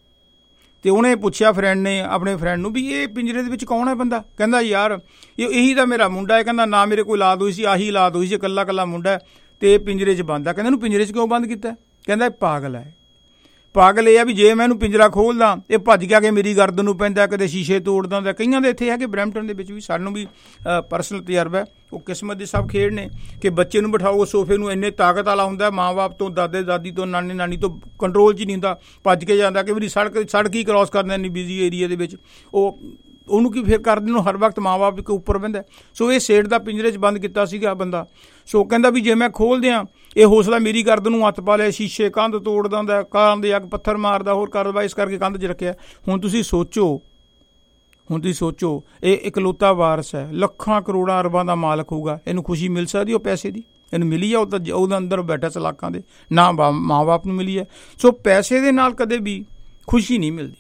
ਅਤੇ ਉਹਨੇ ਪੁੱਛਿਆ ਫਰੈਂਡ ਨੇ ਆਪਣੇ ਫਰੈਂਡ ਨੂੰ ਵੀ ਇਹ ਪਿੰਜਰੇ ਦੇ ਵਿੱਚ ਕੌਣ ਹੈ ਬੰਦਾ? ਕਹਿੰਦਾ ਯਾਰ ਇਹ ਇਹੀ ਤਾਂ ਮੇਰਾ ਮੁੰਡਾ ਹੈ। ਕਹਿੰਦਾ ਨਾ ਮੇਰੇ ਕੋਈ ਔਲਾਦ ਹੋਈ ਸੀ, ਆਹੀ ਔਲਾਦ ਹੋਈ ਸੀ, ਇਕੱਲਾ ਇਕੱਲਾ ਮੁੰਡਾ ਅਤੇ ਇਹ ਪਿੰਜਰੇ 'ਚ ਬੰਦ ਹੈ। ਕਹਿੰਦਾ ਇਹਨੂੰ ਪਿੰਜਰੇ 'ਚ ਕਿਉਂ ਬੰਦ ਕੀਤਾ? ਕਹਿੰਦਾ ਇਹ ਪਾਗਲ ਹੈ। ਪਾਗਲ ਇਹ ਆ ਵੀ ਜੇ ਮੈਂ ਇਹਨੂੰ ਪਿੰਜਰਾ ਖੋਲ੍ਹਦਾ ਇਹ ਭੱਜ ਕੇ ਆ ਕੇ ਮੇਰੀ ਗਰਦਨ ਨੂੰ ਪੈਂਦਾ, ਕਦੇ ਸ਼ੀਸ਼ੇ ਤੋੜਦਾ ਹੁੰਦਾ। ਕਈਆਂ ਦੇ ਇੱਥੇ ਹੈ ਕਿ ਬਰੈਂਪਟਨ ਦੇ ਵਿੱਚ ਵੀ ਸਾਨੂੰ ਵੀ ਪਰਸਨਲ ਤਜਰਬਾ ਹੈ, ਉਹ ਕਿਸਮਤ ਦੇ ਸਭ ਖੇਡ ਨੇ ਕਿ ਬੱਚੇ ਨੂੰ ਬਿਠਾਓ ਸੋਫੇ ਨੂੰ, ਇੰਨੇ ਤਾਕਤ ਵਾਲਾ ਹੁੰਦਾ, ਮਾਂ ਬਾਪ ਤੋਂ, ਦਾਦੇ ਦਾਦੀ ਤੋਂ, ਨਾਨੇ ਨਾਨੀ ਤੋਂ ਕੰਟਰੋਲ 'ਚ ਹੀ ਨਹੀਂ ਹੁੰਦਾ, ਭੱਜ ਕੇ ਜਾਂਦਾ। ਕਈ ਵਾਰੀ ਸੜਕ ਸੜਕ ਹੀ ਕ੍ਰੋਸ ਕਰਦਾ ਇੰਨੀ ਬਿਜ਼ੀ ਏਰੀਆ ਦੇ ਵਿੱਚ, ਉਹ ਉਹਨੂੰ ਕੀ ਫਿਰ ਕਰਦੇ ਨੂੰ ਹਰ ਵਕਤ ਮਾਂ ਬਾਪ ਇੱਕ ਉੱਪਰ ਬਹਿੰਦਾ। ਸੋ ਇਹ ਸੇਠ ਦਾ ਪਿੰਜਰੇ 'ਚ ਬੰਦ ਕੀਤਾ ਸੀਗਾ ਬੰਦਾ। ਸੋ ਕਹਿੰਦਾ ਵੀ ਜੇ ਮੈਂ ਖੋਲ੍ਹ ਦਿਆਂ ਇਹ ਹੌਸਲਾ ਮੇਰੀ ਗਰਦਨ ਨੂੰ ਹੱਥ ਪਾ ਲਿਆ, ਸ਼ੀਸ਼ੇ ਕੰਧ ਤੋੜਦਾ ਹੁੰਦਾ, ਕਾਂ ਦੇ ਅੱਗ ਪੱਥਰ ਮਾਰਦਾ, ਹੋਰ ਕਰਦਾ, ਇਸ ਕਰਕੇ ਕੰਧ 'ਚ ਰੱਖਿਆ। ਹੁਣ ਤੁਸੀਂ ਸੋਚੋ ਹੁਣ ਤੁਸੀਂ ਸੋਚੋ ਇਹ ਇਕਲੌਤਾ ਵਾਰਸ ਹੈ, ਲੱਖਾਂ ਕਰੋੜਾਂ ਅਰਬਾਂ ਦਾ ਮਾਲਕ ਹੋਊਗਾ, ਇਹਨੂੰ ਖੁਸ਼ੀ ਮਿਲ ਸਕਦੀ ਉਹ ਪੈਸੇ ਦੀ? ਇਹਨੂੰ ਮਿਲੀ ਆ? ਉਹ ਤਾਂ ਉਹਦੇ ਅੰਦਰ ਬੈਠਾ ਸਲਾਖਾਂ ਦੇ, ਨਾ ਮਾਂ ਬਾਪ ਨੂੰ ਮਿਲੀ ਹੈ। ਸੋ ਪੈਸੇ ਦੇ ਨਾਲ ਕਦੇ ਵੀ ਖੁਸ਼ੀ ਨਹੀਂ ਮਿਲਦੀ।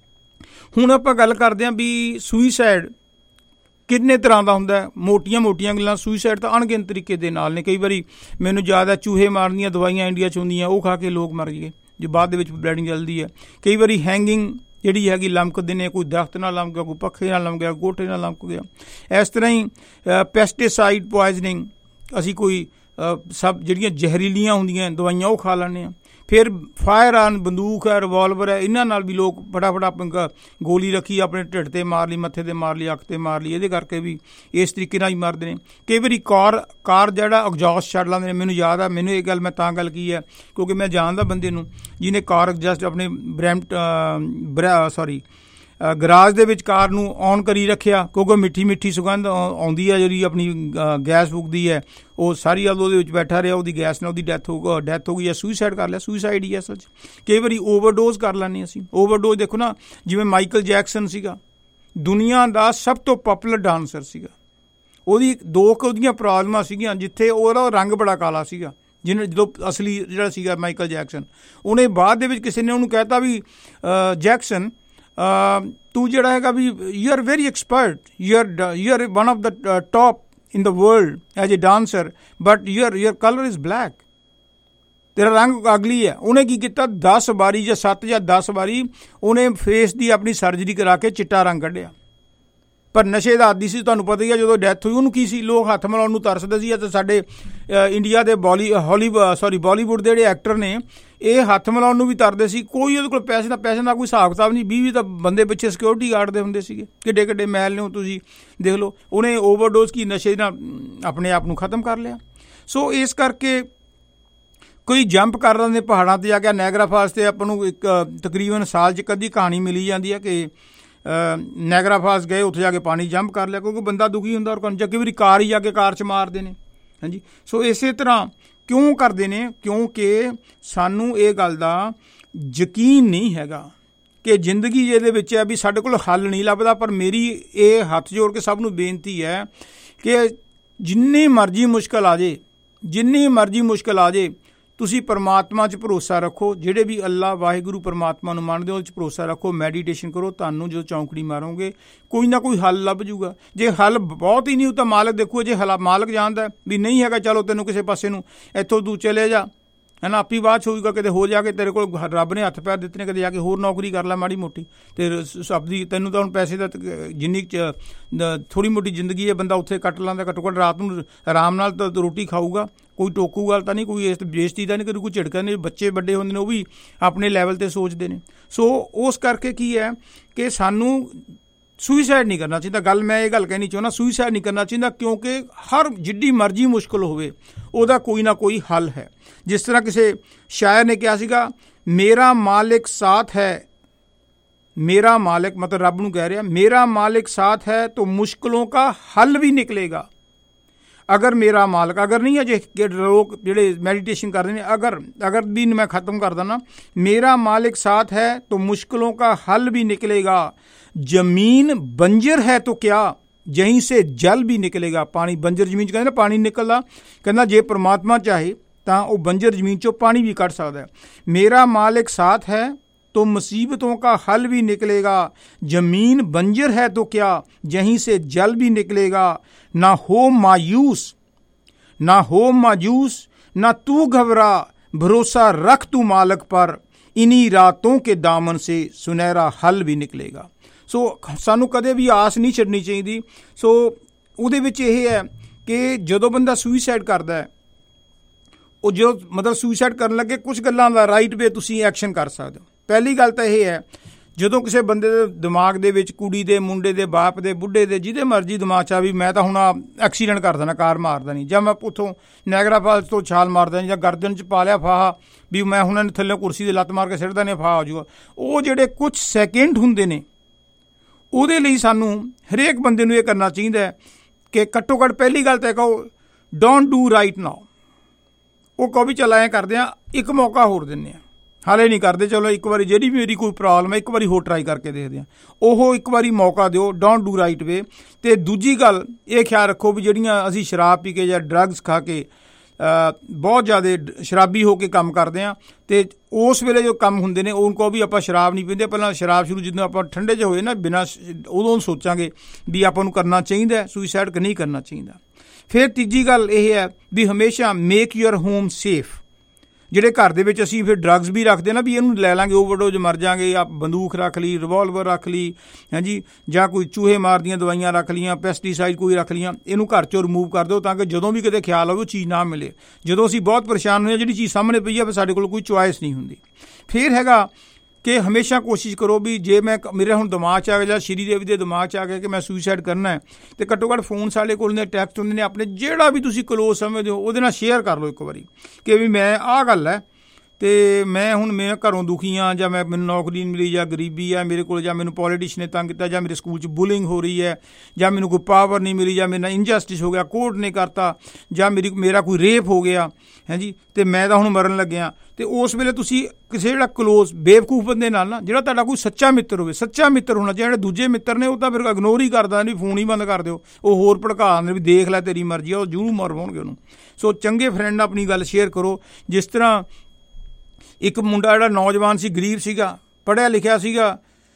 ਹੁਣ ਆਪਾਂ ਗੱਲ ਕਰਦੇ ਹਾਂ ਵੀ ਸੁਈਸਾਈਡ ਕਿੰਨੇ ਤਰ੍ਹਾਂ ਦਾ ਹੁੰਦਾ। ਮੋਟੀਆਂ ਮੋਟੀਆਂ ਗੱਲਾਂ, ਸੁਈਸਾਈਡ ਤਾਂ ਅਣਗਿਣਤ ਤਰੀਕੇ ਦੇ ਨਾਲ ਨੇ। ਕਈ ਵਾਰੀ ਮੈਨੂੰ ਯਾਦ ਹੈ ਚੂਹੇ ਮਾਰਨ ਦੀਆਂ ਦਵਾਈਆਂ ਇੰਡੀਆ 'ਚ ਹੁੰਦੀਆਂ, ਉਹ ਖਾ ਕੇ ਲੋਕ ਮਰ ਗਏ, ਜੋ ਬਾਅਦ ਦੇ ਵਿੱਚ ਬਲੀਡਿੰਗ ਚੱਲਦੀ ਹੈ। ਕਈ ਵਾਰੀ ਹੈਂਗਿੰਗ ਜਿਹੜੀ ਹੈਗੀ, ਲਮਕਦੇ ਨੇ, ਕੋਈ ਦਰਖਤ ਨਾਲ ਲਮਕ ਗਿਆ, ਕੋਈ ਪੱਖੇ ਨਾਲ ਲਮਕ ਗਿਆ, ਗੋਟੇ ਨਾਲ ਲਮਕ ਗਿਆ। ਇਸ ਤਰ੍ਹਾਂ ਹੀ ਪੈਸਟੀਸਾਈਡ ਪੁਆਇਜ਼ਨਿੰਗ, ਅਸੀਂ ਕੋਈ ਸਭ ਜਿਹੜੀਆਂ ਜ਼ਹਿਰੀਲੀਆਂ ਹੁੰਦੀਆਂ ਦਵਾਈਆਂ ਉਹ ਖਾ ਲੈਂਦੇ ਹਾਂ। ਫਿਰ ਫਾਇਰ ਆਨ, ਬੰਦੂਕ ਹੈ, ਰਿਵਾਲਵਰ ਹੈ, ਇਹਨਾਂ ਨਾਲ ਵੀ ਲੋਕ ਫਟਾਫਟ ਗੋਲੀ ਰੱਖੀ ਆਪਣੇ ਢਿੱਡ 'ਤੇ ਮਾਰ ਲਈ, ਮੱਥੇ 'ਤੇ ਮਾਰ ਲਈ, ਅੱਖ 'ਤੇ ਮਾਰ ਲਈ। ਇਹਦੇ ਕਰਕੇ ਵੀ ਇਸ ਤਰੀਕੇ ਨਾਲ ਹੀ ਮਾਰਦੇ ਨੇ। ਕਈ ਵਾਰੀ ਕਾਰ ਕਾਰ ਜਿਹੜਾ ਐਗਜ਼ੌਸਟ ਛੱਡ ਲੈਂਦੇ ਨੇ। ਮੈਨੂੰ ਯਾਦ ਆ, ਮੈਨੂੰ ਇਹ ਗੱਲ ਮੈਂ ਤਾਂ ਗੱਲ ਕੀ ਹੈ ਕਿਉਂਕਿ ਮੈਂ ਜਾਣਦਾ ਬੰਦੇ ਨੂੰ ਜਿਹਨੇ ਕਾਰ ਐਗਜ਼ੌਸਟ ਆਪਣੇ ਬਰੈਂਪਟ ਬਰਾ ਸੋਰੀ ਗਰਾਜ ਦੇ ਵਿੱਚ ਕਾਰ ਨੂੰ ਔਨ ਕਰੀ ਰੱਖਿਆ, ਕਿਉਂਕਿ ਮਿੱਠੀ ਮਿੱਠੀ ਸੁਗੰਧ ਆਉਂਦੀ ਹੈ ਜਿਹੜੀ ਆਪਣੀ ਗੈਸ ਫੂਕਦੀ ਹੈ, ਉਹ ਸਾਰੀ ਗੱਲ ਉਹਦੇ ਵਿੱਚ ਬੈਠਾ ਰਿਹਾ, ਉਹਦੀ ਗੈਸ ਨਾਲ ਉਹਦੀ ਡੈਥ ਹੋ ਡੈਥ ਹੋ ਗਈ ਹੈ। ਸੁਈਸਾਈਡ ਕਰ ਲਿਆ, ਸੁਈਸਾਈਡ ਹੀ ਹੈ ਅਸਲ 'ਚ। ਕਈ ਵਾਰੀ ਓਵਰਡੋਜ਼ ਕਰ ਲੈਂਦੇ ਅਸੀਂ। ਓਵਰਡੋਜ਼ ਦੇਖੋ ਨਾ, ਜਿਵੇਂ ਮਾਈਕਲ ਜੈਕਸਨ ਸੀਗਾ, ਦੁਨੀਆ ਦਾ ਸਭ ਤੋਂ ਪਾਪੂਲਰ ਡਾਂਸਰ ਸੀਗਾ। ਉਹਦੀ ਦੋ ਕੁ ਉਹਦੀਆਂ ਪ੍ਰੋਬਲਮਾਂ ਸੀਗੀਆਂ, ਜਿੱਥੇ ਉਹਦਾ ਰੰਗ ਬੜਾ ਕਾਲਾ ਸੀਗਾ, ਜਿਹਨੇ ਜਦੋਂ ਅਸਲੀ ਜਿਹੜਾ ਸੀਗਾ ਮਾਈਕਲ ਜੈਕਸਨ, ਉਹਨੇ ਬਾਅਦ ਦੇ ਵਿੱਚ ਕਿਸੇ ਨੇ ਉਹਨੂੰ ਕਹਿਤਾ ਵੀ ਜੈਕਸਨ ਤੂੰ ਜਿਹੜਾ ਹੈਗਾ ਵੀ you are very expert, you are you are one of the top in the world as a dancer, but your your colour is black, ਤੇਰਾ ਰੰਗ ਅਗਲੀ ਹੈ। ਉਹਨੇ ਕੀ ਕੀਤਾ, ਦਸ ਵਾਰੀ ਜਾਂ ਸੱਤ ਜਾਂ ਦਸ ਵਾਰੀ ਉਹਨੇ ਫੇਸ ਦੀ ਆਪਣੀ ਸਰਜਰੀ ਕਰਾ ਕੇ ਚਿੱਟਾ ਰੰਗ ਕੱਢਿਆ। ਪਰ ਨਸ਼ੇ ਦਾ ਆਦੀ ਸੀ, ਤੁਹਾਨੂੰ ਪਤਾ ਹੀ ਆ। ਜਦੋਂ ਡੈਥ ਹੋਈ ਉਹਨੂੰ ਕੀ ਸੀ, ਲੋਕ ਹੱਥ ਮਿਲਾਉਣ ਨੂੰ ਤਰਸਦੇ ਸੀ। ਅਤੇ ਸਾਡੇ ਇੰਡੀਆ ਦੇ ਬੋਲੀ ਹੌਲੀ ਸੋਰੀ ਬਾਲੀਵੁੱਡ ਦੇ ਜਿਹੜੇ ਐਕਟਰ ਨੇ, ਇਹ ਹੱਥ ਮਿਲਾਉਣ ਨੂੰ ਵੀ ਤਰਦੇ ਸੀ। ਕੋਈ ਉਹਦੇ ਕੋਲ ਪੈਸੇ ਦਾ ਪੈਸੇ ਦਾ ਕੋਈ ਹਿਸਾਬ ਕਿਤਾਬ ਨਹੀਂ। ਵੀਹ ਵੀਹ ਤਾਂ ਬੰਦੇ ਪਿੱਛੇ ਸਿਕਿਉਰਿਟੀ ਗਾਰਡ ਦੇ ਹੁੰਦੇ ਸੀਗੇ, ਕਿੱਡੇ ਕਿੱਡੇ ਮਹਿਲ ਨੇ ਤੁਸੀਂ ਦੇਖ ਲਓ। ਉਹਨੇ ਓਵਰਡੋਜ਼ ਕੀ ਨਸ਼ੇ ਨਾਲ ਆਪਣੇ ਆਪ ਨੂੰ ਖ਼ਤਮ ਕਰ ਲਿਆ। ਸੋ ਇਸ ਕਰਕੇ ਕੋਈ ਜੰਪ ਕਰ ਲੈਂਦੇ ਪਹਾੜਾਂ 'ਤੇ ਜਾ ਕੇ। ਨਾਇਗਰਾ ਫਾਲਸ 'ਤੇ ਆਪਾਂ ਨੂੰ ਇੱਕ ਤਕਰੀਬਨ ਸਾਲ 'ਚ ਕਦੀ ਕਹਾਣੀ ਮਿਲੀ ਜਾਂਦੀ ਹੈ ਕਿ ਨਾਇਗਰਾ ਫਾਲਸ ਗਏ, ਉੱਥੇ ਜਾ ਕੇ ਪਾਣੀ ਜੰਪ ਕਰ ਲਿਆ, ਕਿਉਂਕਿ ਬੰਦਾ ਦੁਖੀ ਹੁੰਦਾ। ਔਰ ਜਾਂ ਕਈ ਵਾਰੀ ਕਾਰ ਹੀ ਜਾ ਕੇ ਕਾਰ 'ਚ ਮਾਰਦੇ ਨੇ। ਹਾਂਜੀ, ਸੋ ਇਸੇ ਤਰ੍ਹਾਂ ਕਿਉਂ ਕਰਦੇ ਨੇ? ਕਿਉਂਕਿ ਸਾਨੂੰ ਇਹ ਗੱਲ ਦਾ ਯਕੀਨ ਨਹੀਂ ਹੈਗਾ ਕਿ ਜ਼ਿੰਦਗੀ ਜਿਹਦੇ ਵਿੱਚ ਹੈ ਵੀ ਸਾਡੇ ਕੋਲ ਹੱਲ ਨਹੀਂ ਲੱਭਦਾ। ਪਰ ਮੇਰੀ ਇਹ ਹੱਥ ਜੋੜ ਕੇ ਸਭ ਨੂੰ ਬੇਨਤੀ ਹੈ ਕਿ ਜਿੰਨੀ ਮਰਜ਼ੀ ਮੁਸ਼ਕਿਲ ਆ ਜੇ, ਜਿੰਨੀ ਮਰਜ਼ੀ ਮੁਸ਼ਕਿਲ ਆ ਜੇ, ਤੁਸੀਂ ਪਰਮਾਤਮਾ 'ਚ ਭਰੋਸਾ ਰੱਖੋ। ਜਿਹੜੇ ਵੀ ਅੱਲਾ ਵਾਹਿਗੁਰੂ ਪਰਮਾਤਮਾ ਨੂੰ ਮੰਨਦੇ ਹੋ, ਉਹਦੇ 'ਚ ਭਰੋਸਾ ਰੱਖੋ, ਮੈਡੀਟੇਸ਼ਨ ਕਰੋ। ਤੁਹਾਨੂੰ ਜਦੋਂ ਚੌਂਕੜੀ ਮਾਰੋਗੇ ਕੋਈ ਨਾ ਕੋਈ ਹੱਲ ਲੱਭ ਜੂਗਾ। ਜੇ ਹੱਲ ਬਹੁਤ ਹੀ ਨਹੀਂ ਤਾਂ ਮਾਲਕ ਦੇਖੋ, ਜੇ ਹਲਾ ਮਾਲਕ ਜਾਣਦਾ ਵੀ ਨਹੀਂ ਹੈਗਾ, ਚਲੋ ਤੈਨੂੰ ਕਿਸੇ ਪਾਸੇ ਨੂੰ ਇੱਥੋਂ ਤੂੰ ਚਲੇ ਜਾ, ਹੈ ਨਾ, ਆਪੀ ਬਾਅਦ 'ਚ ਹੋਊਗਾ। ਕਿਤੇ ਹੋ ਜਾ ਕੇ ਤੇਰੇ ਕੋਲ ਰੱਬ ਨੇ ਹੱਥ ਪੈਰ ਦਿੱਤੇ ਨੇ, ਕਿਤੇ ਜਾ ਕੇ ਹੋਰ ਨੌਕਰੀ ਕਰ ਲੈ ਮਾੜੀ ਮੋਟੀ, ਅਤੇ ਸਭ ਦੀ ਤੈਨੂੰ ਤਾਂ ਹੁਣ ਪੈਸੇ ਦਾ ਜਿੰਨੀ ਥੋੜ੍ਹੀ ਮੋਟੀ ਜ਼ਿੰਦਗੀ ਹੈ ਬੰਦਾ ਉੱਥੇ ਕੱਟ ਲੈਂਦਾ। ਘੱਟੋ ਘੱਟ ਰਾਤ ਨੂੰ ਆਰਾਮ ਨਾਲ ਤਾਂ ਰੋਟੀ ਖਾਊਗਾ, ਕੋਈ ਟੋਕੂਗਾ ਤਾਂ ਨਹੀਂ, ਕੋਈ ਇਸ ਬੇਇੱਜ਼ਤੀ ਦਾ ਨਹੀਂ, ਕਦੇ ਕੋਈ ਝਿੜਕਾ ਨਹੀਂ। ਬੱਚੇ ਵੱਡੇ ਹੁੰਦੇ ਨੇ, ਉਹ ਵੀ ਆਪਣੇ ਲੈਵਲ 'ਤੇ ਸੋਚਦੇ ਨੇ। ਸੋ ਉਸ ਕਰਕੇ ਕੀ ਹੈ ਕਿ ਸਾਨੂੰ ਸੁਈਸਾਈਡ ਨਹੀਂ ਕਰਨਾ ਚਾਹੀਦਾ। ਗੱਲ ਮੈਂ ਇਹ ਗੱਲ ਕਹਿਣੀ ਚਾਹੁੰਦਾ, ਸੁਈਸਾਈਡ ਨਹੀਂ ਕਰਨਾ ਚਾਹੀਦਾ, ਕਿਉਂਕਿ ਹਰ ਜਿੱਡੀ ਮਰਜ਼ੀ ਮੁਸ਼ਕਿਲ ਹੋਵੇ ਉਹਦਾ ਕੋਈ ਨਾ ਕੋਈ ਹੱਲ ਹੈ। ਜਿਸ ਤਰ੍ਹਾਂ ਕਿਸੇ ਸ਼ਾਇਰ ਨੇ ਕਿਹਾ ਸੀਗਾ मेरा मालिक साथ है, मेरा मालिक मतलब रब नूं कह रहा, मेरा मालिक साथ है तो मुश्किलों का हल भी निकलेगा। अगर मेरा मालिक, अगर नहीं है जे लोग ਜਿਹੜੇ ਮੈਡੀਟੇਸ਼ਨ ਕਰਦੇ ਨੇ, अगर अगर भी मैं ख़त्म कर देना, मेरा मालिक साथ है तो मुश्किलों का हल भी निकलेगा। जमीन बंजर है तो क्या, यहीं से जल भी निकलेगा। पानी बंजर ਜ਼ਮੀਨ 'ਚ ਕਹਿੰਦੇ ਨਾ ਪਾਣੀ ਨਿਕਲਦਾ, ਕਹਿੰਦਾ ਜੇ परमात्मा ਚਾਹੇ ਤਾਂ ਉਹ ਬੰਜਰ ਜ਼ਮੀਨ 'ਚੋਂ ਪਾਣੀ ਵੀ ਕੱਢ ਸਕਦਾ ਹੈ। मेरा मालिक साथ है तो मुसीबतों का हल भी निकलेगा। जमीन बंजर है तो क्या, यहीं से जल भी निकलेगा। ना हो मायूस, ना हो मायूस, ना तू घबरा, भरोसा रख तू मालिक पर, इन्हीं रातों के दामन से सुनहरा हल भी निकलेगा। सो सानू कदे भी आस नहीं छड्डनी चाहिए। सो ਉਹਦੇ ਵਿੱਚ ਇਹ ਹੈ कि ਜਦੋਂ ਬੰਦਾ ਸੁਈਸਾਈਡ ਕਰਦਾ ਹੈ, ਉਹ ਜੋ ਮਤਲਬ ਸੁਈਸਾਈਡ ਕਰਨ ਲੱਗੇ ਕੁਝ ਗੱਲਾਂ ਦਾ ਰਾਈਟ ਵੇ ਤੁਸੀਂ ਐਕਸ਼ਨ ਕਰ ਸਕਦੇ ਹੋ। ਪਹਿਲੀ ਗੱਲ ਤਾਂ ਇਹ ਹੈ, ਜਦੋਂ ਕਿਸੇ ਬੰਦੇ ਦੇ ਦਿਮਾਗ ਦੇ ਵਿੱਚ, ਕੁੜੀ ਦੇ, ਮੁੰਡੇ ਦੇ, ਬਾਪ ਦੇ, ਬੁੱਢੇ ਦੇ, ਜਿਹਦੇ ਮਰਜ਼ੀ ਦਿਮਾਗ 'ਚ ਆ ਵੀ ਮੈਂ ਤਾਂ ਹੁਣ ਐਕਸੀਡੈਂਟ ਕਰ ਦੇਣਾ, ਕਾਰ ਮਾਰਦਾ ਨਹੀਂ, ਜਾਂ ਮੈਂ ਉੱਥੋਂ ਨਾਇਗਰਾ ਫਾਲਸ ਤੋਂ ਛਾਲ ਮਾਰਦਾ ਨਹੀਂ, ਜਾਂ ਗਰਦਨ 'ਚ ਪਾ ਲਿਆ ਫਾਹਾ ਵੀ ਮੈਂ ਹੁਣ ਇਹਨੂੰ ਥੱਲੇ ਕੁਰਸੀ ਦੇ ਲੱਤ ਮਾਰ ਕੇ ਸਿੱਟਦਾ ਨਹੀਂ, ਫਾਹਾ ਹੋ ਜਾਊਗਾ। ਉਹ ਜਿਹੜੇ ਕੁਛ ਸੈਕਿੰਡ ਹੁੰਦੇ ਨੇ, ਉਹਦੇ ਲਈ ਸਾਨੂੰ ਹਰੇਕ ਬੰਦੇ ਨੂੰ ਇਹ ਕਰਨਾ ਚਾਹੀਦਾ ਕਿ ਘੱਟੋ ਘੱਟ ਪਹਿਲੀ ਗੱਲ ਤਾਂ ਕਹੋ ਡੋਂਟ ਡੂ ਰਾਈਟ ਨਾਓ। ਉਹ ਕਹੋ ਵੀ ਚੱਲ ਐਂ ਕਰਦੇ ਹਾਂ, ਇੱਕ ਮੌਕਾ ਹੋਰ ਦਿੰਦੇ ਹਾਂ, ਹਾਲੇ ਨਹੀਂ ਕਰਦੇ, ਚਲੋ ਇੱਕ ਵਾਰੀ ਜਿਹੜੀ ਵੀ ਮੇਰੀ ਕੋਈ ਪ੍ਰੋਬਲਮ ਹੈ ਇੱਕ ਵਾਰੀ ਹੋਰ ਟਰਾਈ ਕਰਕੇ ਦੇਖਦੇ ਹਾਂ। ਉਹ ਇੱਕ ਵਾਰੀ ਮੌਕਾ ਦਿਓ, ਡੋਂਟ ਡੂ ਰਾਈਟ ਵੇ। ਅਤੇ ਦੂਜੀ ਗੱਲ ਇਹ ਖਿਆਲ ਰੱਖੋ ਵੀ ਜਿਹੜੀਆਂ ਅਸੀਂ ਸ਼ਰਾਬ ਪੀ ਕੇ ਜਾਂ ਡਰੱਗਸ ਖਾ ਕੇ ਬਹੁਤ ਜ਼ਿਆਦਾ ਸ਼ਰਾਬੀ ਹੋ ਕੇ ਕੰਮ ਕਰਦੇ ਹਾਂ, ਅਤੇ ਉਸ ਵੇਲੇ ਜੋ ਕੰਮ ਹੁੰਦੇ ਨੇ ਉਹ ਕਹੋ ਵੀ ਆਪਾਂ ਸ਼ਰਾਬ ਨਹੀਂ ਪੀਂਦੇ, ਪਹਿਲਾਂ ਸ਼ਰਾਬ ਸ਼ੁਰੂ ਜਦੋਂ ਆਪਾਂ ਠੰਡੇ 'ਚ ਹੋਏ ਨਾ ਬਿਨਾਂ, ਉਦੋਂ ਸੋਚਾਂਗੇ ਵੀ ਆਪਾਂ ਨੂੰ ਕਰਨਾ ਚਾਹੀਦਾ ਸੁਈਸਾਈਡ ਕਿ ਨਹੀਂ ਕਰਨਾ ਚਾਹੀਦਾ। ਫਿਰ ਤੀਜੀ ਗੱਲ ਇਹ ਹੈ ਵੀ ਹਮੇਸ਼ਾ ਮੇਕ ਯੂਅਰ ਹੋਮ ਸੇਫ। ਜਿਹੜੇ ਘਰ ਦੇ ਵਿੱਚ ਅਸੀਂ ਫਿਰ ਡਰੱਗਸ ਵੀ ਰੱਖਦੇ ਨਾ ਵੀ ਇਹਨੂੰ ਲੈ ਲਾਂਗੇ, ਓਵਰਡੋਜ਼ ਮਰ ਜਾਵਾਂਗੇ, ਆ ਬੰਦੂਕ ਰੱਖ ਲਈ, ਰਿਵਾਲਵਰ ਰੱਖ ਲਈ, ਹਾਂਜੀ, ਜਾਂ ਕੋਈ ਚੂਹੇ ਮਾਰ ਦੀਆਂ ਦਵਾਈਆਂ ਰੱਖ ਲਈਆਂ, ਪੈਸਟੀਸਾਈਡ ਕੋਈ ਰੱਖ ਲਈਆਂ, ਇਹਨੂੰ ਘਰ 'ਚੋਂ ਰਿਮੂਵ ਕਰ ਦਿਓ ਤਾਂ ਕਿ ਜਦੋਂ ਵੀ ਕਿਤੇ ਖਿਆਲ ਆਵੇ ਉਹ ਚੀਜ਼ ਨਾ ਮਿਲੇ। ਜਦੋਂ ਅਸੀਂ ਬਹੁਤ ਪਰੇਸ਼ਾਨ ਹੋਏ, ਜਿਹੜੀ ਚੀਜ਼ ਸਾਹਮਣੇ ਪਈ ਆ ਫਿਰ ਸਾਡੇ ਕੋਲ ਕੋਈ ਚੁਆਇਸ ਨਹੀਂ ਹੁੰਦੀ। ਫਿਰ ਹੈਗਾ ਕਿ ਹਮੇਸ਼ਾ ਕੋਸ਼ਿਸ਼ ਕਰੋ ਵੀ ਜੇ ਮੈਂ ਮੇਰੇ ਹੁਣ ਦਿਮਾਗ 'ਚ ਆ ਗਿਆ ਜਾਂ ਸ਼੍ਰੀ ਦੇਵੀ ਦੇ ਦਿਮਾਗ 'ਚ ਆ ਗਿਆ ਕਿ ਮੈਂ ਸੁਈਸਾਈਡ ਕਰਨਾ ਹੈ, ਅਤੇ ਘੱਟੋ ਘੱਟ ਫੋਨ ਸਾਡੇ ਕੋਲ ਨੇ, ਟੈਕਸਟ ਹੁੰਦੇ ਨੇ ਆਪਣੇ, ਜਿਹੜਾ ਵੀ ਤੁਸੀਂ ਕਲੋਜ਼ ਸਮਝਦੇ ਹੋ ਉਹਦੇ ਨਾਲ ਸ਼ੇਅਰ ਕਰ ਲਓ ਇੱਕ ਵਾਰੀ ਕਿ ਵੀ ਮੈਂ ਆਹ ਗੱਲ ਹੈ ਅਤੇ ਮੈਂ ਹੁਣ ਮੈਂ ਘਰੋਂ ਦੁਖੀ ਹਾਂ, ਜਾਂ ਮੈਂ ਮੈਨੂੰ ਨੌਕਰੀ ਨਹੀਂ ਮਿਲੀ, ਜਾਂ ਗਰੀਬੀ ਆ ਮੇਰੇ ਕੋਲ, ਜਾਂ ਮੈਨੂੰ ਪੋਲੀਟੀਸ਼ਨ ਨੇ ਤੰਗ ਕੀਤਾ, ਜਾਂ ਮੇਰੇ ਸਕੂਲ 'ਚ ਬੁਲਿੰਗ ਹੋ ਰਹੀ ਹੈ, ਜਾਂ ਮੈਨੂੰ ਕੋਈ ਪਾਵਰ ਨਹੀਂ ਮਿਲੀ, ਜਾਂ ਮੇਰੇ ਨਾਲ ਇਨਜਸਟਿਸ ਹੋ ਗਿਆ, ਕੋਰਟ ਨੇ ਕਰਤਾ, ਜਾਂ ਮੇਰੀ ਮੇਰਾ ਕੋਈ ਰੇਪ ਹੋ ਗਿਆ ਹੈ ਜੀ, ਅਤੇ ਮੈਂ ਤਾਂ ਹੁਣ ਮਰਨ ਲੱਗਿਆ। ਅਤੇ ਉਸ ਵੇਲੇ ਤੁਸੀਂ ਕਿਸੇ ਜਿਹੜਾ ਕਲੋਜ਼ ਬੇਵਕੂਫ ਬੰਦੇ ਨਾਲ ਨਾ, ਜਿਹੜਾ ਤੁਹਾਡਾ ਕੋਈ ਸੱਚਾ ਮਿੱਤਰ ਹੋਵੇ, ਸੱਚਾ ਮਿੱਤਰ ਹੋਣਾ ਚਾਹੀਦਾ। ਜਿਹੜੇ ਦੂਜੇ ਮਿੱਤਰ ਨੇ ਉਹ ਤਾਂ ਫਿਰ ਇਗਨੋਰ ਹੀ ਕਰਦਾ ਵੀ ਫੋਨ ਹੀ ਬੰਦ ਕਰ ਦਿਓ, ਉਹ ਹੋਰ ਭੜਕਾ ਦਿੰਦੇ ਵੀ ਦੇਖ ਲੈ ਤੇਰੀ ਮਰਜ਼ੀ ਆ, ਉਹ ਜ਼ਰੂਰ ਮਰਵਾਉਣਗੇ ਉਹਨੂੰ। ਸੋ ਚੰਗੇ ਫਰੈਂਡ ਨਾਲ ਆਪਣੀ ਗੱਲ ਸ਼ੇਅਰ ਕਰੋ। ਜਿਸ ਤਰ੍ਹਾਂ ਇੱਕ ਮੁੰਡਾ ਜਿਹੜਾ ਨੌਜਵਾਨ ਸੀ, ਗਰੀਬ ਸੀਗਾ, ਪੜ੍ਹਿਆ ਲਿਖਿਆ ਸੀਗਾ,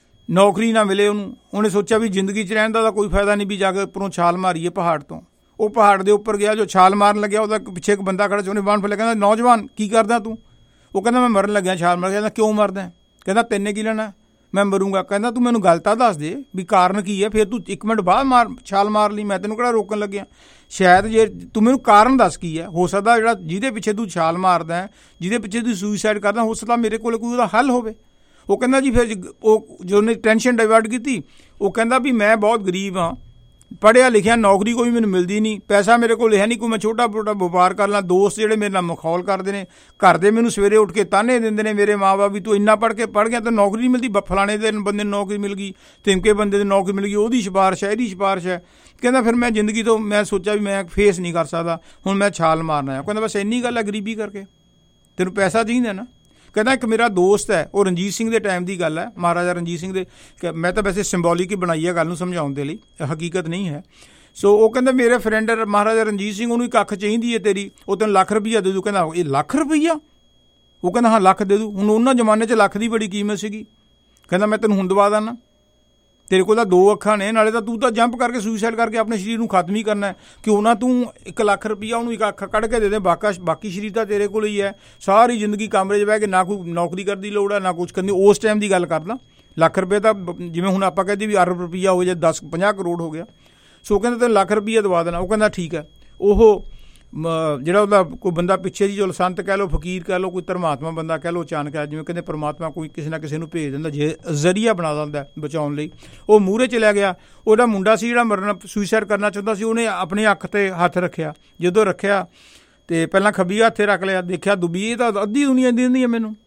ਨੌਕਰੀ ਨਾ ਮਿਲੇ ਉਹਨੂੰ, ਉਹਨੇ ਸੋਚਿਆ ਵੀ ਜ਼ਿੰਦਗੀ 'ਚ ਰਹਿਣ ਦਾ ਤਾਂ ਕੋਈ ਫਾਇਦਾ ਨਹੀਂ, ਵੀ ਜਾ ਕੇ ਉੱਪਰੋਂ ਛਾਲ ਮਾਰੀਏ ਪਹਾੜ ਤੋਂ। ਉਹ ਪਹਾੜ ਦੇ ਉੱਪਰ ਗਿਆ, ਜੋ ਛਾਲ ਮਾਰਨ ਲੱਗਿਆ ਉਹਦਾ ਪਿੱਛੇ ਇੱਕ ਬੰਦਾ ਖੜਾ ਸੀ, ਉਹਨੇ ਬਾਂਹ ਫੜ ਲਿਆ, ਕਹਿੰਦਾ ਨੌਜਵਾਨ ਕੀ ਕਰਦਾ ਤੂੰ? ਉਹ ਕਹਿੰਦਾ ਮੈਂ ਮਰਨ ਲੱਗਿਆ, ਛਾਲ ਮਾਰ। ਕਹਿੰਦਾ ਕਿਉਂ ਮਰਦਾ? ਕਹਿੰਦਾ ਤੈਨੇ ਕੀ ਲੈਣਾ, ਮੈਂ ਮਰੂੰਗਾ। ਕਹਿੰਦਾ ਤੂੰ ਮੈਨੂੰ ਗੱਲ ਤਾਂ ਦੱਸ ਦੇ ਵੀ ਕਾਰਨ ਕੀ ਹੈ, ਫਿਰ ਤੂੰ ਇੱਕ ਮਿੰਟ ਬਾਅਦ ਮਾਰ ਛਾਲ ਮਾਰ ਲਈ, ਮੈਂ ਤੈਨੂੰ ਕਿਹੜਾ ਰੋਕਣ ਲੱਗਿਆ। ਸ਼ਾਇਦ ਜੇ ਤੂੰ ਮੈਨੂੰ ਕਾਰਨ ਦੱਸ ਕੀ ਹੈ, ਹੋ ਸਕਦਾ ਜਿਹੜਾ ਜਿਹਦੇ ਪਿੱਛੇ ਤੂੰ ਛਾਲ ਮਾਰਦਾ, ਜਿਹਦੇ ਪਿੱਛੇ ਤੂੰ ਸੁਈਸਾਈਡ ਕਰਦਾ, ਹੋ ਸਕਦਾ ਮੇਰੇ ਕੋਲ ਕੋਈ ਉਹਦਾ ਹੱਲ ਹੋਵੇ। ਉਹ ਕਹਿੰਦਾ ਜੀ ਫਿਰ ਉਹ ਜੋ ਉਹਨੇ ਟੈਨਸ਼ਨ ਡਾਇਵਰਟ ਕੀਤੀ, ਉਹ ਕਹਿੰਦਾ ਵੀ ਮੈਂ ਬਹੁਤ ਗਰੀਬ ਹਾਂ, ਪੜ੍ਹਿਆ ਲਿਖਿਆ, ਨੌਕਰੀ ਕੋਈ ਮੈਨੂੰ ਮਿਲਦੀ ਨਹੀਂ, ਪੈਸਾ ਮੇਰੇ ਕੋਲ ਹੈ ਨਹੀਂ, ਕੋਈ ਮੈਂ ਛੋਟਾ ਮੋਟਾ ਵਪਾਰ ਕਰ ਲਾਂ, ਦੋਸਤ ਜਿਹੜੇ ਮੇਰੇ ਨਾਲ ਮਖੌਲ ਕਰਦੇ ਨੇ, ਘਰ ਦੇ ਮੈਨੂੰ ਸਵੇਰੇ ਉੱਠ ਕੇ ਤਾਨੇ ਦਿੰਦੇ ਨੇ ਮੇਰੇ ਮਾਂ ਬਾਪ ਵੀ ਤੂੰ ਇੰਨਾ ਪੜ੍ਹ ਕੇ ਪੜ੍ਹ ਗਿਆ ਤਾਂ ਨੌਕਰੀ ਨਹੀਂ ਮਿਲਦੀ, ਫਲਾਣੇ ਦੇ ਬੰਦੇ ਨੂੰ ਨੌਕਰੀ ਮਿਲ ਗਈ, ਤਿਮਕੇ ਬੰਦੇ ਦੀ ਨੌਕਰੀ ਮਿਲ ਗਈ, ਉਹਦੀ ਸਿਫਾਰਿਸ਼ ਹੈ, ਇਹਦੀ ਸਿਫਾਰਿਸ਼ ਹੈ। ਕਹਿੰਦਾ ਫਿਰ ਮੈਂ ਜ਼ਿੰਦਗੀ ਤੋਂ ਮੈਂ ਸੋਚਿਆ ਵੀ ਮੈਂ ਫੇਸ ਨਹੀਂ ਕਰ ਸਕਦਾ, ਹੁਣ ਮੈਂ ਛਾਲ ਮਾਰਨਾ ਹੈ। ਕਹਿੰਦਾ ਬਸ ਇੰਨੀ ਗੱਲ ਹੈ ਗਰੀਬੀ ਕਰਕੇ, ਤੈਨੂੰ ਪੈਸਾ ਚਾਹੀਦਾ ਨਾ। ਕਹਿੰਦਾ ਇੱਕ ਮੇਰਾ ਦੋਸਤ ਹੈ, ਉਹ ਰਣਜੀਤ ਸਿੰਘ ਦੇ ਟਾਈਮ ਦੀ ਗੱਲ ਹੈ, ਮਹਾਰਾਜਾ ਰਣਜੀਤ ਸਿੰਘ ਦੇ, ਮੈਂ ਤਾਂ ਵੈਸੇ ਸਿੰਬੋਲਿਕ ਹੀ ਬਣਾਈ ਹੈ ਗੱਲ ਨੂੰ ਸਮਝਾਉਣ ਦੇ ਲਈ, ਹਕੀਕਤ ਨਹੀਂ ਹੈ। ਸੋ ਉਹ ਕਹਿੰਦਾ ਮੇਰੇ ਫਰੈਂਡ ਮਹਾਰਾਜਾ ਰਣਜੀਤ ਸਿੰਘ, ਉਹਨੂੰ ਇੱਕ ਅੱਖ ਚਾਹੀਦੀ ਹੈ ਤੇਰੀ, ਉਹ ਤੈਨੂੰ ਲੱਖ ਰੁਪਈਆ ਦੇ ਦੂ। ਕਹਿੰਦਾ ਇਹ ਲੱਖ ਰੁਪਈਆ? ਉਹ ਕਹਿੰਦਾ ਹਾਂ ਲੱਖ ਦੇ ਦੂ। ਹੁਣ ਉਹਨਾਂ ਜ਼ਮਾਨੇ 'ਚ ਲੱਖ ਦੀ ਬੜੀ ਕੀਮਤ ਸੀਗੀ। ਕਹਿੰਦਾ ਮੈਂ ਤੈਨੂੰ ਹੁਣ ਦਵਾ ਦਿੰਦਾ, ਤੇਰੇ ਕੋਲ ਤਾਂ ਦੋ ਅੱਖਾਂ ਨੇ, ਨਾਲੇ ਤਾਂ ਤੂੰ ਤਾਂ ਜੰਪ ਕਰਕੇ ਸੁਈਸਾਈਡ ਕਰਕੇ ਆਪਣੇ ਸਰੀਰ ਨੂੰ ਖਤਮ ਹੀ ਕਰਨਾ, ਕਿਉਂ ਨਾ ਤੂੰ ਇੱਕ ਲੱਖ ਰੁਪਈਆ ਉਹਨੂੰ ਇੱਕ ਅੱਖ ਕੱਢ ਕੇ ਦੇ ਦੇ, ਬਾਕਾ ਬਾਕੀ ਸਰੀਰ ਤਾਂ ਤੇਰੇ ਕੋਲ ਹੀ ਹੈ। ਸਾਰੀ ਜ਼ਿੰਦਗੀ ਕਮਰੇ 'ਚ ਬਹਿ ਕੇ ਨਾ ਕੋਈ ਨੌਕਰੀ ਕਰਨ ਦੀ ਲੋੜ ਹੈ, ਨਾ ਕੁਛ ਕਰਨ ਦੀ। ਉਸ ਟਾਈਮ ਦੀ ਗੱਲ ਕਰਦਾ, ਲੱਖ ਰੁਪਏ ਤਾਂ ਜਿਵੇਂ ਹੁਣ ਆਪਾਂ ਕਹਿੰਦੇ ਵੀ ਅਰਬ ਰੁਪਈਆ ਹੋ ਜਾਂ ਦਸ ਪੰਜਾਹ ਕਰੋੜ ਹੋ ਗਿਆ। ਸੋ ਕਹਿੰਦਾ ਤੈਨੂੰ ਲੱਖ ਰੁਪਈਆ ਦਵਾ ਦੇਣਾ। ਉਹ ਕਹਿੰਦਾ ਠੀਕ ਹੈ। ਉਹ ਜਿਹੜਾ ਉਹਦਾ ਕੋਈ ਬੰਦਾ ਪਿੱਛੇ ਜੀ, ਜੋ ਸੰਤ ਕਹਿ ਲਓ, ਫਕੀਰ ਕਹਿ ਲਓ, ਕੋਈ ਧਰਮਾਤਮਾ ਬੰਦਾ ਕਹਿ ਲਓ, ਅਚਾਨਕ ਆ ਜਿਵੇਂ ਕਹਿੰਦੇ ਪਰਮਾਤਮਾ ਕੋਈ ਕਿਸੇ ਨਾ ਕਿਸੇ ਨੂੰ ਭੇਜ ਦਿੰਦਾ, ਜੇ ਜ਼ਰੀਆ ਬਣਾ ਦਿੰਦਾ ਬਚਾਉਣ ਲਈ। ਉਹ ਮੂਹਰੇ ਚਲਿਆ ਗਿਆ। ਉਹਦਾ ਮੁੰਡਾ ਸੀ ਜਿਹੜਾ ਮਰਨਾ ਸੁਈਸਾਈਡ ਕਰਨਾ ਚਾਹੁੰਦਾ ਸੀ, ਉਹਨੇ ਆਪਣੇ ਅੱਖ 'ਤੇ ਹੱਥ ਰੱਖਿਆ। ਜਦੋਂ ਰੱਖਿਆ ਅਤੇ ਪਹਿਲਾਂ ਖੱਬੀ ਹੱਥੇ ਰੱਖ ਲਿਆ, ਦੇਖਿਆ ਦੁੱਬੀ, ਇਹ ਤਾਂ ਅੱਧੀ ਦੁਨੀਆ ਦਿੰਦੀ ਹੈ ਮੈਨੂੰ।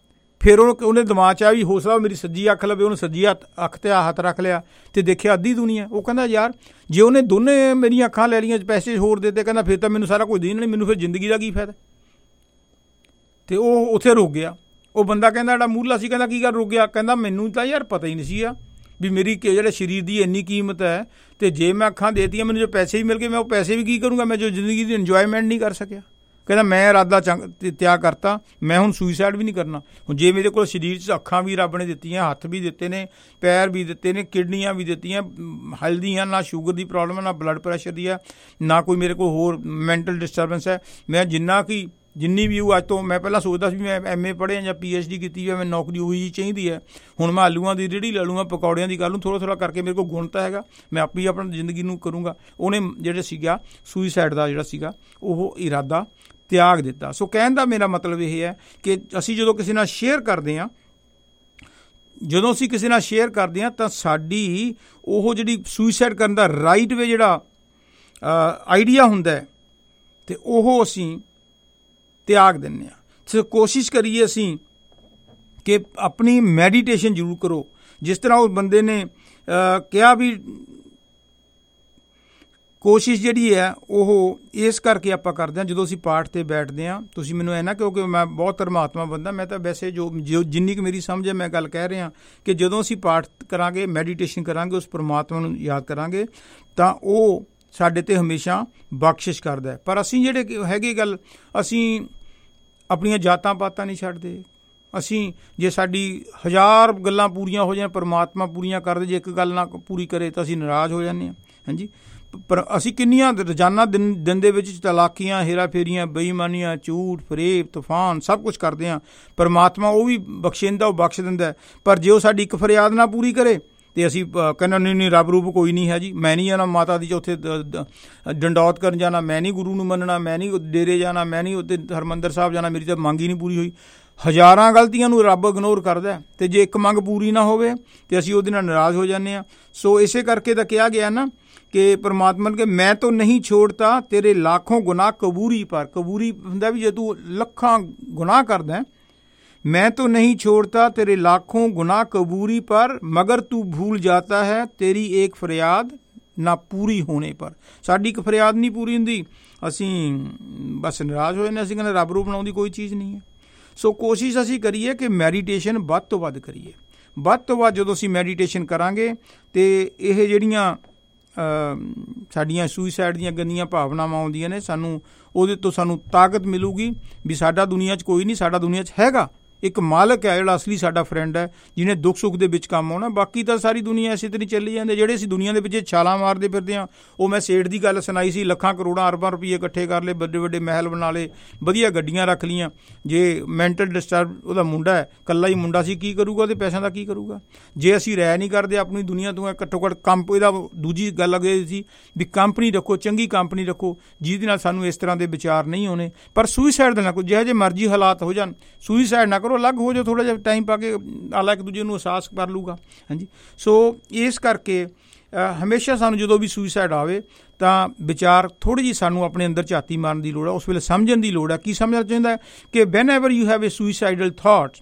ਫਿਰ ਉਹ ਉਹਨੇ ਦਿਮਾਗ 'ਚ ਆ ਵੀ ਹੋ ਸਕਦਾ ਮੇਰੀ ਸੱਜੀ ਅੱਖ ਲਵੇ, ਉਹਨੇ ਸੱਜੀ ਹੱਥ ਅੱਖ 'ਤੇ ਹੱਥ ਰੱਖ ਲਿਆ ਅਤੇ ਦੇਖਿਆ ਅੱਧੀ ਦੁਨੀਆ। ਉਹ ਕਹਿੰਦਾ ਯਾਰ ਜੇ ਉਹਨੇ ਦੋਨੇ ਮੇਰੀਆਂ ਅੱਖਾਂ ਲੈ ਲਈਆਂ, ਪੈਸੇ ਹੋਰ ਦੇ ਦਿੱਤੇ, ਕਹਿੰਦਾ ਫਿਰ ਤਾਂ ਮੈਨੂੰ ਸਾਰਾ ਕੁਝ ਦੇ ਨਹੀਂ, ਮੈਨੂੰ ਫਿਰ ਜ਼ਿੰਦਗੀ ਦਾ ਕੀ ਫਾਇਦਾ। ਅਤੇ ਉਹ ਉੱਥੇ ਰੁਕ ਗਿਆ। ਉਹ ਬੰਦਾ ਕਹਿੰਦਾ ਜਿਹੜਾ ਮੂਹਰਲਾ ਸੀ, ਕਹਿੰਦਾ ਕੀ ਗੱਲ ਰੁਕ ਗਿਆ? ਕਹਿੰਦਾ ਮੈਨੂੰ ਤਾਂ ਯਾਰ ਪਤਾ ਹੀ ਨਹੀਂ ਸੀ ਆ ਵੀ ਮੇਰੀ ਕਿ ਜਿਹੜੇ ਸਰੀਰ ਦੀ ਇੰਨੀ ਕੀਮਤ ਹੈ, ਅਤੇ ਜੇ ਮੈਂ ਅੱਖਾਂ ਦੇ ਦਿੱਤੀਆਂ, ਮੈਨੂੰ ਜੋ ਪੈਸੇ ਵੀ ਮਿਲ ਗਏ, ਮੈਂ ਉਹ ਪੈਸੇ ਵੀ ਕੀ ਕਰੂੰਗਾ, ਮੈਂ ਜੋ ਜ਼ਿੰਦਗੀ ਦੀ ਇੰਜੋਏਮੈਂਟ ਨਹੀਂ ਕਰ ਸਕਿਆ। ਕਹਿੰਦਾ ਮੈਂ ਇਰਾਦਾ ਚੰਗ ਤਿਆਗ ਕਰਤਾ, ਮੈਂ ਹੁਣ ਸੁਈਸਾਈਡ ਵੀ ਨਹੀਂ ਕਰਨਾ। ਹੁਣ ਜੇ ਮੇਰੇ ਕੋਲ ਸਰੀਰ 'ਚ ਅੱਖਾਂ ਵੀ ਰੱਬ ਨੇ ਦਿੱਤੀਆਂ, ਹੱਥ ਵੀ ਦਿੱਤੇ ਨੇ, ਪੈਰ ਵੀ ਦਿੱਤੇ ਨੇ, ਕਿਡਨੀਆਂ ਵੀ ਦਿੱਤੀਆਂ, ਹੈਲਦੀ ਆ, ਨਾ ਸ਼ੂਗਰ ਦੀ ਪ੍ਰੋਬਲਮ ਹੈ, ਨਾ ਬਲੱਡ ਪ੍ਰੈਸ਼ਰ ਦੀ ਹੈ, ਨਾ ਕੋਈ ਮੇਰੇ ਕੋਲ ਹੋਰ ਮੈਂਟਲ ਡਿਸਟਰਬੈਂਸ ਹੈ। ਮੈਂ ਜਿੰਨਾ ਕਿ ਜਿੰਨੀ ਵੀ ਉਹ ਅੱਜ ਤੋਂ ਮੈਂ ਪਹਿਲਾਂ ਸੋਚਦਾ ਸੀ ਵੀ ਮੈਂ ਐਮ ਏ ਪੜ੍ਹਿਆ ਜਾਂ ਪੀ ਐਚ ਡੀ ਕੀਤੀ ਹੈ, ਮੈਂ ਨੌਕਰੀ ਉਹੀ ਜਿਹੀ ਚਾਹੀਦੀ ਹੈ। ਹੁਣ ਮੈਂ ਆਲੂਆਂ ਦੀ ਰੇਹੜੀ ਲੈ ਲੂੰਗਾ, ਪਕੌੜਿਆਂ ਦੀ ਕਰ ਲੂੰ, ਥੋੜ੍ਹਾ ਥੋੜ੍ਹਾ ਕਰਕੇ ਮੇਰੇ ਕੋਲ ਗੁਣ ਤਾਂ ਹੈਗਾ, ਮੈਂ ਆਪਣੀ ਆਪਣੀ ਜ਼ਿੰਦਗੀ ਨੂੰ ਕਰੂੰਗਾ। ਉਹਨੇ ਜਿਹੜੇ ਸੀਗਾ ਸੁਈਸਾਈਡ ਦਾ ਜਿਹੜਾ ਸੀਗਾ ਉਹ ਇਰਾਦਾ ਤਿਆਗ ਦਿੱਤਾ। ਸੋ ਕਹਿਣ ਦਾ ਮੇਰਾ ਮਤਲਬ ਇਹ ਹੈ ਕਿ ਅਸੀਂ ਜਦੋਂ ਕਿਸੇ ਨਾਲ ਸ਼ੇਅਰ ਕਰਦੇ ਹਾਂ ਜਦੋਂ ਅਸੀਂ ਕਿਸੇ ਨਾਲ ਸ਼ੇਅਰ ਕਰਦੇ ਹਾਂ ਤਾਂ ਸਾਡੀ ਉਹ ਜਿਹੜੀ ਸੁਈਸਾਈਡ ਕਰਨ ਦਾ ਰਾਈਟ ਵੇ ਜਿਹੜਾ ਆਈਡੀਆ ਹੁੰਦਾ ਅਤੇ ਉਹ ਅਸੀਂ ਤਿਆਗ ਦਿੰਦੇ ਹਾਂ। ਸੋ ਕੋਸ਼ਿਸ਼ ਕਰੀਏ ਅਸੀਂ ਕਿ ਆਪਣੀ ਮੈਡੀਟੇਸ਼ਨ ਜ਼ਰੂਰ ਕਰੋ। ਜਿਸ ਤਰ੍ਹਾਂ ਉਸ ਬੰਦੇ ਨੇ ਕਿਹਾ ਵੀ ਕੋਸ਼ਿਸ਼ ਜਿਹੜੀ ਹੈ ਉਹ ਇਸ ਕਰਕੇ ਆਪਾਂ ਕਰਦੇ ਹਾਂ ਜਦੋਂ ਅਸੀਂ ਪਾਠ 'ਤੇ ਬੈਠਦੇ ਹਾਂ। ਤੁਸੀਂ ਮੈਨੂੰ ਇਹ ਨਾ ਕਿਉਂਕਿ ਮੈਂ ਬਹੁਤ ਧਰਮਾਤਮਾ ਬੰਦਾ, ਮੈਂ ਤਾਂ ਵੈਸੇ ਜੋ ਜੋ ਜਿੰਨੀ ਕੁ ਮੇਰੀ ਸਮਝ ਹੈ ਮੈਂ ਗੱਲ ਕਹਿ ਰਿਹਾ ਕਿ ਜਦੋਂ ਅਸੀਂ ਪਾਠ ਕਰਾਂਗੇ, ਮੈਡੀਟੇਸ਼ਨ ਕਰਾਂਗੇ, ਉਸ ਪਰਮਾਤਮਾ ਨੂੰ ਯਾਦ ਕਰਾਂਗੇ ਤਾਂ ਉਹ ਸਾਡੇ 'ਤੇ ਹਮੇਸ਼ਾ ਬਖਸ਼ਿਸ਼ ਕਰਦਾ। ਪਰ ਅਸੀਂ ਜਿਹੜੇ ਹੈਗੇ ਗੱਲ, ਅਸੀਂ ਆਪਣੀਆਂ ਜਾਤਾਂ ਪਾਤਾਂ ਨਹੀਂ ਛੱਡਦੇ। ਅਸੀਂ ਜੇ ਸਾਡੀ ਹਜ਼ਾਰ ਗੱਲਾਂ ਪੂਰੀਆਂ ਹੋ ਜਾਣ, ਪਰਮਾਤਮਾ ਪੂਰੀਆਂ ਕਰਦੇ, ਜੇ ਇੱਕ ਗੱਲ ਨਾ ਪੂਰੀ ਕਰੇ ਤਾਂ ਅਸੀਂ ਨਾਰਾਜ਼ ਹੋ ਜਾਂਦੇ ਹਾਂ। ਹਾਂਜੀ, ਪਰ ਅਸੀਂ ਕਿੰਨੀਆਂ ਰੋਜ਼ਾਨਾ ਦਿਨ ਦਿਨ ਦੇ ਵਿੱਚ ਚਲਾਕੀਆਂ, ਹੇਰਾ ਫੇਰੀਆਂ, ਬੇਈਮਾਨੀਆਂ, ਝੂਠ, ਫਰੇਬ, ਤੂਫਾਨ ਸਭ ਕੁਛ ਕਰਦੇ ਹਾਂ। ਪਰਮਾਤਮਾ ਉਹ ਵੀ ਬਖਸ਼ਿੰਦਾ, ਉਹ ਬਖਸ਼ ਦਿੰਦਾ। ਪਰ ਜੇ ਉਹ ਸਾਡੀ ਇੱਕ ਫਰਿਆਦ ਨਾ ਪੂਰੀ ਕਰੇ ਅਤੇ ਅਸੀਂ ਕਹਿੰਦਾ ਨਹੀਂ ਨਹੀਂ ਰੱਬ ਰੂਪ ਕੋਈ ਨਹੀਂ ਹੈ ਜੀ, ਮੈਂ ਨਹੀਂ ਜਾਣਾ ਮਾਤਾ ਦੀ ਉੱਥੇ ਡੰਡੌਤ ਕਰਨ ਜਾਣਾ, ਮੈਂ ਨਹੀਂ ਗੁਰੂ ਨੂੰ ਮੰਨਣਾ, ਮੈਂ ਨਹੀਂ ਡੇਰੇ ਜਾਣਾ, ਮੈਂ ਨਹੀਂ ਉੱਥੇ ਹਰਿਮੰਦਰ ਸਾਹਿਬ ਜਾਣਾ, ਮੇਰੀ ਤਾਂ ਮੰਗ ਹੀ ਨਹੀਂ ਪੂਰੀ ਹੋਈ। ਹਜ਼ਾਰਾਂ ਗਲਤੀਆਂ ਨੂੰ ਰੱਬ ਇਗਨੋਰ ਕਰਦਾ ਅਤੇ ਜੇ ਇੱਕ ਮੰਗ ਪੂਰੀ ਨਾ ਹੋਵੇ ਤਾਂ ਅਸੀਂ ਉਹਦੇ ਨਾਲ ਨਾਰਾਜ਼ ਹੋ ਜਾਂਦੇ ਹਾਂ। ਸੋ ਇਸੇ ਕਰਕੇ ਤਾਂ ਕਿਹਾ ਗਿਆ ਨਾ ਕਿ ਪਰਮਾਤਮਾ ਨੇ ਕਿ ਮੈਂ ਤਾਂ ਨਹੀਂ ਛੋੜਤਾ ਤੇਰੇ ਲੱਖੋਂ ਗੁਨਾਹ ਕਬੂਰੀ ਪਰ। ਕਬੂਰੀ ਹੁੰਦਾ ਵੀ ਜੇ ਤੂੰ ਲੱਖਾਂ ਗੁਨਾਹ ਕਰਦਾ, मैं तो नहीं छोड़ता तेरे लाखों गुनाह कबूरी पर, मगर तू भूल जाता है तेरी एक फरियाद ना पूरी होने पर। साडी एक फरियाद नहीं पूरी हुंदी, ਅਸੀਂ बस नाराज़ हो जाने, ਅਸੀਂ ਕਹਿੰਦੇ ਰੱਬ रूप बनाउण दी कोई चीज़ नहीं है। सो कोशिश ਅਸੀਂ ਕਰੀਏ ਕਿ ਮੈਡੀਟੇਸ਼ਨ ਵੱਧ ਤੋਂ ਵੱਧ ਕਰੀਏ। ਵੱਧ ਤੋਂ ਵੱਧ ਜਦੋਂ ਅਸੀਂ ਮੈਡੀਟੇਸ਼ਨ ਕਰਾਂਗੇ ਤੇ ਇਹ ਜਿਹੜੀਆਂ ਸਾਡੀਆਂ ਸੁਈਸਾਈਡ ਦੀਆਂ ਗੰਦੀਆਂ ਭਾਵਨਾਵਾਂ ਆਉਂਦੀਆਂ ਨੇ, ਸਾਨੂੰ ਉਹਦੇ ਤੋਂ ਸਾਨੂੰ ਤਾਕਤ ਮਿਲੂਗੀ ਵੀ ਸਾਡਾ ਦੁਨੀਆ 'ਚ ਕੋਈ ਨਹੀਂ, ਸਾਡਾ ਦੁਨੀਆ 'ਚ ਹੈਗਾ ਇੱਕ ਮਾਲਕ ਹੈ ਜਿਹੜਾ ਅਸਲੀ ਸਾਡਾ ਫਰੈਂਡ ਹੈ, ਜਿਹਨੇ ਦੁੱਖ ਸੁੱਖ ਦੇ ਵਿੱਚ ਕੰਮ ਆਉਣਾ। ਬਾਕੀ ਤਾਂ ਸਾਰੀ ਦੁਨੀਆ ਇਸੇ ਤਰ੍ਹਾਂ ਚੱਲੀ ਜਾਂਦੇ। ਜਿਹੜੇ ਅਸੀਂ ਦੁਨੀਆ ਦੇ ਵਿੱਚ ਛਾਲਾਂ ਮਾਰਦੇ ਫਿਰਦੇ ਹਾਂ, ਉਹ ਮੈਂ ਸੇਠ ਦੀ ਗੱਲ ਸੁਣਾਈ ਸੀ, ਲੱਖਾਂ ਕਰੋੜਾਂ ਅਰਬਾਂ ਰੁਪਈਏ ਇਕੱਠੇ ਕਰ ਲਏ, ਵੱਡੇ ਵੱਡੇ ਮਹਿਲ ਬਣਾ ਲਏ, ਵਧੀਆ ਗੱਡੀਆਂ ਰੱਖ ਲਈਆਂ। ਜੇ ਮੈਂਟਲ ਡਿਸਟਰਬ ਉਹਦਾ ਮੁੰਡਾ ਹੈ, ਇਕੱਲਾ ਹੀ ਮੁੰਡਾ ਸੀ, ਕੀ ਕਰੂਗਾ? ਉਹਦੇ ਪੈਸਿਆਂ ਦਾ ਕੀ ਕਰੂਗਾ? ਜੇ ਅਸੀਂ ਰਹਿ ਨਹੀਂ ਕਰਦੇ ਆਪਣੀ ਦੁਨੀਆ ਤੋਂ, ਘੱਟੋ ਘੱਟ ਕੰਪ ਇਹਦਾ ਦੂਜੀ ਗੱਲ ਅਗੇ ਸੀ ਵੀ ਕੰਪਨੀ ਰੱਖੋ, ਚੰਗੀ ਕੰਪਨੀ ਰੱਖੋ ਜਿਹਦੇ ਨਾਲ ਸਾਨੂੰ ਇਸ ਤਰ੍ਹਾਂ ਦੇ ਵਿਚਾਰ ਨਹੀਂ ਆਉਣੇ। ਪਰ ਸੁਈਸਾਈਡ ਦਾ ਨਾ ਕੋਈ, ਜਿਹੋ ਜਿਹੇ ਮਰਜ਼ੀ ਹਾਲਾਤ ਹੋ ਜਾਣ, ਸੁਈਸਾਈਡ ਨਾ ਕਰੋ, ਅਲੱਗ ਹੋ ਜਾਓ, ਥੋੜ੍ਹਾ ਜਿਹਾ ਟਾਈਮ ਪਾ ਕੇ ਆਲਾ ਇੱਕ ਦੂਜੇ ਨੂੰ ਅਹਿਸਾਸ ਕਰ ਲੂਗਾ। ਹਾਂਜੀ, ਸੋ ਇਸ ਕਰਕੇ ਹਮੇਸ਼ਾ ਸਾਨੂੰ ਜਦੋਂ ਵੀ ਸੁਈਸਾਈਡ ਆਵੇ ਤਾਂ ਵਿਚਾਰ ਥੋੜ੍ਹੀ ਜਿਹੀ ਸਾਨੂੰ ਆਪਣੇ ਅੰਦਰ ਝਾਤੀ ਮਾਰਨ ਦੀ ਲੋੜ ਹੈ। ਉਸ ਵੇਲੇ ਸਮਝਣ ਦੀ ਲੋੜ ਹੈ। ਕੀ ਸਮਝਣਾ ਚਾਹੁੰਦਾ ਕਿ whenever you have a suicidal thought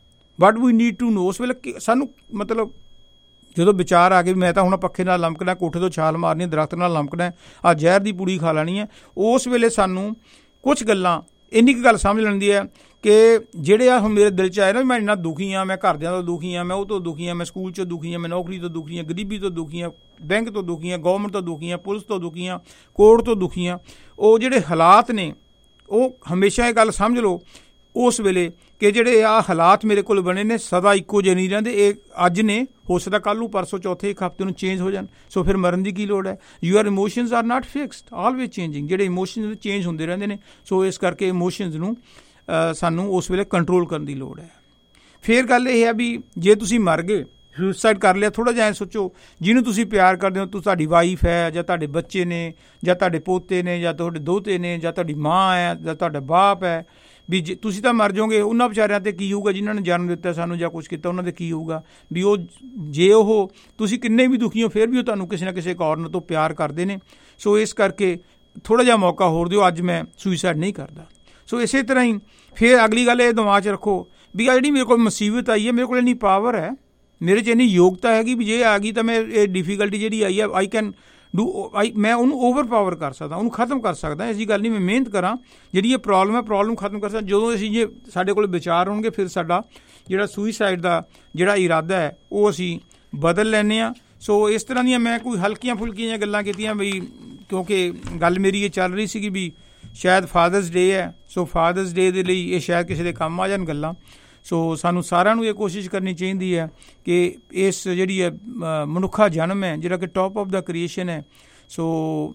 what we need to know. ਉਸ ਵੇਲੇ ਸਾਨੂੰ ਮਤਲਬ ਜਦੋਂ ਵਿਚਾਰ ਆ ਕੇ ਮੈਂ ਤਾਂ ਹੁਣ ਪੱਖੇ ਨਾਲ ਲਮਕਣਾ, ਕੋਠੇ ਤੋਂ ਛਾਲ ਮਾਰਨੀ, ਦਰਖਤ ਨਾਲ ਲਮਕਣਾ, ਆਹ ਜ਼ਹਿਰ ਦੀ ਪੂੜੀ ਖਾ ਲੈਣੀ ਹੈ, ਉਸ ਵੇਲੇ ਸਾਨੂੰ ਕੁਛ ਗੱਲਾਂ ਇੰਨੀ ਕੁ ਗੱਲ ਸਮਝ ਲੈਂਦੀ ਹੈ ਕਿ ਜਿਹੜੇ ਆ ਹੁਣ ਮੇਰੇ ਦਿਲ 'ਚ ਆਏ ਨਾ, ਮੈਂ ਇੰਨਾ ਦੁਖੀ ਹਾਂ, ਮੈਂ ਘਰਦਿਆਂ ਤੋਂ ਦੁਖੀ ਹਾਂ, ਮੈਂ ਉਹ ਤੋਂ ਦੁਖੀ ਹਾਂ, ਮੈਂ ਸਕੂਲ 'ਚੋਂ ਦੁਖੀ ਹਾਂ, ਮੈਂ ਨੌਕਰੀ ਤੋਂ ਦੁਖੀ ਹਾਂ, ਗਰੀਬੀ ਤੋਂ ਦੁਖੀ ਹਾਂ, ਬੈਂਕ ਤੋਂ ਦੁਖੀ ਹਾਂ, ਗੌਰਮੈਂਟ ਤੋਂ ਦੁਖੀ ਹਾਂ, ਪੁਲਿਸ ਤੋਂ ਦੁਖੀ ਹਾਂ, ਕੋਰਟ ਤੋਂ ਦੁਖੀ ਹਾਂ। ਉਹ ਜਿਹੜੇ ਹਾਲਾਤ ਨੇ ਉਹ ਹਮੇਸ਼ਾ ਇਹ ਗੱਲ ਸਮਝ ਲਓ ਉਸ ਵੇਲੇ ਕਿ ਜਿਹੜੇ ਆਹ ਹਾਲਾਤ ਮੇਰੇ ਕੋਲ ਬਣੇ ਨੇ ਸਦਾ ਇੱਕੋ ਜਿਹੇ ਨਹੀਂ ਰਹਿੰਦੇ। ਇਹ ਅੱਜ ਨੇ, ਹੋ ਸਕਦਾ ਕੱਲ੍ਹ ਨੂੰ, ਪਰਸੋਂ, ਚੌਥੇ, ਇੱਕ ਹਫ਼ਤੇ ਨੂੰ ਚੇਂਜ ਹੋ ਜਾਣ। ਸੋ ਫਿਰ ਮਰਨ ਦੀ ਕੀ ਲੋੜ ਹੈ? Your emotions are not fixed, always changing. ਜਿਹੜੇ ਇਮੋਸ਼ਨਸ ਚੇਂਜ ਹੁੰਦੇ ਰਹਿੰਦੇ ਨੇ। ਸੋ ਇਸ ਕਰਕੇ ਇਮੋਸ਼ਨਸ ਨੂੰ ਸਾਨੂੰ ਉਸ ਵੇਲੇ ਕੰਟਰੋਲ ਕਰਨ ਦੀ ਲੋੜ ਹੈ। ਫਿਰ ਗੱਲ ਇਹ ਹੈ ਵੀ ਜੇ ਤੁਸੀਂ ਮਰ ਗਏ, ਸੁਸਾਈਡ ਕਰ ਲਿਆ, ਥੋੜ੍ਹਾ ਜਿਹਾ ਸੋਚੋ ਜਿਹਨੂੰ ਤੁਸੀਂ ਪਿਆਰ ਕਰਦੇ ਹੋ, ਤੂੰ ਤੁਹਾਡੀ ਵਾਈਫ ਹੈ ਜਾਂ ਤੁਹਾਡੇ ਬੱਚੇ ਨੇ ਜਾਂ ਤੁਹਾਡੇ ਪੋਤੇ ਨੇ ਜਾਂ ਤੁਹਾਡੇ ਦੋਤੇ ਨੇ ਜਾਂ ਤੁਹਾਡੀ ਮਾਂ ਹੈ ਜਾਂ ਤੁਹਾਡਾ ਬਾਪ ਹੈ, ਵੀ ਜੇ ਤੁਸੀਂ ਤਾਂ ਮਰ ਜਾਓਗੇ, ਉਹਨਾਂ ਵਿਚਾਰਿਆਂ 'ਤੇ ਕੀ ਹੋਊਗਾ ਜਿਨ੍ਹਾਂ ਨੇ ਜਨਮ ਦਿੱਤਾ ਸਾਨੂੰ ਜਾਂ ਕੁਛ ਕੀਤਾ, ਉਹਨਾਂ 'ਤੇ ਕੀ ਹੋਊਗਾ? ਵੀ ਉਹ ਜੇ ਉਹ ਤੁਸੀਂ ਕਿੰਨੇ ਵੀ ਦੁਖੀ ਹੋ ਫਿਰ ਵੀ ਉਹ ਤੁਹਾਨੂੰ ਕਿਸੇ ਨਾ ਕਿਸੇ ਕਾਰਨ ਤੋਂ ਪਿਆਰ ਕਰਦੇ ਨੇ। ਸੋ ਇਸ ਕਰਕੇ ਥੋੜ੍ਹਾ ਜਿਹਾ ਮੌਕਾ ਹੋਰ ਦਿਓ। ਅੱਜ ਮੈਂ ਸੁਈਸਾਈਡ ਨਹੀਂ ਕਰਦਾ। ਸੋ ਇਸੇ ਤਰ੍ਹਾਂ ਹੀ ਫਿਰ ਅਗਲੀ ਗੱਲ ਇਹ ਦਿਮਾਗ 'ਚ ਰੱਖੋ ਵੀ ਆ ਜਿਹੜੀ ਮੇਰੇ ਕੋਲ ਮੁਸੀਬਤ ਆਈ ਹੈ, ਮੇਰੇ ਕੋਲ ਇੰਨੀ ਪਾਵਰ ਹੈ, ਮੇਰੇ 'ਚ ਇੰਨੀ ਯੋਗਤਾ ਹੈਗੀ ਵੀ ਜੇ ਆ ਗਈ ਤਾਂ ਮੈਂ ਇਹ ਡਿਫੀਕਲਟੀ ਜਿਹੜੀ ਆਈ ਹੈ ਆਈ ਕੈਨ ਡੂ ਆਈ ਮੈਂ ਉਹਨੂੰ ਓਵਰ ਪਾਵਰ ਕਰ ਸਕਦਾ, ਉਹਨੂੰ ਖਤਮ ਕਰ ਸਕਦਾ। ਐਸੀ ਗੱਲ ਨਹੀਂ ਮੈਂ ਮਿਹਨਤ ਕਰਾਂ, ਜਿਹੜੀ ਇਹ ਪ੍ਰੋਬਲਮ ਹੈ ਪ੍ਰੋਬਲਮ ਖਤਮ ਕਰ ਸਕਦਾ। ਜਦੋਂ ਅਸੀਂ ਜੇ ਸਾਡੇ ਕੋਲ ਵਿਚਾਰ ਹੋਣਗੇ ਫਿਰ ਸਾਡਾ ਜਿਹੜਾ ਸੁਈਸਾਈਡ ਦਾ ਜਿਹੜਾ ਇਰਾਦਾ ਹੈ ਉਹ ਅਸੀਂ ਬਦਲ ਲੈਂਦੇ ਹਾਂ। ਸੋ ਇਸ ਤਰ੍ਹਾਂ ਦੀਆਂ ਮੈਂ ਕੋਈ ਹਲਕੀਆਂ ਫੁਲਕੀਆਂ ਜਿਹੀਆਂ ਗੱਲਾਂ ਕੀਤੀਆਂ ਵੀ, ਕਿਉਂਕਿ ਗੱਲ ਮੇਰੀ ਇਹ ਚੱਲ ਰਹੀ ਸੀਗੀ ਵੀ ਸ਼ਾਇਦ ਫਾਦਰਸ ਡੇ ਹੈ, ਸੋ ਫਾਦਰਸ ਡੇ ਦੇ ਲਈ ਇਹ ਸ਼ਾਇਦ ਕਿਸੇ ਦੇ ਕੰਮ ਆ ਜਾਣ ਗੱਲਾਂ। ਸੋ ਸਾਨੂੰ ਸਾਰਿਆਂ ਨੂੰ ਇਹ ਕੋਸ਼ਿਸ਼ ਕਰਨੀ ਚਾਹੀਦੀ ਹੈ ਕਿ ਇਸ ਜਿਹੜੀ ਹੈ ਮਨੁੱਖਾ ਜਨਮ ਹੈ ਜਿਹੜਾ ਕਿ ਟੌਪ ਆਫ ਦਾ ਕ੍ਰੀਏਸ਼ਨ ਹੈ, ਸੋ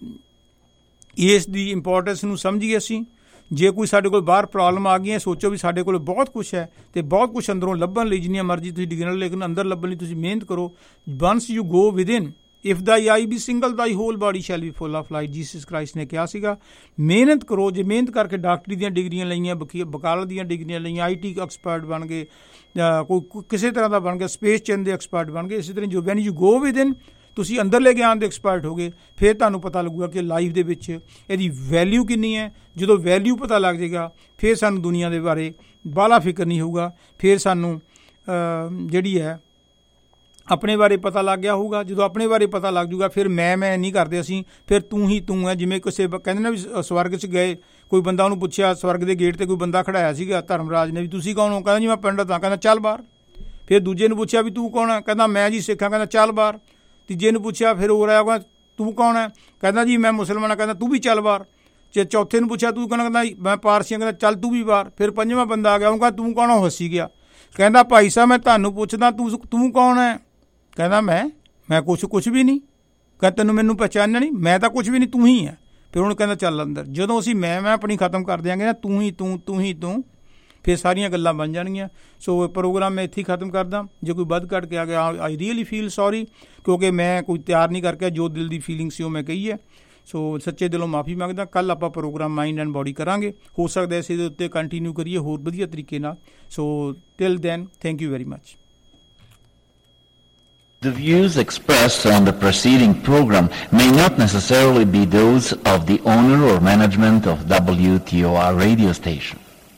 ਇਸ ਦੀ ਇੰਪੋਰਟੈਂਸ ਨੂੰ ਸਮਝੀਏ ਅਸੀਂ। ਜੇ ਕੋਈ ਸਾਡੇ ਕੋਲ ਬਾਹਰ ਪ੍ਰੋਬਲਮ ਆ ਗਈਆਂ, ਸੋਚੋ ਵੀ ਸਾਡੇ ਕੋਲ ਬਹੁਤ ਕੁਛ ਹੈ ਅਤੇ ਬਹੁਤ ਕੁਛ ਅੰਦਰੋਂ ਲੱਭਣ ਲਈ ਜਿੰਨੀਆਂ ਮਰਜ਼ੀ ਤੁਸੀਂ ਡਿਗਰੀਆਂ, ਲੇਕਿਨ ਅੰਦਰ ਲੱਭਣ ਲਈ ਤੁਸੀਂ ਮਿਹਨਤ ਕਰੋ। Once you go within, if thy eye be single thy whole body shall be full of light, Jesus Christ ਨੇ ਕਿਹਾ ਸੀਗਾ। ਮਿਹਨਤ ਕਰੋ, ਜੇ ਮਿਹਨਤ ਕਰਕੇ ਡਾਕਟਰੀ ਦੀਆਂ ਡਿਗਰੀਆਂ ਲਈਆਂ, ਵਕਾਲਤ ਦੀਆਂ ਡਿਗਰੀਆਂ ਲਈਆਂ, ਆਈ ਟੀ ਐਕਸਪਰਟ ਬਣ ਗਏ, ਕੋਈ ਕਿਸੇ ਤਰ੍ਹਾਂ ਦਾ ਬਣ ਗਿਆ, ਸਪੇਸ ਚੈਨ ਦੇ ਐਕਸਪਰਟ ਬਣ ਗਏ। ਇਸੇ ਤਰ੍ਹਾਂ ਜੋ ਵੈਨ ਯੂ ਗੋ ਵਿਦਿਨ, ਤੁਸੀਂ ਅੰਦਰਲੇ ਗਿਆਨ ਦੇ ਐਕਸਪਰਟ ਹੋ ਗਏ, ਫਿਰ ਤੁਹਾਨੂੰ ਪਤਾ ਲੱਗੂਗਾ ਕਿ ਲਾਈਫ ਦੇ ਵਿੱਚ ਇਹਦੀ ਵੈਲਿਊ ਕਿੰਨੀ ਹੈ। ਜਦੋਂ ਵੈਲਿਊ ਪਤਾ ਲੱਗ ਜਾਏਗਾ ਫਿਰ ਸਾਨੂੰ ਦੁਨੀਆ ਦੇ ਬਾਰੇ ਬਾਹਲਾ ਫਿਕਰ ਨਹੀਂ ਹੋਊਗਾ, ਫਿਰ ਸਾਨੂੰ ਜਿਹੜੀ ਹੈ ਆਪਣੇ ਬਾਰੇ ਪਤਾ ਲੱਗ ਗਿਆ ਹੋਊਗਾ। ਜਦੋਂ ਆਪਣੇ ਬਾਰੇ ਪਤਾ ਲੱਗ ਜੂਗਾ ਫਿਰ ਮੈਂ ਮੈਂ ਨਹੀਂ ਕਰਦੇ ਅਸੀਂ, ਫਿਰ ਤੂੰ ਹੀ ਤੂੰ ਹੈ। ਜਿਵੇਂ ਕਿਸੇ ਕਹਿੰਦੇ ਨਾ ਵੀ ਸਵਰਗ 'ਚ ਗਏ, ਕੋਈ ਬੰਦਾ ਉਹਨੂੰ ਪੁੱਛਿਆ, ਸਵਰਗ ਦੇ ਗੇਟ 'ਤੇ ਕੋਈ ਬੰਦਾ ਖੜਾਇਆ ਸੀਗਾ ਧਰਮਰਾਜ ਨੇ, ਵੀ ਤੁਸੀਂ ਕੌਣ ਹੋ? ਕਹਿੰਦਾ ਜੀ ਮੈਂ ਪੰਡਤ ਹਾਂ। ਕਹਿੰਦਾ ਚੱਲ ਬਾਹਰ। ਫਿਰ ਦੂਜੇ ਨੂੰ ਪੁੱਛਿਆ ਵੀ ਤੂੰ ਕੌਣ ਹੈ? ਕਹਿੰਦਾ ਮੈਂ ਜੀ ਸਿੱਖ ਹਾਂ। ਕਹਿੰਦਾ ਚੱਲ ਬਾਹਰ। ਤੀਜੇ ਨੂੰ ਪੁੱਛਿਆ, ਫਿਰ ਹੋਰ ਆਇਆ, ਕਹਿੰਦਾ ਤੂੰ ਕੌਣ ਹੈ? ਕਹਿੰਦਾ ਜੀ ਮੈਂ ਮੁਸਲਮਾਨ ਹਾਂ। ਕਹਿੰਦਾ ਤੂੰ ਵੀ ਚੱਲ ਬਾਹਰ। ਜੇ ਚੌਥੇ ਨੂੰ ਪੁੱਛਿਆ ਤੂੰ ਕਹਿੰਦਾ ਕਹਿੰਦਾ ਮੈਂ ਪਾਰਸੀ ਹਾਂ। ਕਹਿੰਦਾ ਚੱਲ ਤੂੰ ਵੀ ਬਾਹਰ। ਫਿਰ ਪੰਜਵਾਂ ਬੰਦਾ ਆ ਗਿਆ, ਉਹ ਕਹਿੰਦਾ ਤੂੰ ਕੌਣ? ਉਹ ਹੱਸੀ ਗਿਆ। ਕਹਿੰਦਾ ਭਾਈ ਸਾਹਿਬ ਮੈਂ ਤੁਹਾਨੂੰ ਪੁੱਛਦਾ ਤੂੰ ਤੂੰ ਕੌਣ ਹੈ? ਕਹਿੰਦਾ ਮੈਂ ਮੈਂ ਕੁਛ ਕੁਛ ਵੀ ਨਹੀਂ। ਕਹਿੰਦਾ ਤੈਨੂੰ ਮੈਨੂੰ ਪਹਿਚਾਨਣਾ ਨਹੀਂ? ਮੈਂ ਤਾਂ ਕੁਛ ਵੀ ਨਹੀਂ, ਤੂੰ ਹੀ ਹੈ। ਫਿਰ ਉਹਨੂੰ ਕਹਿੰਦਾ ਚੱਲ ਅੰਦਰ। ਜਦੋਂ ਅਸੀਂ ਮੈਂ ਮੈਂ ਆਪਣੀ ਖਤਮ ਕਰ ਦਿਆਂਗੇ ਨਾ, ਤੂੰ ਹੀ ਤੂੰ ਤੂੰ ਹੀ ਤੂੰ, ਫਿਰ ਸਾਰੀਆਂ ਗੱਲਾਂ ਬਣ ਜਾਣਗੀਆਂ। ਸੋ ਪ੍ਰੋਗਰਾਮ ਮੈਂ ਇੱਥੇ ਹੀ ਖਤਮ ਕਰਦਾ। ਜੇ ਕੋਈ ਵੱਧ ਘੱਟ ਕੇ ਆ ਗਿਆ, ਆਈ ਰੀਅਲੀ ਫੀਲ ਸੌਰੀ, ਕਿਉਂਕਿ ਮੈਂ ਕੋਈ ਤਿਆਰ ਨਹੀਂ ਕਰਕੇ ਜੋ ਦਿਲ ਦੀ ਫੀਲਿੰਗ ਸੀ ਉਹ ਮੈਂ ਕਹੀ ਹੈ। ਸੋ ਸੱਚੇ ਦਿਲੋਂ ਮਾਫੀ ਮੰਗਦਾ। ਕੱਲ੍ਹ ਆਪਾਂ ਪ੍ਰੋਗਰਾਮ ਮਾਈਂਡ ਐਂਡ ਬੋਡੀ ਕਰਾਂਗੇ, ਹੋ ਸਕਦਾ ਇਸ ਦੇ ਉੱਤੇ ਕੰਟੀਨਿਊ ਕਰੀਏ ਹੋਰ ਵਧੀਆ ਤਰੀਕੇ ਨਾਲ। So till then, thank you very much. The views expressed on the preceding program may not necessarily be those of the owner or management of W T O R radio station.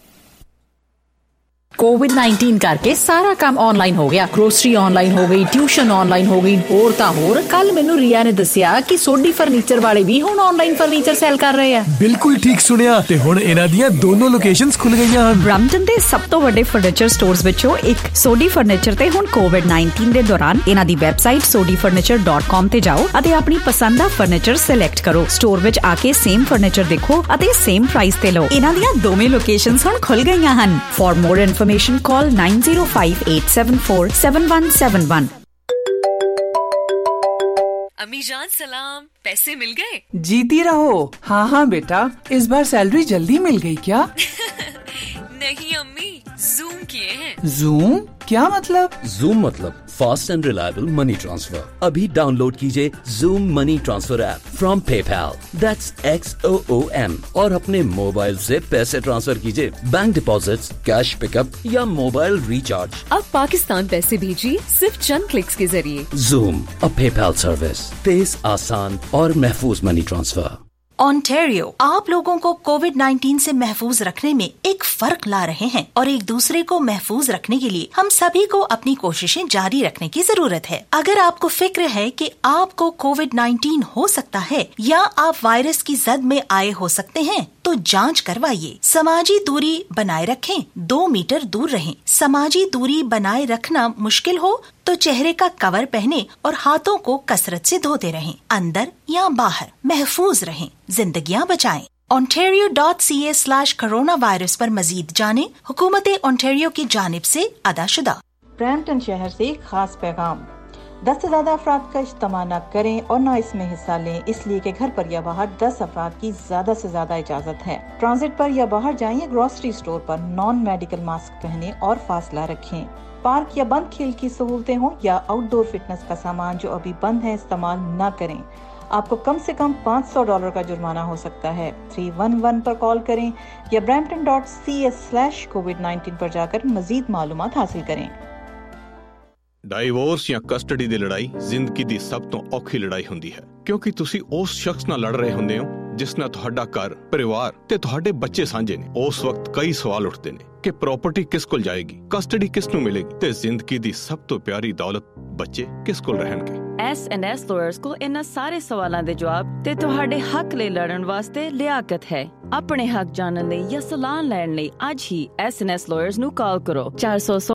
Covid nineteen ਕਰਕੇ ਸਾਰਾ ਕੰਮ online ਹੋ ਗਿਆ। Grocery online ਹੋ ਗਈ, tuition online ਹੋ ਗਈ, ਹੋਰ ਤਾਂ ਹੋਰ। ਕੱਲ ਮੈਨੂੰ ਰੀਆ ਨੇ ਦੱਸਿਆ ਕਿ ਸੋਢੀ ਫਰਨੀਚਰ ਵਾਲੇ ਵੀ ਹੁਣ ਆਨਲਾਈਨ ਫਰਨੀਚਰ ਸੈਲ ਕਰ ਰਹੇ ਆ। ਬਿਲਕੁਲ ਠੀਕ ਸੁਣਿਆ, ਤੇ ਹੁਣ ਇਹਨਾਂ ਦੀਆਂ ਦੋਨੋਂ ਲੋਕੇਸ਼ਨਸ ਖੁੱਲ ਗਈਆਂ ਹਨ। ਬ੍ਰੈਂਪਟਨ ਦੇ ਸਭ ਤੋਂ ਵੱਡੇ ਫਰਨੀਚਰ ਸਟੋਰਸ ਵਿੱਚੋਂ ਇੱਕ ਸੋਢੀ ਫਰਨੀਚਰ ਤੇ ਹੁਣ ਕੋਵਿਡ ਨਾਈਨਟੀਨ ਦੇ ਦੌਰਾਨ ਇਹਨਾਂ ਦੀ website Sodhi furniture dot com ਤੇ ਜਾਓ ਅਤੇ ਆਪਣੀ ਪਸੰਦ ਦਾ ਫਰਨੀਚਰ ਸਿਲੈਕਟ ਕਰੋ। ਸਟੋਰ ਵਿੱਚ ਆ ਕੇ ਸੇਮ ਫਰਨੀਚਰ ਦੇਖੋ ਅਤੇ ਸੇਮ ਪ੍ਰਾਈਸ ਤੇ ਲਓ। ਇਹਨਾਂ ਦੀਆਂ ਦੋਵੇਂ ਲੋਕੇਸ਼ਨਸ ਹੁਣ ਖੁੱਲ ਗਈਆਂ ਹਨ। For more information call nine zero five eight seven four seven one seven one। अम्मी जान सलाम, पैसे मिल गए? जीती रहो। हाँ हाँ बेटा, इस बार सैलरी जल्दी मिल गई क्या? नहीं अम्मी, जूम किए हैं। जूम क्या मतलब? जूम मतलब fast and reliable money transfer. अभी डाउनलोड कीजिए Xoom money transfer app from PayPal, that's X O O M, और अपने मोबाइल से पैसे ट्रांसफर कीजिए। बैंक डिपॉजिट्स, कैश पिकअप या मोबाइल रिचार्ज। अब पाकिस्तान पैसे भेजिए सिर्फ चंद क्लिक्स के जरिए। जूम, अ पेपैल सर्विस, तेज, आसान और महफूज मनी ट्रांसफर। ओंटारियो आप लोगों को कोविड नाइनटीन से महफूज रखने में एक फर्क ला रहे हैं और एक दूसरे को महफूज रखने के लिए हम सभी को अपनी कोशिशें जारी रखने की जरूरत है। अगर आपको फिक्र है कि आपको कोविड नाइनटीन हो सकता है या आप वायरस की जद में आए हो सकते हैं, तो जांच करवाइए। समाजी दूरी बनाए रखें, दो मीटर दूर रहें। समाजी दूरी बनाए रखना मुश्किल हो तो चेहरे का कवर पहने और हाथों को कसरत से धोते रहें। अंदर या बाहर महफूज रहें, जिंदगियां बचाएं। Ontario dot C A slash coronavirus पर मजीद जानें। हुकूमत ओंटारियो की जानिब से अदाशुदा। ब्रैम्पटन शहर से एक खास पैगाम। दस से ज्यादा अफराद का इज्तिमा न करें और न इसमें हिस्सा लें, इसलिए कि घर पर या बाहर दस अफराद की ज्यादा से ज्यादा इजाजत है। ट्रांजिट पर या बाहर जाएं या ग्रोसरी स्टोर पर नॉन मेडिकल मास्क पहने और फासला रखें। पार्क या बंद खेल की सहूलतें हों या आउटडोर फिटनेस का सामान जो अभी बंद है इस्तेमाल न करें। आपको कम से कम पाँच सौ डॉलर का जुर्माना हो सकता है। थ्री वन वन पर कॉल करें या Brampton dot C A slash Covid nineteen पर जाकर मजीद मालूमात हासिल करें। ਡਾਈਵੋਰਸ ਜਾਂ ਕਸਟਡੀ ਦੀ ਲੜਾਈ ਜ਼ਿੰਦਗੀ ਦੀ ਸਭ ਤੋਂ ਔਖੀ ਲੜਾਈ ਹੁੰਦੀ ਹੈ, ਕਿਉਂਕਿ ਤੁਸੀਂ ਉਸ ਸ਼ਖਸ ਨਾਲ ਲੜ ਰਹੇ ਹੁੰਦੇ ਹੋ ਜਿਸ ਨਾਲ ਤੁਹਾਡਾ ਘਰ, ਪਰਿਵਾਰ ਤੇ ਤੁਹਾਡੇ ਬੱਚੇ ਸਾਂਝੇ ਨੇ। ਉਸ ਵਕਤ ਕਈ ਸਵਾਲ ਉੱਠਦੇ ਨੇ ਕਿ ਪ੍ਰਾਪਰਟੀ ਕਿਸ ਕੋਲ ਜਾਏਗੀ, ਕਸਟਡੀ ਕਿਸ ਨੂੰ ਮਿਲੇਗੀ ਤੇ ਜ਼ਿੰਦਗੀ ਦੀ ਸਭ ਤੋਂ ਪਿਆਰੀ ਦੌਲਤ ਬੱਚੇ ਕਿਸ ਕੋਲ ਰਹਿਣਗੇ। ਐਸ ਐਂਡ ਐਸ ਲਾਇਰਸ ਕੋਲ ਇਹਨਾਂ ਸਾਰੇ ਸਵਾਲਾਂ ਦੇ ਜਵਾਬ ਤੇ ਤੁਹਾਡੇ ਹੱਕ ਲਈ ਲੜਨ ਵਾਸਤੇ ਲਿਆਕਤ ਹੈ। ਆਪਣੇ ਹੱਕ ਜਾਣਨ ਲਈ ਜਾਂ ਸਲਾਹ ਲੈਣ ਲਈ ਅੱਜ ਹੀ ਐਸ ਐਂਡ ਐਸ ਲਾਇਰਸ ਨੂੰ ਕਾਲ ਕਰੋ ਚਾਰ ਸੌ